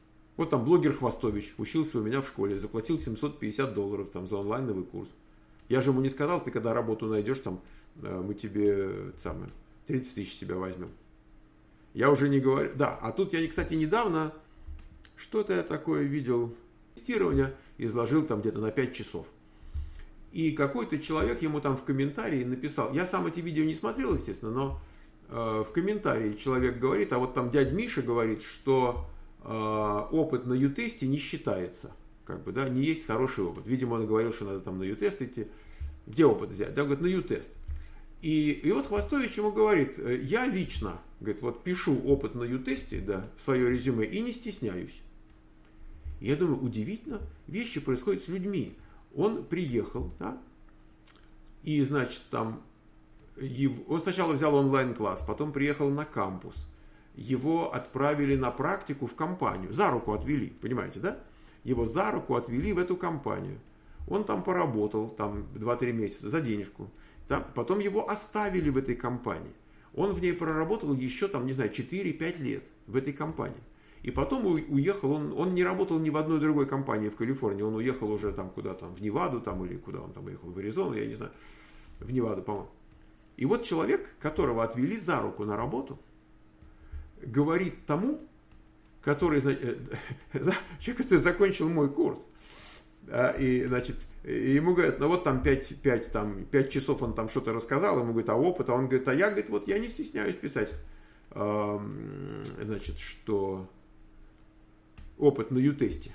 Вот там блогер Хвостович учился у меня в школе, заплатил семьсот пятьдесят долларов там, за онлайновый курс. Я же ему не сказал, ты когда работу найдешь, там, мы тебе самое, тридцать тысяч себя возьмем. Я уже не говорю. Да, а тут я, кстати, недавно что-то я такое видел. Тестирование изложил там где-то на пять часов. И какой-то человек ему там в комментарии написал. Я сам эти видео не смотрел, естественно, но э, в комментарии человек говорит, а вот там дядь Миша говорит, что э, опыт на ю-тесте не считается. Как бы, да, не есть хороший опыт. Видимо, он говорил, что надо там на ю-тест идти. Где опыт взять? Да, он говорит, на ю-тест. И, и вот Хвостович ему говорит, я лично, говорит, вот пишу опыт на ю-тесте, да, в свое резюме и не стесняюсь. И я думаю, удивительно, вещи происходят с людьми. Он приехал, да, и, значит, там, его, он сначала взял онлайн-класс, потом приехал на кампус. Его отправили на практику в компанию, за руку отвели, понимаете, да? Его за руку отвели в эту компанию. Он там поработал, там, два-три месяца за денежку. Там, потом его оставили в этой компании. Он в ней проработал еще, там, не знаю, четыре-пять лет в этой компании. И потом уехал, он, он не работал ни в одной другой компании в Калифорнии. Он уехал уже там куда-то, в Неваду, там, или куда он там уехал, в Аризону, я не знаю, в Неваду, по-моему. И вот человек, которого отвели за руку на работу, говорит тому, который, человек, который закончил мой курс, и, значит, ему говорят, ну вот там пять, пять, там, пять часов он там что-то рассказал, ему говорит, а опыт, а он говорит, а я, говорит, вот я не стесняюсь писать, значит, что опыт на ю-тесте.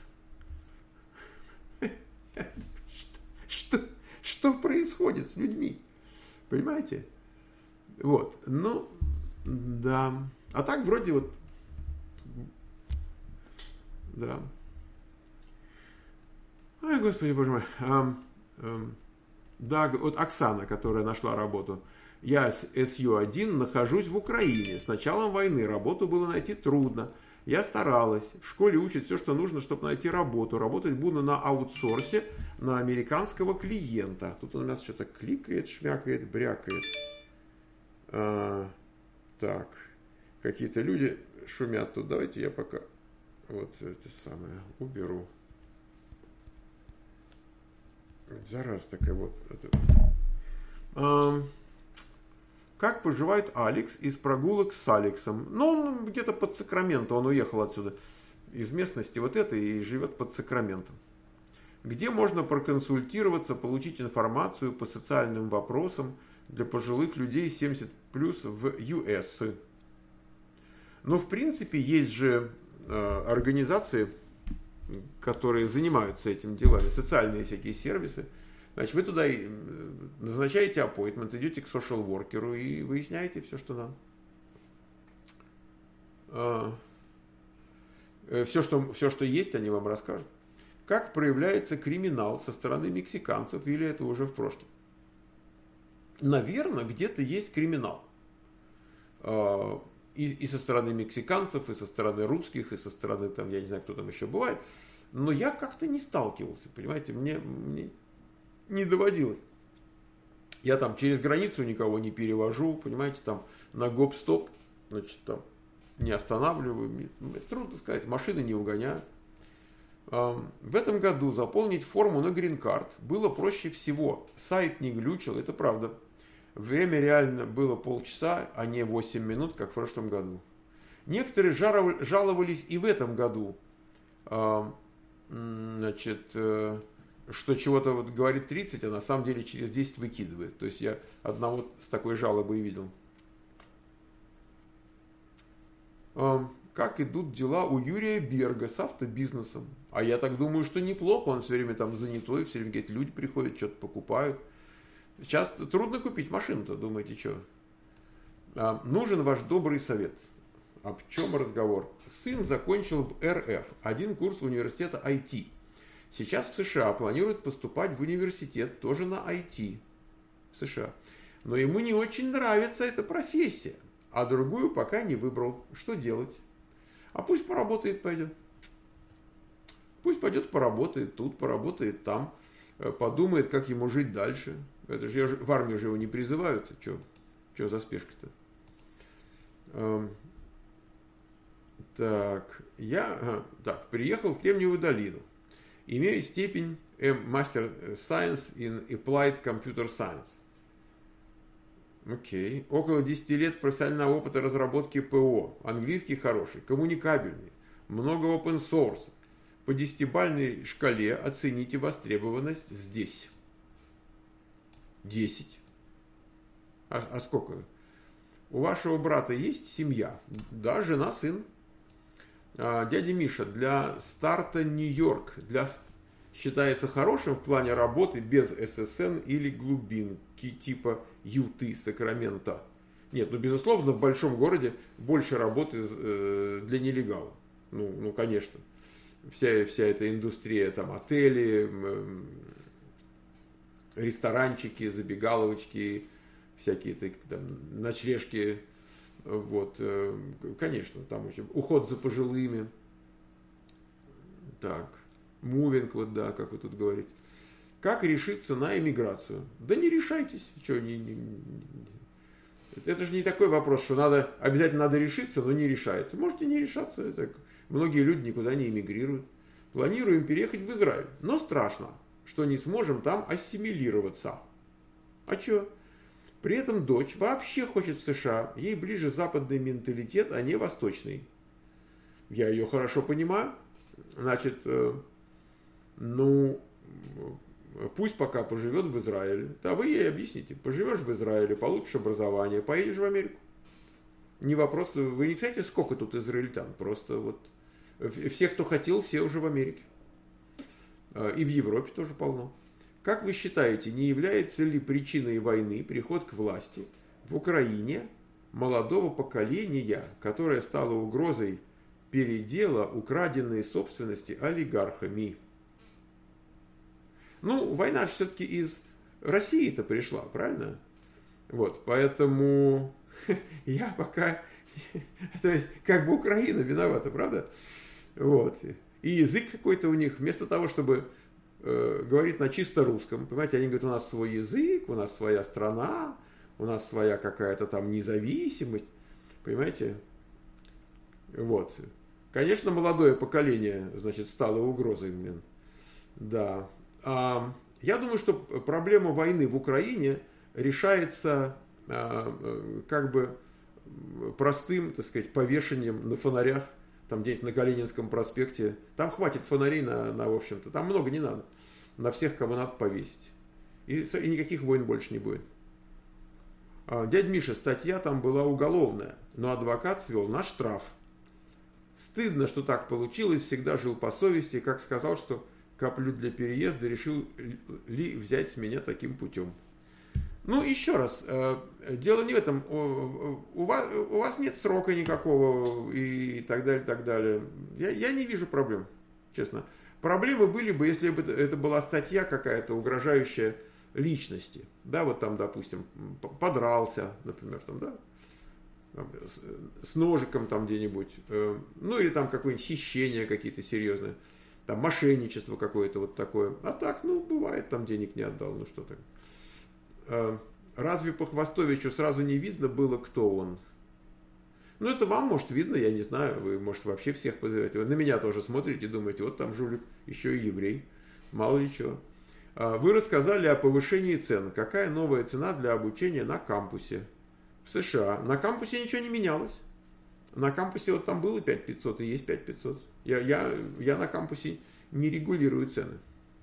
Что, что происходит с людьми? Понимаете? Вот, ну, да. А так вроде вот, да. Ой, господи, боже мой. А, а, да, вот Оксана, которая нашла работу. Я с эс ю один нахожусь в Украине. С началом войны работу было найти трудно. Я старалась. В школе учат все, что нужно, чтобы найти работу. Работать буду на аутсорсе на американского клиента. Тут он у нас что-то кликает, шмякает, брякает. А, так. Какие-то люди шумят тут. Давайте я пока вот это самое уберу. Зараз такая вот. Это. А, как поживает Алекс из прогулок с Алексом? Ну, он где-то под Сакраменто. Он уехал отсюда из местности вот этой и живет под Сакраменто. Где можно проконсультироваться, получить информацию по социальным вопросам для пожилых людей семьдесят плюс в ю эс? Ну, в принципе, есть же э, организации, которые занимаются этим делами, социальные всякие сервисы. Значит, вы туда назначаете аппоинтмент, идете к социал-воркеру и выясняете все, что надо. А, все, что, все, что есть, они вам расскажут. Как проявляется криминал со стороны мексиканцев, или это уже в прошлом? Наверное, где-то есть криминал. А, и, и со стороны мексиканцев, и со стороны русских, и со стороны, там, я не знаю, кто там еще бывает. Но я как-то не сталкивался, понимаете, мне, мне не доводилось. Я там через границу никого не перевожу, понимаете, там на гоп-стоп, значит, там не останавливаю. Мне, мне трудно сказать, машины не угоняют. В этом году заполнить форму на грин-карт было проще всего. Сайт не глючил, это правда. Время реально было полчаса, а не восемь минут, как в прошлом году. Некоторые жаловались и в этом году. Значит, что чего-то вот говорит тридцать, а на самом деле через десять выкидывает. То есть я одного с такой жалобой видел. Как идут дела у Юрия Берга с автобизнесом? А я так думаю, что неплохо. Он все время там занятой, все время говорит, люди приходят, что-то покупают. Сейчас трудно купить машину-то, думаете, что? А, нужен ваш добрый совет. Об чем разговор? Сын закончил в эр эф один курс университета ай ти. Сейчас в США планирует поступать в университет тоже на ай ти в США. Но ему не очень нравится эта профессия, а другую пока не выбрал. Что делать? А пусть поработает, пойдет. Пусть пойдет поработает тут, поработает там, подумает, как ему жить дальше. Это же в армию же его не призывают. Что, что за спешка-то? Эм, так, я так, приехал в Кремниевую долину. Имею степень Master Science in Applied Computer Science. Окей. Okay. Около десяти лет профессионального опыта разработки ПО. Английский хороший, коммуникабельный, много open source. По десятибалльной шкале оцените востребованность здесь. десять. А, а сколько? У вашего брата есть семья? Да, жена, сын. А, дядя Миша, для старта Нью-Йорк для, считается хорошим в плане работы без эс эс эн или глубинки типа Юты, Сакрамента? Нет, ну безусловно в большом городе больше работы э, для нелегалов. Ну, ну конечно. Вся, вся эта индустрия, там отели, э, ресторанчики, забегаловочки, всякие там, ночлежки, вот, конечно, там еще уход за пожилыми, так, мувинг, вот да, как вы тут говорите. Как решиться на эмиграцию? Да не решайтесь, что, не, не, не. Это же не такой вопрос, что надо, обязательно надо решиться, но не решается. Можете не решаться, это, многие люди никуда не эмигрируют. Планируем переехать в Израиль, но страшно, что не сможем там ассимилироваться. А что? При этом дочь вообще хочет в США, ей ближе западный менталитет, а не восточный. Я ее хорошо понимаю. Значит, э, ну, пусть пока поживет в Израиле. Да вы ей объясните, поживешь в Израиле, получишь образование, поедешь в Америку. Не вопрос, вы не знаете, сколько тут израильтян, просто вот все, кто хотел, все уже в Америке. И в Европе тоже полно. Как вы считаете, не является ли причиной войны приход к власти в Украине молодого поколения, которое стало угрозой передела украденной собственности олигархами? Ну, война же все-таки из России-то пришла, правильно? Вот, поэтому я пока... То есть, как бы Украина виновата, правда? Вот. И язык какой-то у них, вместо того, чтобы э, говорить на чисто русском, понимаете, они говорят, у нас свой язык, у нас своя страна, у нас своя какая-то там независимость, понимаете? Вот. Конечно, молодое поколение, значит, стало угрозой. Блин. Да. А, я думаю, что проблема войны в Украине решается а, как бы простым, так сказать, повешением на фонарях, там где-нибудь на Калининском проспекте. Там хватит фонарей на, на, в общем-то, там много не надо. На всех, кого надо повесить. И, и никаких войн больше не будет. А, дядя Миша, статья там была уголовная, но адвокат свел на штраф. Стыдно, что так получилось, всегда жил по совести, как сказал, что коплю для переезда, решил ли взять с меня таким путем. Ну, еще раз, э, дело не в этом, у, у, вас, у вас нет срока никакого и так далее, так далее. Я, я не вижу проблем, честно. Проблемы были бы, если бы это была статья какая-то, угрожающая личности. Да, вот там, допустим, подрался, например, там, да, с, с ножиком там где-нибудь, э, ну, или там какое-нибудь хищение какие-то серьезные, там мошенничество какое-то вот такое. А так, ну, бывает, там денег не отдал, ну что так. Разве по Хвостовичу сразу не видно было, кто он? Ну, это вам, может, видно, я не знаю. Вы, может, вообще всех подозреваете. Вы на меня тоже смотрите и думаете, вот там жулик, еще и еврей. Мало ли чего. Вы рассказали о повышении цен. Какая новая цена для обучения на кампусе в США? На кампусе ничего не менялось. На кампусе вот там было пять тысяч пятьсот и есть пять тысяч пятьсот. Я, я, я на кампусе не регулирую цены.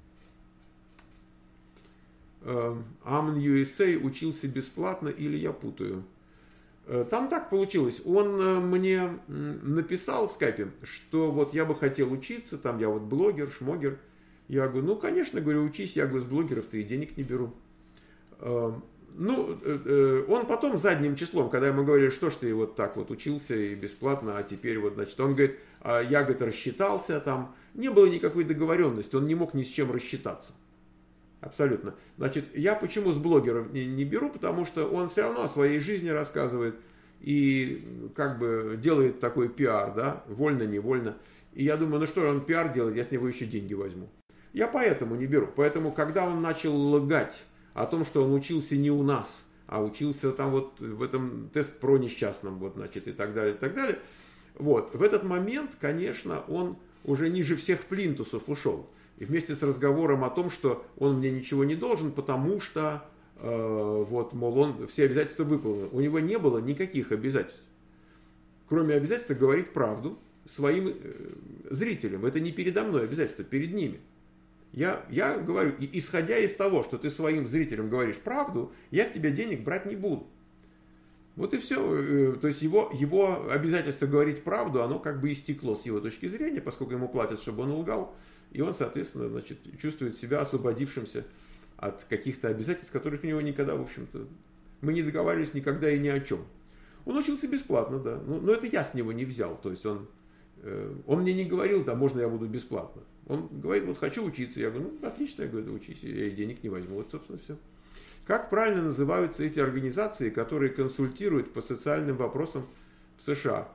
Амн ю эс эй учился бесплатно или я путаю? Там так получилось. Он мне написал в скайпе, что вот я бы хотел учиться, там я вот блогер, шмогер. Я говорю, ну конечно, говорю, учись, я говорю, с блогеров-то и денег не беру. Ну, он потом задним числом, когда ему говорили, что ж ты вот так вот учился и бесплатно, а теперь вот, значит, он говорит, я, говорит, рассчитался там. Не было никакой договоренности, он не мог ни с чем рассчитаться. Абсолютно. Значит, я почему с блогеров не, не беру, потому что он все равно о своей жизни рассказывает и как бы делает такой пиар, да, вольно-невольно. И я думаю, ну что он пиар делает, я с него еще деньги возьму. Я поэтому не беру. Поэтому, когда он начал лгать о том, что он учился не у нас, а учился там вот в этом тест-про несчастном, вот, значит, и так далее, и так далее, вот, в этот момент, конечно, он уже ниже всех плинтусов ушел. И вместе с разговором о том, что он мне ничего не должен, потому что, э, вот, мол, он все обязательства выполнил. У него не было никаких обязательств. Кроме обязательства говорить правду своим э, зрителям. Это не передо мной обязательство, перед ними. Я, я говорю, исходя из того, что ты своим зрителям говоришь правду, я с тебя денег брать не буду. Вот и все. То есть его, его обязательство говорить правду, оно как бы истекло с его точки зрения, поскольку ему платят, чтобы он лгал. И он, соответственно, значит, чувствует себя освободившимся от каких-то обязательств, которых у него никогда, в общем-то, мы не договаривались никогда и ни о чем. Он учился бесплатно, да. Но, но это я с него не взял. То есть он, э, он мне не говорил, да, можно я буду бесплатно. Он говорит, вот хочу учиться. Я говорю, ну, отлично, я говорю, да, учись, я и денег не возьму. Вот, собственно, все. Как правильно называются эти организации, которые консультируют по социальным вопросам в США?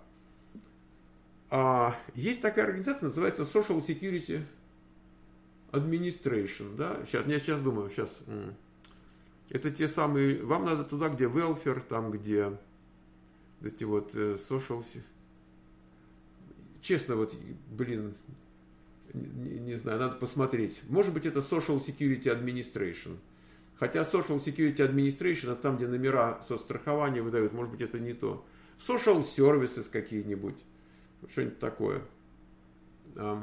А, есть такая организация, называется Social Security Administration. Да? Сейчас, я сейчас думаю, сейчас. Это те самые, вам надо туда, где welfare, там, где эти вот social... Честно, вот, блин, не, не знаю, надо посмотреть. Может быть, это Social Security Administration. Хотя Social Security Administration, это там, где номера соцстрахования выдают, может быть, это не то. Social Services какие-нибудь. Что-нибудь такое. А.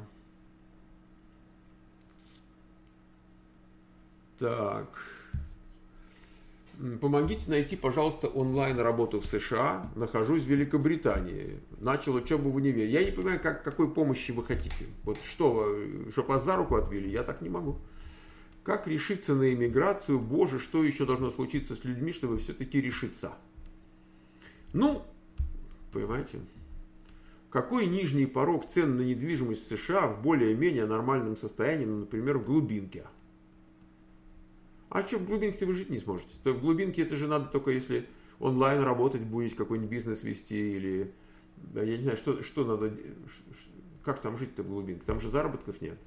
Так. Помогите найти, пожалуйста, онлайн работу в США. Нахожусь в Великобритании. Начал учебу в универе. Я не понимаю, как, какой помощи вы хотите. Вот что, чтобы вас за руку отвели? Я так не могу. Как решиться на иммиграцию? Боже, что еще должно случиться с людьми, чтобы все-таки решиться? Ну, понимаете, какой нижний порог цен на недвижимость в США в более-менее нормальном состоянии, ну, например, в глубинке? А что, в глубинке вы жить не сможете? То в глубинке это же надо только если онлайн работать будете, какой-нибудь бизнес вести или... Я не знаю, что, что надо... Как там жить-то в глубинке? Там же заработков нет.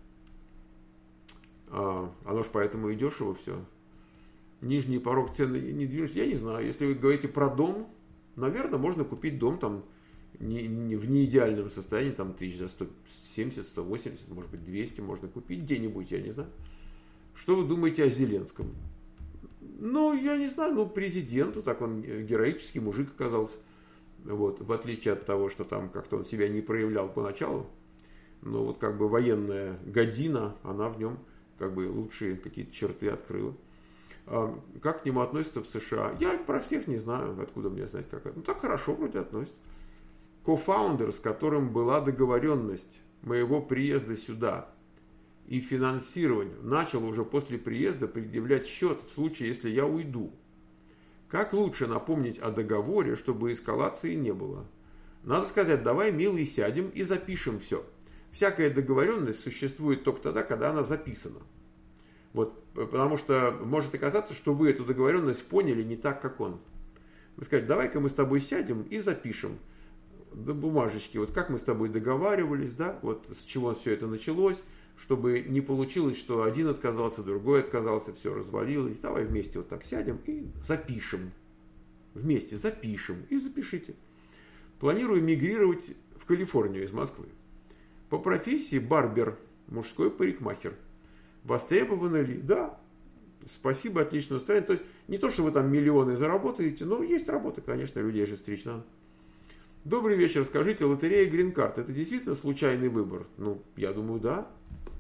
А, оно ж поэтому и дешево все. Нижний порог цен на недвижимость, я не знаю. Если вы говорите про дом, наверное, можно купить дом там не, не, в неидеальном состоянии, там тысяч за сто семьдесят, сто восемьдесят, может быть двести можно купить где-нибудь, я не знаю. Что вы думаете о Зеленском? Ну, я не знаю, ну, президенту, так он героический мужик оказался. Вот, в отличие от того, что там как-то он себя не проявлял поначалу. Но вот как бы военная година, она в нем как бы лучшие какие-то черты открыла. А как к нему относятся в США? Я про всех не знаю, откуда мне знать, как это. Ну, так хорошо вроде относятся. Кофаундер, с которым была договоренность моего приезда сюда и финансирования, начал уже после приезда предъявлять счет в случае, если я уйду. Как лучше напомнить о договоре, чтобы эскалации не было? Надо сказать, давай, милый, сядем и запишем все. Всякая договоренность существует только тогда, когда она записана. Вот, потому что может оказаться, что вы эту договоренность поняли не так, как он. Вы скажете, давай-ка мы с тобой сядем и запишем на бумажечке, вот как мы с тобой договаривались, да, вот с чего все это началось, чтобы не получилось, что один отказался, другой отказался, все развалилось. Давай вместе вот так сядем и запишем. Вместе запишем и запишите. Планирую мигрировать в Калифорнию из Москвы. По профессии барбер, мужской парикмахер. Востребованы ли? Да. Спасибо, отлично настроение. То есть не то, что вы там миллионы заработаете, но есть работа, конечно, людей же стричь надо. Добрый вечер, скажите, лотерея Грин-карт, это действительно случайный выбор? Ну, я думаю, да.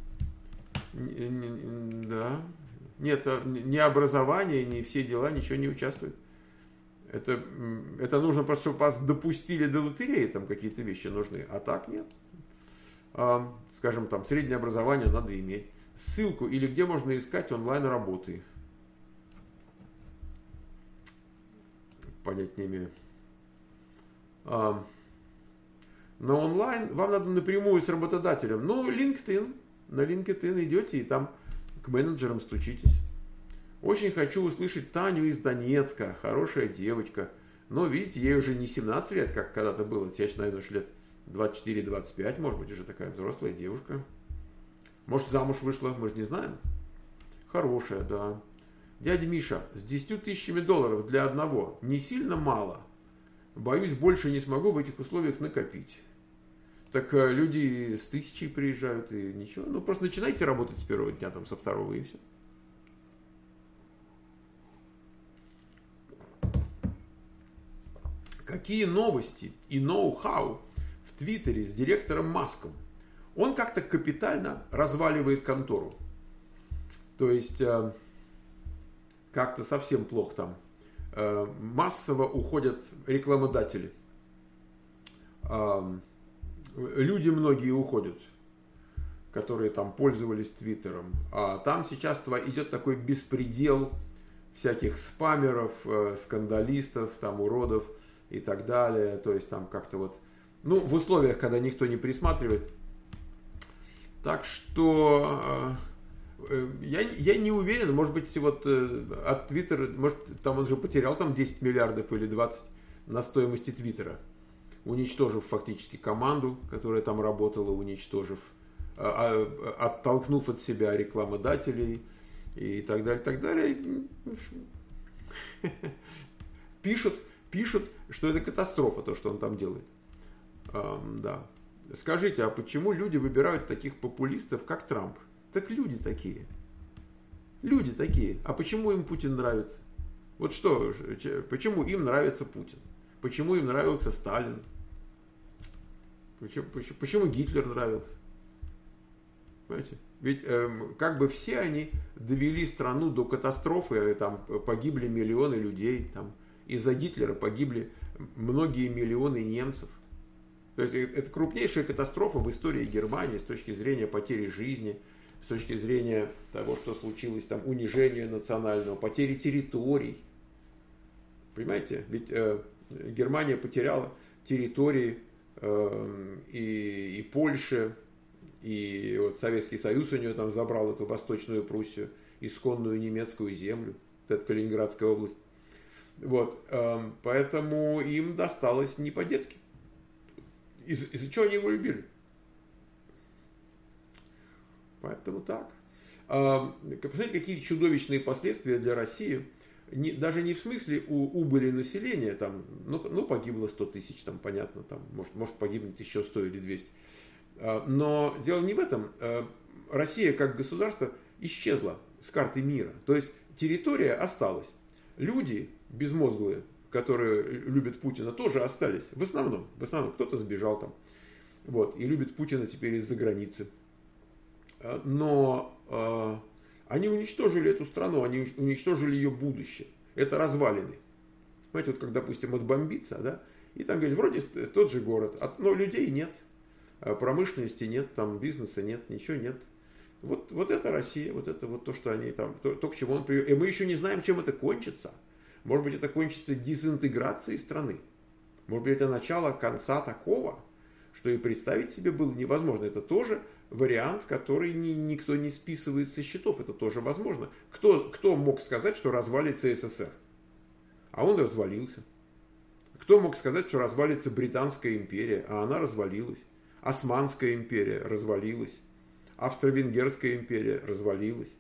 Да. Нет, ни образование, ни все дела, ничего не участвует. Это, это нужно просто, чтобы вас допустили до лотереи, там какие-то вещи нужны, а так нет. А, скажем, там, среднее образование надо иметь. Ссылку или где можно искать онлайн работы. Понять не имею. А, на онлайн вам надо напрямую с работодателем. Ну, LinkedIn. На LinkedIn идете и там к менеджерам стучитесь. Очень хочу услышать Таню из Донецка. Хорошая девочка. Но, видите, ей уже не семнадцать лет, как когда-то было. Тебе, наверное, уж лет двадцать четыре - двадцать пять, может быть, уже такая взрослая девушка. Может, замуж вышла, мы же не знаем. Хорошая, да. Дядя Миша, с десятью тысячами долларов для одного не сильно мало. Боюсь, больше не смогу в этих условиях накопить. Так люди с тысячей приезжают и ничего. Ну, просто начинайте работать с первого дня, там, со второго и все. Какие новости и ноу-хау в Твиттере с директором Маском? Он как-то капитально разваливает контору. То есть, как-то совсем плохо там. Массово уходят рекламодатели. Люди многие уходят, которые там пользовались Твиттером. А там сейчас идет такой беспредел всяких спамеров, скандалистов, там уродов и так далее. То есть там как-то вот, ну, в условиях, когда никто не присматривает. Так что я, я не уверен, может быть, вот от Твиттера, может, там он же потерял там десять миллиардов или двадцать на стоимости Твиттера, уничтожив фактически команду, которая там работала, уничтожив, оттолкнув от себя рекламодателей и так далее, так далее. Пишут, пишут, что это катастрофа, то, что он там делает. Да. Скажите, а почему люди выбирают таких популистов, как Трамп? Так люди такие. Люди такие. А почему им Путин нравится? Вот что, почему им нравится Путин? Почему им нравился Сталин? Почему, почему, почему Гитлер нравился? Понимаете? Ведь э, как бы все они довели страну до катастрофы, там погибли миллионы людей, там, из-за Гитлера погибли многие миллионы немцев. То есть это крупнейшая катастрофа в истории Германии с точки зрения потери жизни, с точки зрения того, что случилось, там, унижения национального, потери территорий. Понимаете? Ведь э, Германия потеряла территории э, и, и Польша, и вот Советский Союз у нее там забрал эту Восточную Пруссию, исконную немецкую землю, это Калининградская область. Вот, э, поэтому им досталось не по-детски. Из- из-за чего они его любили? Поэтому так. Э, посмотрите, какие чудовищные последствия для России. Не, даже не в смысле у, убыли населения, там, ну, ну погибло сто тысяч, там, понятно, там, может, может погибнуть еще сто или двести. Э, но дело не в этом. Э, Россия как государство исчезла с карты мира. То есть территория осталась. Люди безмозглые, которые любят Путина, тоже остались. В основном, в основном кто-то сбежал там. Вот, и любит Путина теперь из-за границы. Но э, они уничтожили эту страну, они уничтожили ее будущее. Это развалины. Понимаете, вот как, допустим, отбомбиться, да, и там говорят, вроде тот же город, но людей нет, промышленности нет, там бизнеса нет, ничего нет. Вот, вот это Россия, вот это вот то, что они там, то, то к чему он привел. И мы еще не знаем, чем это кончится. Может быть, это кончится дезинтеграцией страны. Может быть, это начало конца такого, что и представить себе было невозможно. Это тоже вариант, который ни, никто не списывает со счетов. Это тоже возможно. Кто, кто мог сказать, что развалится СССР? А он развалился. Кто мог сказать, что развалится Британская империя? А она развалилась. Османская империя развалилась. Австро-Венгерская империя развалилась.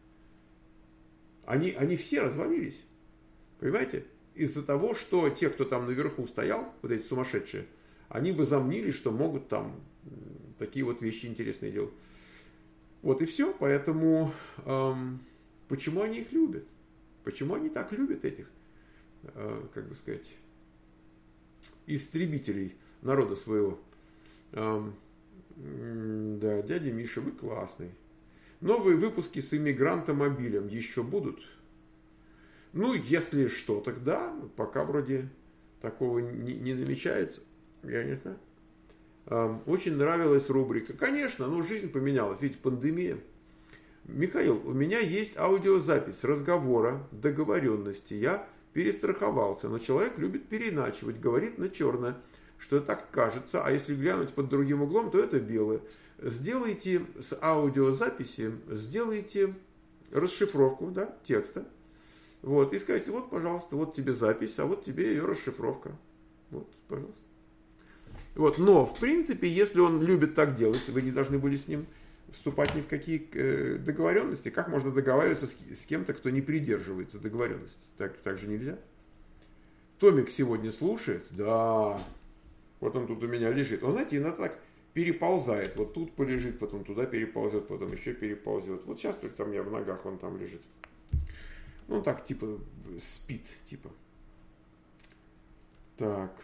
Они, они все развалились. Понимаете? Из-за того, что те, кто там наверху стоял, вот эти сумасшедшие, они бы замнили, что могут там такие вот вещи интересные делать. Вот и все. Поэтому эм, почему они их любят? Почему они так любят этих, э, как бы сказать, истребителей народа своего? Эм, да, дядя Миша, вы классный. Новые выпуски с иммигрантомобилем еще будут? Ну, если что, тогда пока вроде такого не, не намечается. Я не знаю. Эм, очень нравилась рубрика. Конечно, ну жизнь поменялась, ведь пандемия. Михаил, у меня есть аудиозапись разговора, договоренности. Я перестраховался, но человек любит переиначивать, говорит на черное, что так кажется, а если глянуть под другим углом, то это белое. Сделайте с аудиозаписи, сделайте расшифровку, да, текста. Вот, и скажите, вот, пожалуйста, вот тебе запись, а вот тебе ее расшифровка. Вот, пожалуйста. Вот, но, в принципе, если он любит так делать, вы не должны были с ним вступать ни в какие э, договоренности. Как можно договариваться с, с кем-то, кто не придерживается договоренности? Так, так же нельзя. Томик сегодня слушает? Да. Вот он тут у меня лежит. Он, знаете, иногда так переползает. Вот тут полежит, потом туда переползет, потом еще переползет. Вот сейчас только там у меня в ногах он там лежит. Ну так, типа, спит, типа. Так.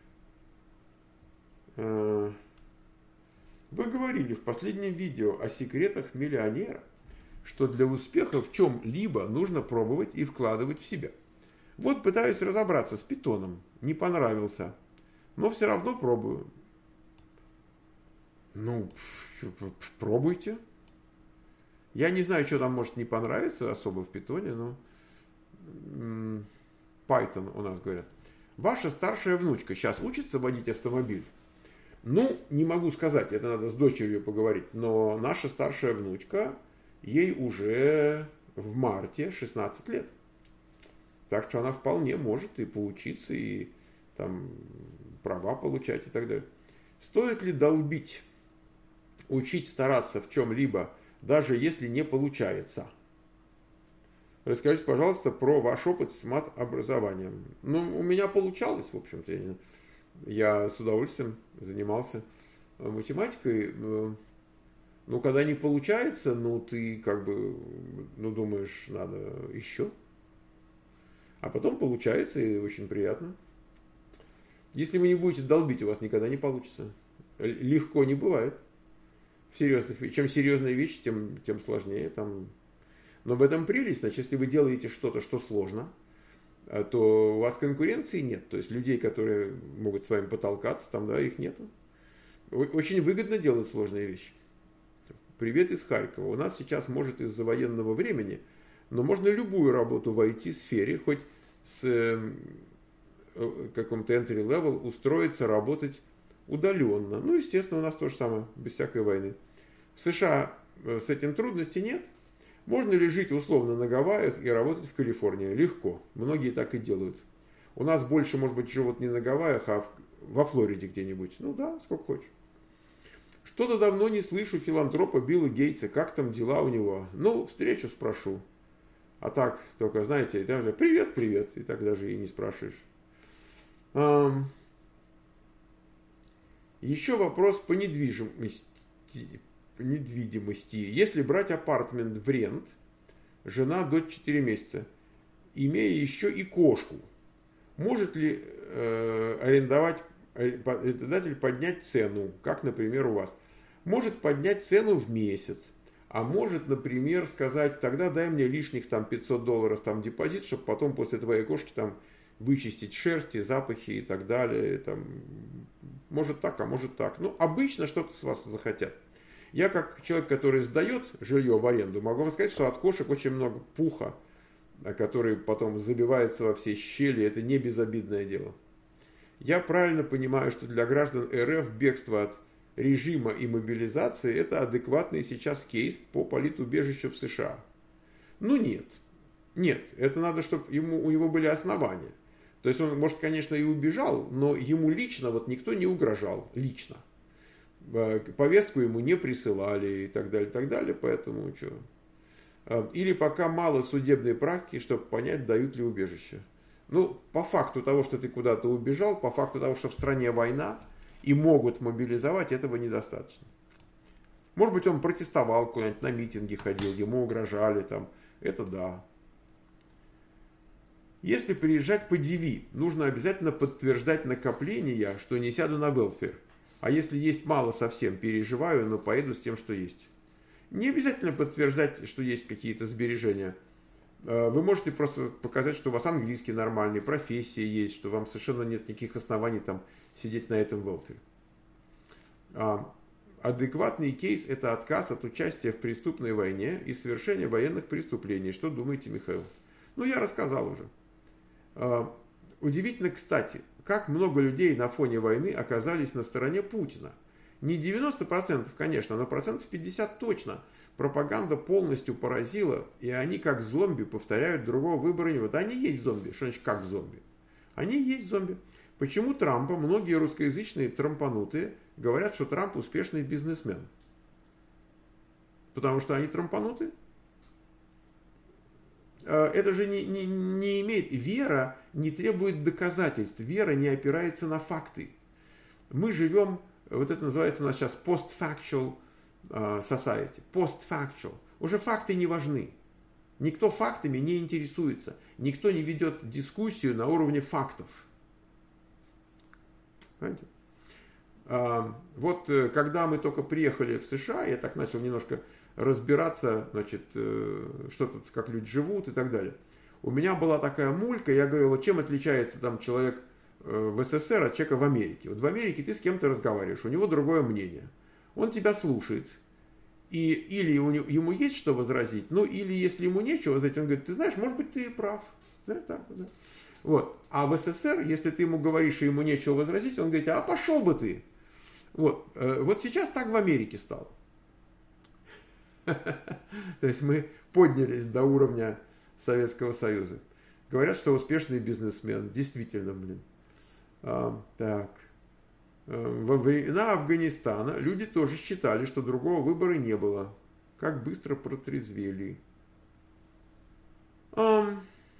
Вы говорили в последнем видео о секретах миллионера, что для успеха в чем-либо нужно пробовать и вкладывать в себя. Вот пытаюсь разобраться с питоном. Не понравился. Но все равно пробую. Ну, пробуйте. Я не знаю, что там может не понравиться особо в питоне, но Python у нас говорят. Ваша старшая внучка сейчас учится водить автомобиль? Ну, не могу сказать, это надо с дочерью поговорить, но наша старшая внучка, ей уже в марте шестнадцать лет. Так что она вполне может и поучиться, и там права получать и так далее. Стоит ли долбить, учить стараться в чем-либо, даже если не получается? Расскажите, пожалуйста, про ваш опыт с мат-образованием. Ну, у меня получалось, в общем-то. Я, я с удовольствием занимался математикой. Ну, когда не получается, ну, ты как бы, ну, думаешь, надо еще. А потом получается, и очень приятно. Если вы не будете долбить, у вас никогда не получится. Легко не бывает. В серьезных, чем серьезная вещь, тем, тем сложнее. Там... Но в этом прелесть. Значит, если вы делаете что-то, что сложно, то у вас конкуренции нет. То есть людей, которые могут с вами потолкаться, там, да, их нету. Очень выгодно делать сложные вещи. Привет из Харькова. У нас сейчас, может, из-за военного времени, но можно любую работу в ай ти-сфере, хоть с э, каком-то entry level, устроиться, работать удаленно. Ну, естественно, у нас то же самое, без всякой войны. В США с этим трудностей нет. Можно ли жить условно на Гавайях и работать в Калифорнии? Легко. Многие так и делают. У нас больше, может быть, живут не на Гавайях, а в, во Флориде где-нибудь. Ну да, сколько хочешь. Что-то давно не слышу филантропа Билла Гейтса. Как там дела у него? Ну, встречу спрошу. А так, только, знаете, даже привет, привет. И так даже и не спрашиваешь. Эм... Еще вопрос по недвижимости. По недвидимости. Если брать апартмент в рент, жена дочь четыре месяца, имея еще и кошку, может ли э, арендовать, арендодатель поднять цену, как, например, у вас? Может поднять цену в месяц. А может, например, сказать, тогда дай мне лишних там пятьсот долларов там депозит, чтобы потом после твоей кошки там вычистить шерсти, запахи и так далее. Там, может так, а может так. Ну, обычно что-то с вас захотят. Я как человек, который сдает жилье в аренду, могу вам сказать, что от кошек очень много пуха, который потом забивается во все щели. Это не безобидное дело. Я правильно понимаю, что для граждан эр эф бегство от режима и мобилизации – это адекватный сейчас кейс по политубежищу в США. Ну нет. Нет. Это надо, чтобы ему, у него были основания. То есть он, может, конечно, и убежал, но ему лично вот никто не угрожал. Лично. Повестку ему не присылали и так далее, и так далее. Поэтому что? Или пока мало судебной практики, чтобы понять, дают ли убежище. Ну, по факту того, что ты куда-то убежал, по факту того, что в стране война, и могут мобилизовать, этого недостаточно. Может быть, он протестовал куда-нибудь, на митинги ходил, ему угрожали там. Это да. Если приезжать по ди ви, нужно обязательно подтверждать накопления, что не сяду на welfare. А если есть мало совсем, переживаю, но поеду с тем, что есть. Не обязательно подтверждать, что есть какие-то сбережения. Вы можете просто показать, что у вас английский нормальный, профессия есть, что вам совершенно нет никаких оснований там сидеть на этом welfare. А, адекватный кейс – это отказ от участия в преступной войне и совершения военных преступлений. Что думаете, Михаил? Ну, я рассказал уже. А, удивительно, кстати, как много людей на фоне войны оказались на стороне Путина. Не девяносто процентов, конечно, но процентов пятьдесят точно. Пропаганда полностью поразила, и они как зомби повторяют, другого выбора нет. Вот они есть зомби. Что значит как зомби? Они есть зомби. Почему Трампа многие русскоязычные трампанутые говорят, что Трамп успешный бизнесмен? Потому что они трампанутые? Это же не, не, не имеет... Вера не требует доказательств. Вера не опирается на факты. Мы живем вот это называется у нас сейчас post-factual society. Post-factual. Уже факты не важны. Никто фактами не интересуется. Никто не ведет дискуссию на уровне фактов. Понимаете? Вот когда мы только приехали в США, я так начал немножко разбираться, значит, что тут, как люди живут и так далее. У меня была такая мулька, я говорил, чем отличается там человек в СССР от человека в Америке. Вот в Америке ты с кем-то разговариваешь, у него другое мнение. Он тебя слушает. И или ему есть что возразить, ну или если ему нечего возразить, он говорит, ты знаешь, может быть, ты и прав. Да, так, да. Вот. А в СССР, если ты ему говоришь, и ему нечего возразить, он говорит, а пошел бы ты. Вот, вот сейчас так в Америке стало. То есть мы поднялись до уровня Советского Союза. Говорят, что успешный бизнесмен. Действительно, блин. А, так. Во времена Афганистана люди тоже считали, что другого выбора не было. Как быстро протрезвели. А,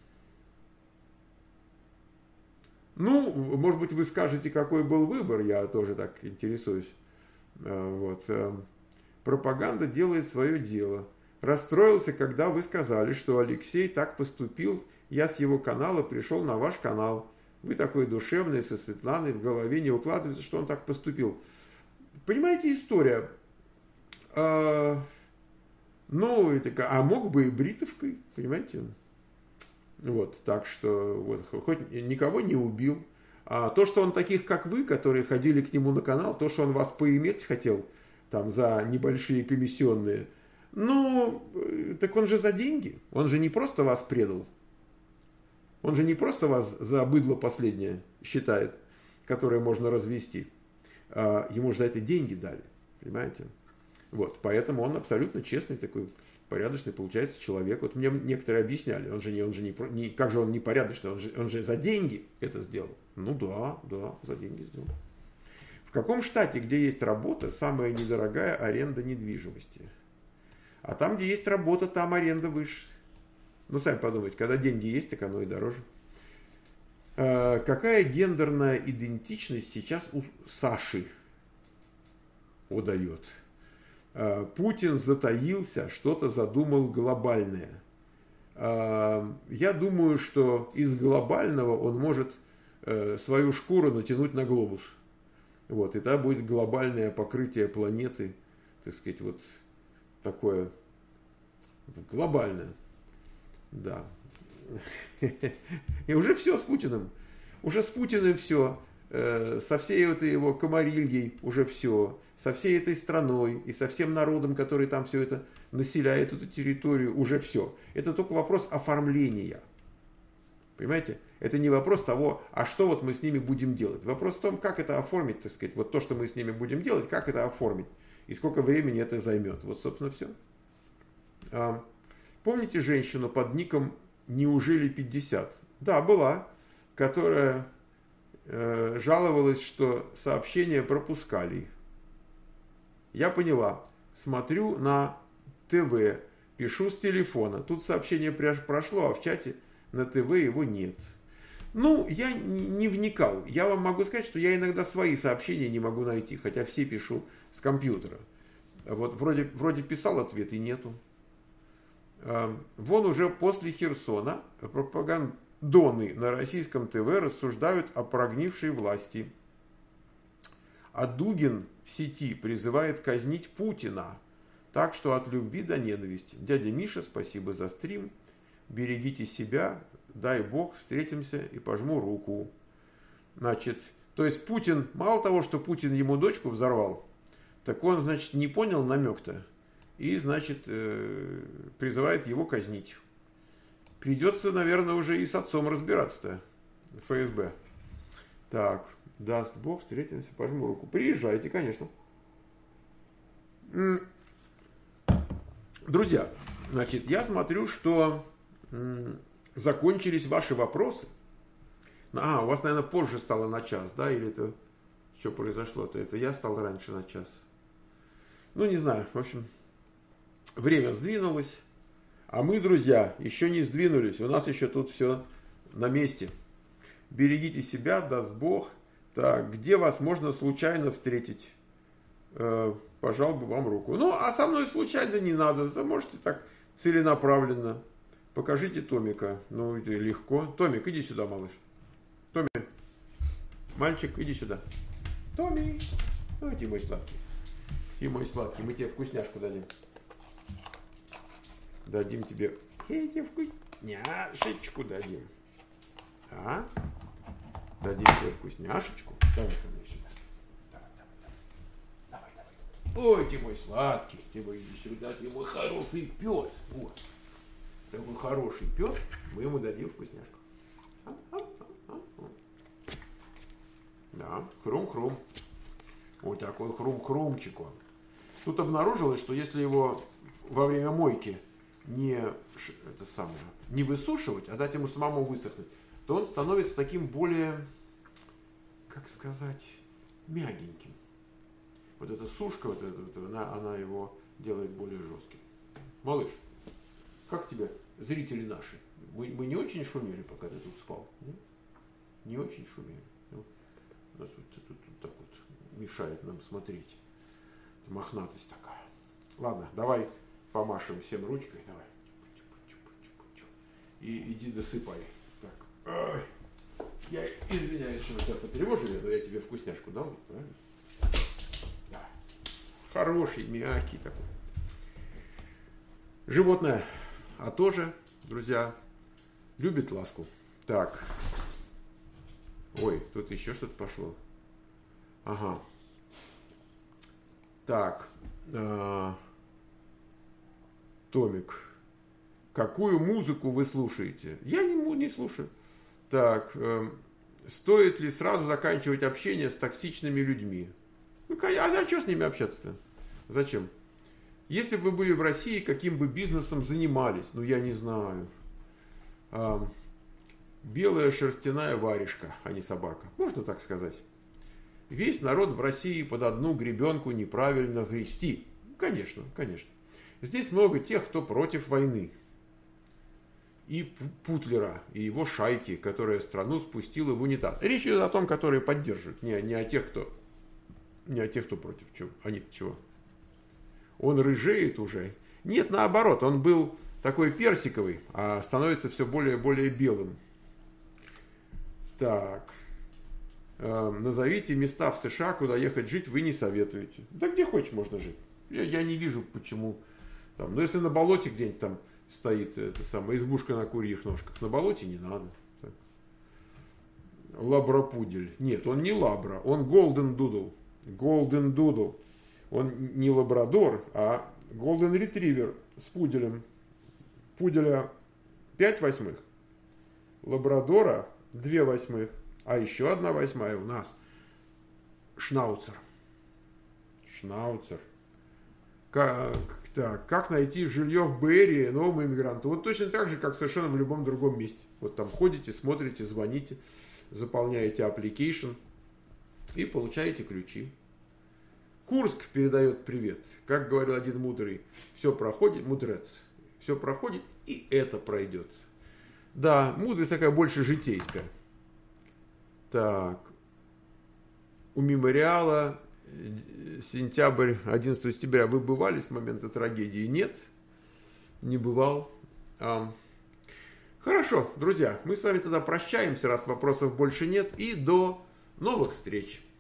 ну, может быть, вы скажете, какой был выбор. Я тоже так интересуюсь. А, вот. Пропаганда делает свое дело. Расстроился, когда вы сказали, что Алексей так поступил. Я с его канала пришел на ваш канал. Вы такой душевный, со Светланой, в голове не укладывается, что он так поступил. Понимаете, история. А, ну, это, а мог бы и бритовкой, понимаете? Вот, так что, вот, хоть никого не убил. А то, что он таких, как вы, которые ходили к нему на канал, то, что он вас поиметь хотел, там, за небольшие комиссионные, ну, так он же за деньги. Он же не просто вас предал. Он же не просто вас за быдло последнее считает, которое можно развести. А ему же за это деньги дали. Понимаете? Вот. Поэтому он абсолютно честный, такой порядочный, получается, человек. Вот мне некоторые объясняли, он же не, он же не, не как же он непорядочный, он же, он же за деньги это сделал. Ну да, да, за деньги сделал. В каком штате, где есть работа, самая недорогая аренда недвижимости? А там, где есть работа, там аренда выше. Ну, сами подумайте, когда деньги есть, так оно и дороже. А, какая гендерная идентичность сейчас у Саши удает? А, Путин затаился, что-то задумал глобальное. А, я думаю, что из глобального он может а, свою шкуру натянуть на глобус. Вот, и тогда будет глобальное покрытие планеты, так сказать, вот такое глобальное. Да. И уже все с Путиным. Уже с Путиным все. Со всей этой его комарильей уже все. Со всей этой страной и со всем народом, который там все это населяет, эту территорию, уже все. Это только вопрос оформления. Понимаете? Это не вопрос того, а что вот мы с ними будем делать. Вопрос в том, как это оформить, так сказать. Вот то, что мы с ними будем делать, как это оформить. И сколько времени это займет. Вот, собственно, все. Помните женщину под ником «Неужели пятьдесят»? Да, была, которая э, жаловалась, что сообщения пропускали. Я поняла. Смотрю на ТВ, пишу с телефона. Тут сообщение прошло, а в чате на ТВ его нет. Ну, я не вникал. Я вам могу сказать, что я иногда свои сообщения не могу найти, хотя все пишу с компьютера. Вот вроде, вроде писал ответ и нету. Вон уже после Херсона пропагандоны на российском ТВ рассуждают о прогнившей власти. А Дугин в сети призывает казнить Путина. Так что от любви до ненависти. Дядя Миша, спасибо за стрим. Берегите себя. Дай Бог, встретимся и пожму руку. Значит, то есть Путин, мало того, что Путин ему дочку взорвал, так он, значит, не понял намек-то. И, значит, э, призывает его казнить. Придется, наверное, уже и с отцом разбираться-то. ФСБ. Так, даст Бог, встретимся, пожму руку. Приезжайте, конечно. Друзья, значит, я смотрю, что м- закончились ваши вопросы. А, у вас, наверное, позже стало на час, да? Или это что произошло-то? Это я стал раньше на час. Ну, не знаю, в общем... Время сдвинулось, а мы, друзья, еще не сдвинулись. У нас еще тут все на месте. Берегите себя, даст Бог. Так, где вас можно случайно встретить? э, пожал бы вам руку. Ну, а со мной случайно не надо. Вы можете так целенаправленно. Покажите Томика. Ну, это легко. Томик, иди сюда, малыш. Томи, мальчик, иди сюда. Томи, ну, ты мой сладкий. Ты мой сладкий, мы тебе вкусняшку дадим. Дадим тебе, я тебе вкусняшечку дадим. А? Дадим тебе вкусняшечку. Давай ко мне сюда. Давай, давай, давай. Давай, давай. Ой, ты мой сладкий. Ты мой, иди сюда, ты мой хороший пес. Вот. Такой хороший пес, мы ему дадим вкусняшку. Да, хрум-хрум. Вот такой хрум-хрумчик он. Тут обнаружилось, что если его во время мойки не, это самое, не высушивать, а дать ему самому высохнуть, то он становится таким более, как сказать, мягеньким. Вот эта сушка, вот эта, вот, она, она его делает более жестким. Малыш, как тебе зрители наши? Мы, мы не очень шумели, пока ты тут спал? Нет? Не очень шумели. Ну, у нас вот тут, тут, тут так вот мешает нам смотреть. Это мохнатость такая. Ладно, давай помашем всем ручкой. Давай. И иди досыпай. Так. Ой. Я извиняюсь, что мы тебя потревожили, но я тебе вкусняшку дал. Правильно? Да. Хороший, мягкий такой. Животное, а тоже, друзья, любит ласку. Так. Ой, тут еще что-то пошло. Ага. Так. А, Томик. Какую музыку вы слушаете? Я не, не слушаю. Так. Э, стоит ли сразу заканчивать общение с токсичными людьми? Ну, а, а что с ними общаться-то? Зачем? Если бы вы были в России, каким бы бизнесом занимались? Ну, я не знаю. А, белая шерстяная варежка, а не собака. Можно так сказать? Весь народ в России под одну гребенку неправильно грести. Конечно, конечно. Здесь много тех, кто против войны. И Путлера, и его шайки, которая страну спустила в унитаз. Речь идет о том, которые поддерживают, не, не о тех, кто, не о тех, кто против. Чего? Они чего? Он рыжеет уже. Нет, наоборот, он был такой персиковый, а становится все более и более белым. Так. Э, назовите места в США, куда ехать жить, вы не советуете. Да где хочешь можно жить. Я, я не вижу, почему. Там, но если на болоте где-нибудь там стоит эта самая избушка на курьих ножках, на болоте не надо. Так. Лабрапудель. Нет, он не лабра, он голден дудл. Голден дудл. Он не лабрадор, а голден ретривер с пуделем. Пуделя пять восьмых. Лабрадора две восьмых. А еще одна восьмая у нас. Шнауцер. Шнауцер. Как, так, как найти жилье в Бэйре новому иммигранту? Вот точно так же, как совершенно в любом другом месте. Вот там ходите, смотрите, звоните, заполняете application и получаете ключи. Курск передает привет. Как говорил один мудрый, все проходит, мудрец, все проходит, и это пройдет. Да, мудрость такая больше житейская. Так. У мемориала сентябрь, одиннадцатого сентября. Вы бывали с момента трагедии? Нет, не бывал. А, хорошо, друзья, мы с вами тогда прощаемся, раз вопросов больше нет. И до новых встреч.